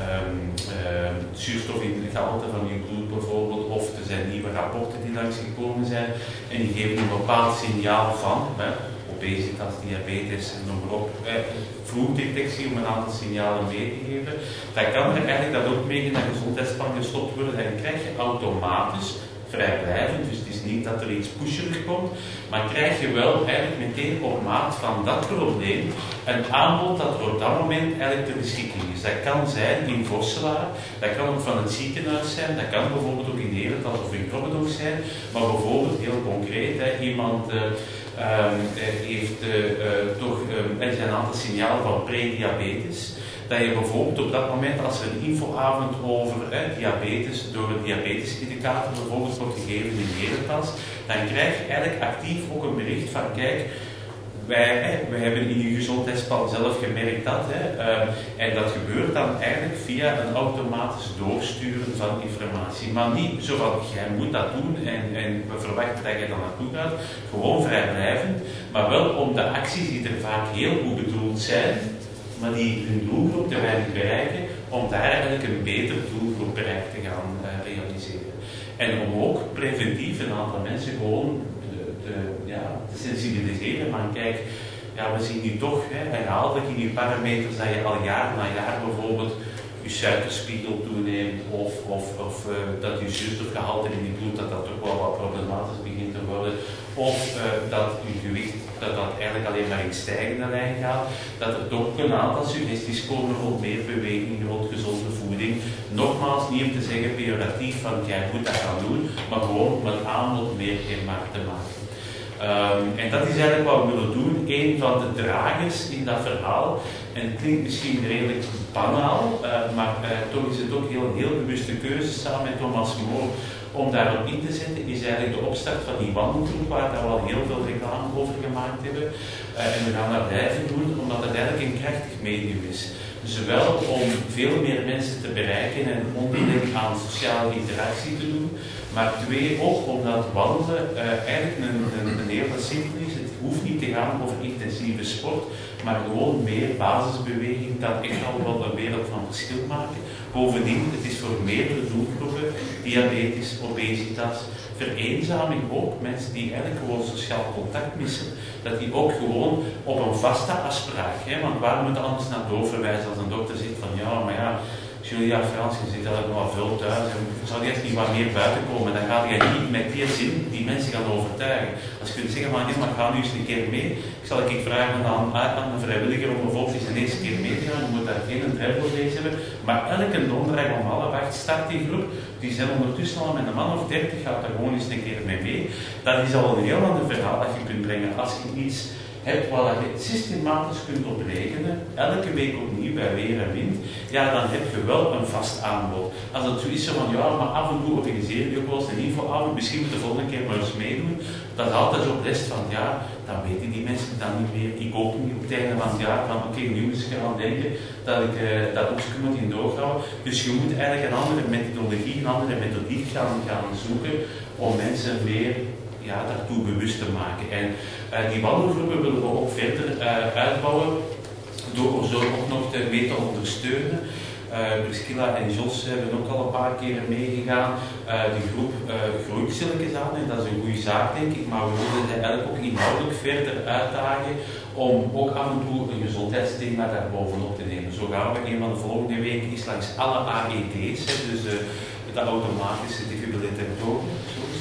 zuurstof in het gehalte van je bloed bijvoorbeeld. Of er zijn nieuwe rapporten die langsgekomen zijn. En die geven een bepaald signaal van obesitas, diabetes en noem maar op. Vroegdetectie om een aantal signalen mee te geven. Dan kan er eigenlijk dat ook mee in een gezondheidsplan gestopt worden. Dan krijg je automatisch vrijblijvend, dus het is niet dat er iets pusherig komt, maar krijg je wel eigenlijk meteen op maat van dat probleem een aanbod dat er op dat moment eigenlijk ter beschikking is. Dat kan zijn in Vosselaar, dat kan ook van het ziekenhuis zijn, dat kan bijvoorbeeld ook in Herentals of in Krobbenhoek zijn, maar bijvoorbeeld heel concreet, iemand heeft er zijn een aantal signalen van prediabetes. Dat je bijvoorbeeld op dat moment, als er een infoavond over diabetes, door een diabetesindicator bijvoorbeeld wordt gegeven in Herentals, dan krijg je eigenlijk actief ook een bericht van kijk, wij hebben in uw gezondheidsplan zelf gemerkt dat. En dat gebeurt dan eigenlijk via een automatisch doorsturen van informatie. Maar niet zo van, jij moet dat doen en we verwachten dat je dan naartoe gaat. Gewoon vrijblijvend. Maar wel om de acties die er vaak heel goed bedoeld zijn, maar die hun doelgroep te weinig bereiken, om daar eigenlijk een beter doelgroepbereik te gaan realiseren. En om ook preventief een aantal mensen gewoon te sensibiliseren. Maar kijk, we zien nu toch herhaaldelijk in je parameters dat je al jaar na jaar bijvoorbeeld je suikerspiegel toeneemt of dat je zuurstofgehalte in je bloed dat toch wel wat problematisch begint te worden. Of dat je gewicht dat eigenlijk alleen maar in stijgende lijn gaat. Dat er toch een aantal suggesties komen rond meer beweging, rond gezonde voeding. Nogmaals, niet om te zeggen pejoratief van jij moet dat gaan doen, maar gewoon om het aanbod meer kenbaar te maken. En dat is eigenlijk wat we willen doen. Een van de dragers in dat verhaal, en het klinkt misschien redelijk banaal, maar toch is het ook een heel bewuste keuze samen met Thomas Moor om daarop in te zetten, is eigenlijk de opstart van die wandelgroep, waar we al heel veel reclame over gemaakt hebben. En we gaan dat blijven doen, omdat het eigenlijk een krachtig medium is. Zowel om veel meer mensen te bereiken en onderling aan sociale interactie te doen, maar twee ook omdat wandelen eigenlijk een hele simpel is. Het hoeft niet te gaan over intensieve sport, maar gewoon meer basisbeweging kan echt al wel een wereld van verschil maken. Bovendien, het is voor meerdere doelgroepen, diabetes, obesitas, vereenzaming ook, mensen die eigenlijk gewoon sociaal contact missen, dat die ook gewoon op een vaste afspraak, want waar moet anders naar doorverwijzen als een dokter zegt van Julia Frans, je zit eigenlijk nog wel veel thuis, en zou die echt niet wat meer buiten komen, dan ga je niet met die zin die mensen gaan overtuigen. Als je kunt zeggen van, maar ga nu eens een keer mee, ik zal vragen aan een vrijwilliger om bijvoorbeeld eens de eerste keer mee te gaan, je moet daar geen drempelrace hebben, maar elke donderdag om 7:30 start die groep, die zijn ondertussen al met een man of 30, gaat er gewoon eens een keer mee. Dat is al een heel ander verhaal dat je kunt brengen. Als je iets hebt waar je systematisch kunt op rekenen, elke week opnieuw bij weer en wind, dan heb je wel een vast aanbod. Als het zo is van, maar af en toe organiseer je ook wel eens een infoavond, misschien moet de volgende keer maar eens meedoen, dat haalt dus op rest van, dan weten die mensen dan niet meer. Ik ook niet op het einde van het jaar, van oké, nu moet ik gaan denken dat ik dat ook moet in doorhouden. Dus je moet eigenlijk een andere methodologie, een andere methodiek gaan zoeken om mensen meer daartoe bewust te maken. En die wandelgroepen willen we ook verder uitbouwen door zo ook nog mee te ondersteunen. Priscilla en Jos hebben ook al een paar keer meegegaan. Die groep groeit stilletjes aan en dat is een goede zaak, denk ik, maar we willen ze eigenlijk ook inhoudelijk verder uitdagen om ook af en toe een gezondheidsthema daar bovenop te nemen. Zo gaan we een van de volgende weken is langs alle AED's, dus de automatische defibrillatoren,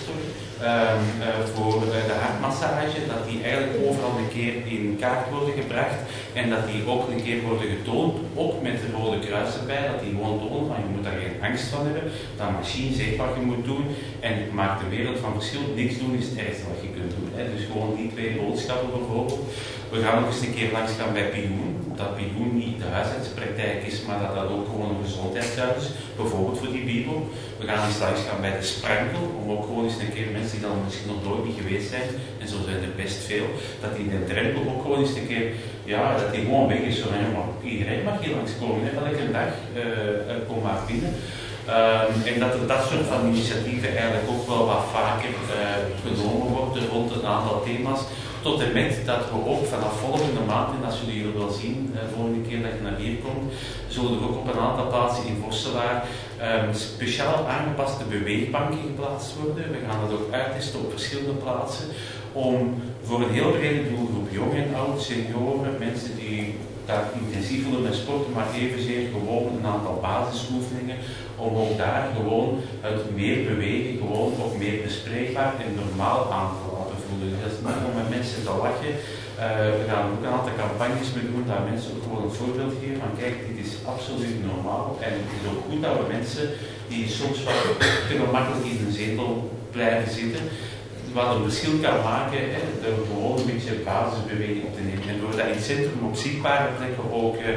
voor de hartmassage, dat die eigenlijk overal een keer in kaart worden gebracht en dat die ook een keer worden getoond, ook met de Rode Kruis erbij, dat die gewoon tonen van je moet daar geen angst van hebben, dat machine zegt wat je moet doen en het maakt de wereld van verschil. Niks doen is het ergste wat je kunt doen. Dus gewoon die twee boodschappen bijvoorbeeld. We gaan nog eens een keer langs gaan bij Pioen, dat Pioen niet de huisartspraktijk is, maar dat dat ook gewoon een gezondheidshuis is, bijvoorbeeld voor die bibel. We gaan eens langs gaan bij de Sprankel, om ook gewoon eens een keer mensen die dan misschien nog nooit niet geweest zijn, en zo zijn er best veel, dat die in de drempel ook gewoon eens een keer, dat die gewoon weg is. Zo, maar iedereen mag hier langskomen, elke dag, kom maar binnen. En dat er dat soort van initiatieven eigenlijk ook wel wat vaker genomen worden rond een aantal thema's. Tot en met dat we ook vanaf volgende maand, en dat zullen jullie wel zien, de volgende keer dat je naar hier komt, zullen er ook op een aantal plaatsen in Vosselaar speciaal aangepaste beweegbanken geplaatst worden. We gaan dat ook uittesten op verschillende plaatsen, om voor een heel brede doelgroep, jong en oud, senioren, mensen die daar intensief willen met sporten, maar evenzeer gewoon een aantal basisoefeningen, om ook daar gewoon het meer bewegen, gewoon ook meer bespreekbaar en normaal aan te laten voelen. Dat is niet om met mensen te lachen. We gaan ook een aantal campagnes mee doen, dat mensen ook gewoon een voorbeeld geven van kijk, dit is absoluut normaal. En het is ook goed dat we mensen die soms wat te gemakkelijk in een zetel blijven zitten, wat een verschil kan maken, door gewoon een beetje basisbeweging op te nemen. En door dat in het centrum op zichtbare plekken ook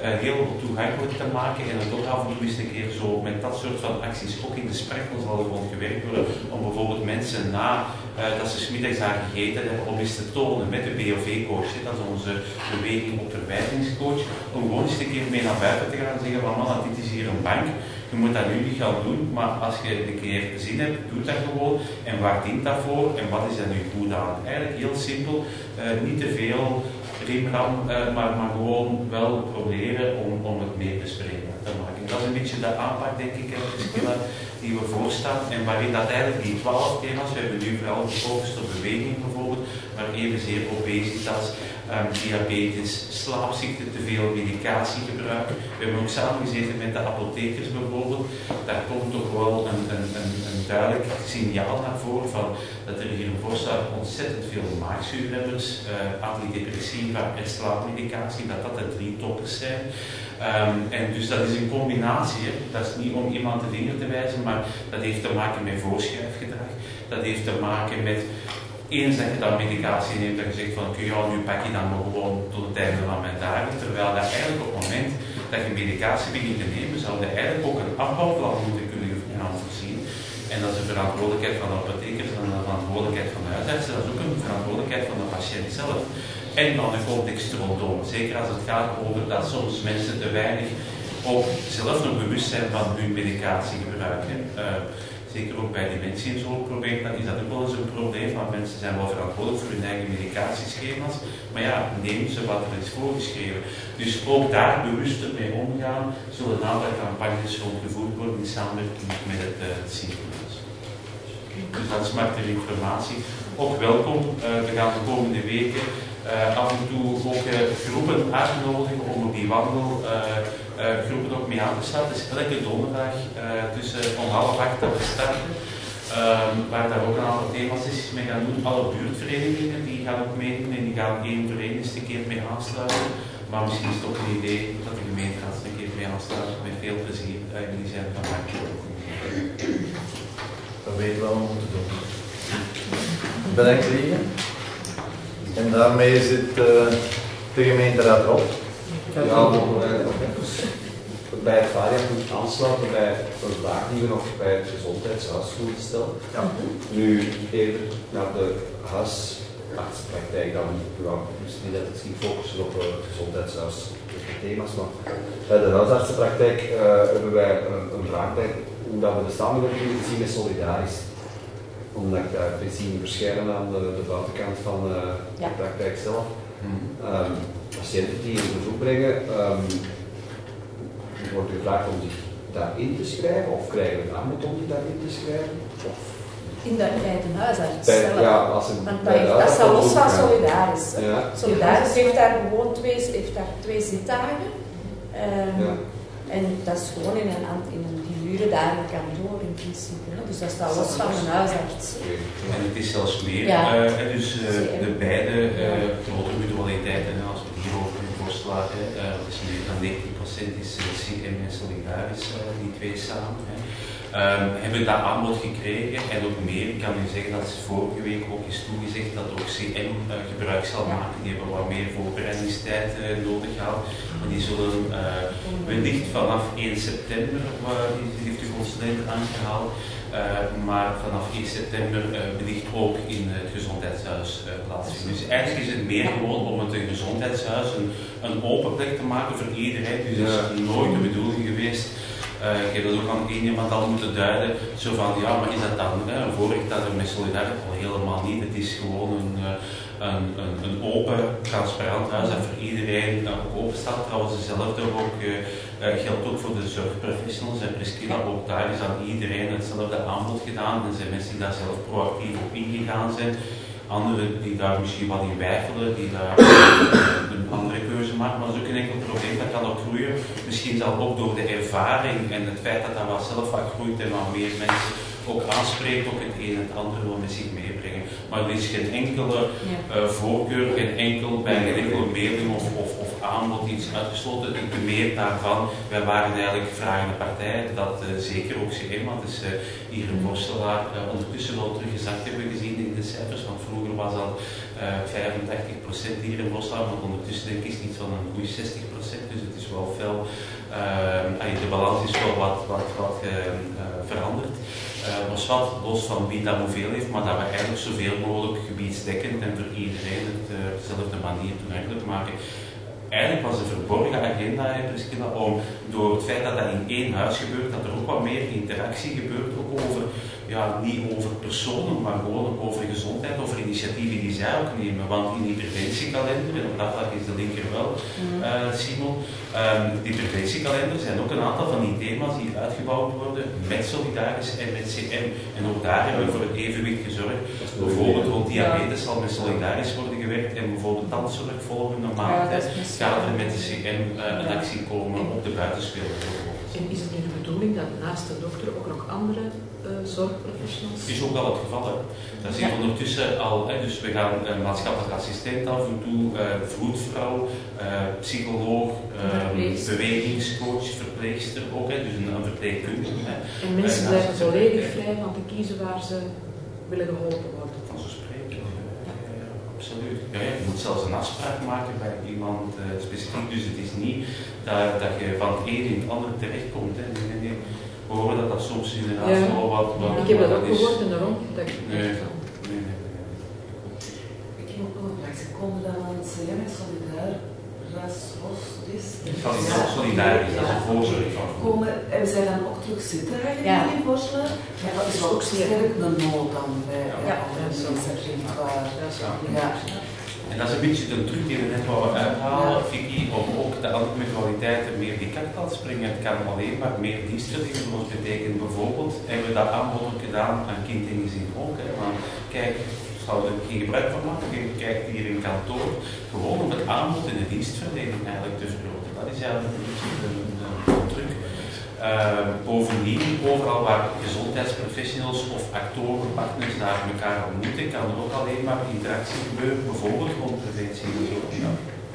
heel toegankelijk te maken en het ook af en toe eens een keer zo met dat soort van acties ook in de sprekel zal gewoon gewerkt worden om bijvoorbeeld mensen na dat ze 's middags daar gegeten hebben om eens te tonen met de BOV-coach, dat is onze beweging onderwijzingscoach, om gewoon eens een keer mee naar buiten te gaan en zeggen van man, dit is hier een bank, je moet dat nu niet gaan doen, maar als je een keer zin hebt, doe dat gewoon en waar dient dat voor en wat is dat nu goed aan? Eigenlijk heel simpel, niet te veel rimram, maar gewoon wel proberen om het meer bespreekbaar te maken. Dat is een beetje de aanpak, denk ik, en de verschillen die we voorstaan en waarin dat eigenlijk die 12 thema's, we hebben nu vooral gefocust op beweging bijvoorbeeld, maar evenzeer obesitas, diabetes, slaapziekte, te veel medicatiegebruik. We hebben ook samengezeten met de apothekers bijvoorbeeld. Daar komt toch wel een duidelijk signaal naar voren van dat er hier in Voorstel ontzettend veel maagzuurremmers, antidepressiva en slaapmedicatie, dat de 3 toppers zijn. En dus dat is een combinatie. Hè. Dat is niet om iemand de vinger te wijzen, maar dat heeft te maken met voorschrijfgedrag. Dat heeft te maken met eens dat je dan medicatie neemt en je zegt van ja, nu pak je dan maar gewoon tot het einde van mijn dagen. Terwijl dat eigenlijk op het moment dat je medicatie begint te nemen, zou je eigenlijk ook een afbouwplan moeten kunnen gaan voorzien. En dat is de verantwoordelijkheid van de apothekers en de verantwoordelijkheid van de huisartsen. Dat is ook een verantwoordelijkheid van de patiënt zelf. En dan de context rondom. Zeker als het gaat over dat soms mensen te weinig ook zelf nog bewust zijn van hun medicatiegebruik. Zeker ook bij dementie en zo'n probleem, dan is dat ook wel eens een probleem, want mensen zijn wel verantwoordelijk voor hun eigen medicatieschema's, maar ja, nemen ze wat er is voorgeschreven. Dus ook daar bewuster mee omgaan, zullen een aantal campagnes rondgevoerd worden in samenwerking met het ziekenhuis. Dus dat is maar ter informatie. Ook welkom, we gaan de komende weken af en toe ook groepen uitnodigen om op die wandelgroepen ook mee aan te starten. Dus elke donderdag tussen om 7:30 dat we starten. Waar daar ook een aantal thematisch mee gaan doen. Alle buurtverenigingen die gaan ook meedoen en die gaan één voor één eens een keer mee aansluiten. Maar misschien is het ook een idee dat de gemeenteraad een keer mee aansluit. Met veel plezier. Jullie zijn van harte. Dat weten we wat we moeten doen. Bedankt, Lieve. En daarmee zit de gemeenteraad erop. Ja, mogen wij nog even bij het variapunt aansluiten bij een vraag die we nog bij het gezondheidshuis moeten stellen. Ja. Nu even naar de huisartspraktijk dan. Dus niet dat het zich focussen op het gezondheidshuis, op de thema's, maar bij de huisartsenpraktijk hebben wij een vraag bij hoe dat we de samenwerking zien met Solidaris. Omdat ik daar zie verschijnen aan de buitenkant van de praktijk zelf. Patiënten die een bezoek brengen, wordt gevraagd om zich daarin te schrijven, of krijgen we een aanbod om zich daarin te schrijven? Of bij de huisarts. Ja, als een, dat is al los van Solidaris. Ja. Solidaris heeft daar gewoon twee zitdagen. En dat is gewoon in een gehuurde dagen kantoor in principe. Dus dat staat los van een huisarts. En het is zelfs meer. Dus de beide grote mutualiteiten, als we hier over in voorslagen, dus meer dan 90% is CM en Solidaris, die twee samen. Hebben dat aanbod gekregen en ook meer. Ik kan u zeggen dat ze vorige week ook is toegezegd dat ook CM gebruik zal maken. Die hebben wat meer voorbereidingstijd nodig gehad. En die zullen wellicht vanaf 1 september, die heeft de consulent aangehaald, maar vanaf 1 september wellicht ook in het gezondheidshuis plaatsvinden. Dus eigenlijk is het meer gewoon om het een gezondheidshuis een open plek te maken voor iedereen. Dus het is nooit de bedoeling geweest. Ik heb dat ook aan één iemand al moeten duiden, zo van ja, maar is dat dan een voorrecht dat er met Solidaris al helemaal niet. Het is gewoon een open, transparant huis dat voor iedereen ook open staat. Trouwens, hetzelfde ook, geldt ook voor de zorgprofessionals en Priscilla, ook daar is aan iedereen hetzelfde aanbod gedaan. Er zijn mensen die daar zelf proactief op ingegaan zijn. Anderen die daar misschien wat in weifelen, die daar een andere keuze maken, maar dat is ook een enkel probleem, dat kan ook groeien. Misschien zal ook door de ervaring en het feit dat dat wat zelf wat groeit en wat meer mensen ook aanspreekt, ook het een en het andere wil met zich meebrengen. Maar er is geen enkele voorkeur, geen enkele mailing of aanbod iets uitgesloten. Te meer daarvan, wij waren eigenlijk vragende partij, dat zeker ook CM, want het is hier een Vorstelaar ondertussen wel teruggezakt hebben we gezien in de cijfers, want vroeger was dat 85% hier in Vorstelaar, want ondertussen denk ik is het iets van een goede 60%, dus het is wel veel, de balans is wel wat veranderd. Was wat los van wie dat hoeveel heeft, maar dat we eigenlijk zoveel mogelijk gebiedsdekkend en voor iedereen het dezelfde manier toegankelijk maken. Eigenlijk was de verborgen agenda, Priscilla, om door het feit dat dat in één huis gebeurt, dat er ook wat meer interactie gebeurt, ook over, niet over personen, maar gewoon over gezondheid, over initiatieven die zij ook nemen. Want in die preventiekalender, en op dat vlak is de linker wel, Simon, die preventiekalender zijn ook een aantal van die thema's die uitgebouwd worden met Solidaris en met CM. En ook daar hebben we voor het evenwicht gezorgd. Bijvoorbeeld rond diabetes zal met Solidaris worden gewerkt en bijvoorbeeld tandzorg volgende maand gaat er met de CM een actie komen op de buitenspelen. En is het nu de bedoeling dat naast de dokter ook nog andere zorgprofessionals? Dat is ook al het geval. Hè. Dat zit ondertussen al, dus we gaan maatschappelijk assistent af en toe, vroedvrouw, psycholoog, bewegingscoach, verpleegster ook, dus een verpleegkundige. En mensen blijven volledig vrij van te kiezen waar ze willen geholpen worden. Vanzelfsprekend. Absoluut. Ja, je moet zelfs een afspraak maken bij iemand specifiek, dus het is niet dat je van het een in het ander terechtkomt. Hè. Nee. We horen dat soms inderdaad wel wat ik heb dat ook gehoord en daarom dat ik nee. Ik heb ook nog een vraag. Ze komen dan aan het CM Solidaris. Solidaris, dat is een voorzorg van. Hebben zij dan ook terug zitten in Vorstelaar? Maar dat is ook sterk een nood dan bij alle mensen. En dat is een beetje de truc die we net wouden uithalen, Vicky, om ook de andere mutualiteiten meer die kant aan te springen. Het kan alleen maar meer dienstverlening voor ons betekenen. Bijvoorbeeld hebben we dat aanbod ook gedaan aan kind en gezin ook. Hè. Maar kijk, zouden er geen gebruik van maken, kijk hier in kantoor, gewoon om het aanbod en de dienstverlening eigenlijk te vergroten. Dat is eigenlijk een beetje de truc. Bovendien, overal waar gezondheidsprofessionals of actoren, partners naar elkaar ontmoeten, kan er ook alleen maar interactie gebeuren, bijvoorbeeld rond preventie en zo. Ja.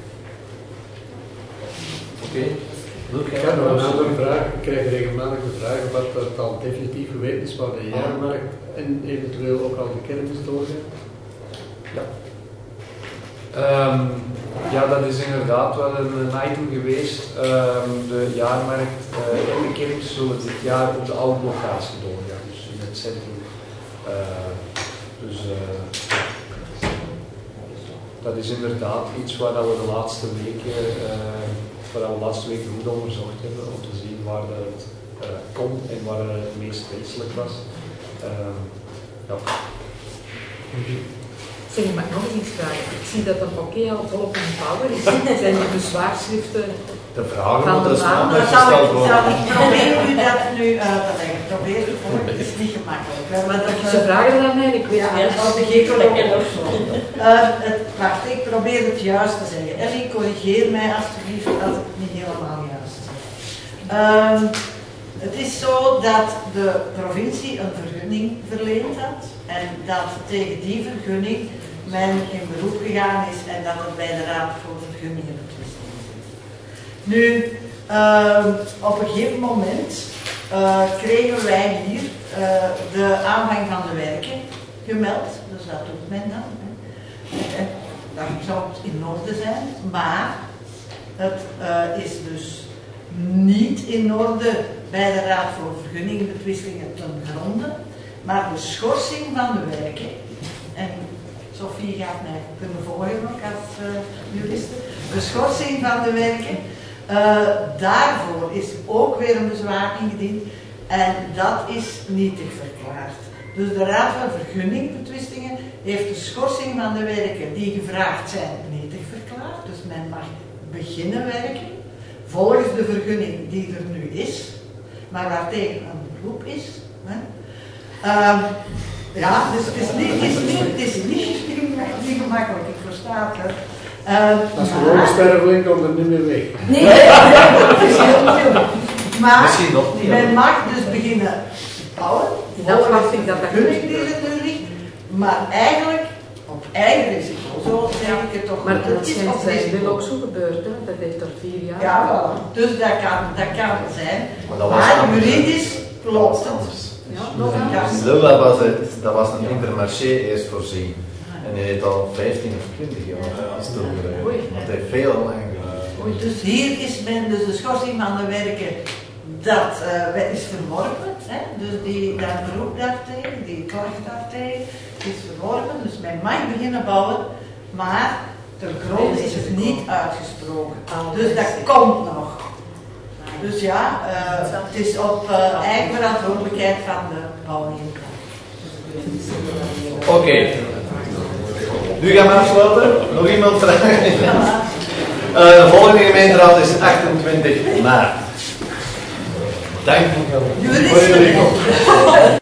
Oké. Ik heb nog een andere vraag. Ik krijg regelmatig de vraag wat het al definitief geweten is waar de jaarmarkt en eventueel ook al de kermis doorgaan. Ja. Ja, dat is inderdaad wel een item geweest. De jaarmarkt en de kermis zullen dit jaar op de oude locatie doorgaan, dus in het centrum. Dat is inderdaad iets waar we de laatste weken goed onderzocht hebben, om te zien waar het kon en waar het meest wenselijk was. Ja. Zeg, mag ik nog eens iets vragen? Ik zie dat een pakket al volop aan power is. Zijn er bezwaarschriften? De vragen van moeten maand zou ik proberen u dat nu uit te leggen. Probeer het voor, het is niet gemakkelijk. Ze vragen het aan mij en ik weet het. Dat is geen wacht, ik probeer het juist te zeggen. Ellie, corrigeer mij alsjeblieft als het niet helemaal juist is. Het is zo dat de provincie een vergunning verleend had en dat tegen die vergunning men in beroep gegaan is en dat het bij de Raad voor Vergunningen betwisting zit. Nu, op een gegeven moment kregen wij hier de aanvang van de werken gemeld, dus dat doet men dan. En dat zou het in orde zijn, maar het is dus niet in orde bij de Raad voor Vergunningenbetwistingen ten gronde, maar de schorsing van de werken, en Sophie gaat mij kunnen volgen ook als juriste, de schorsing van de werken, daarvoor is ook weer een bezwaar ingediend en dat is nietig verklaard. Dus de Raad van Vergunningbetwistingen heeft de schorsing van de werken die gevraagd zijn nietig verklaard, dus men mag beginnen werken volgens de vergunning die er nu is, maar waartegen een beroep is. Hè. Dus het is niet gemakkelijk, ik versta het. Als gewone sterveling komt het niet meer weg. Nee, dat is heel moeilijk. Maar men mag dus beginnen bouwen, volgens de vergunning die er nu ligt, maar eigenlijk op eigen risico. zo denk ik het toch. Maar niet. dat Het is schijnt op zijn risico. wil ook zo gebeurd, hè? Dat heeft er 4 jaar. Ja, voilà. Dus dat kan zijn. Maar dat was Maar anders, juridisch klopt het. anders. Ja, nog een jaar. Lula dat was een intermarché eerst voorzien. En die heeft al 15 of 20 jaar toegegeven. Dat heeft veel lang gedaan. Dus hier is men, dus de schorsing van de werken, dat is verworpen. Hè? Dus dat beroep daartegen, die klacht daartegen, is verworpen. Dus men mag beginnen bouwen, maar ten gronde is het niet uitgesproken. Dus dat komt nog. Dus ja, het is op eigen verantwoordelijkheid van de bouwheer. Oké. Nu gaan we afsluiten. Nog iemand vragen? De volgende gemeenteraad is 28 maart. Dank voor jullie komst.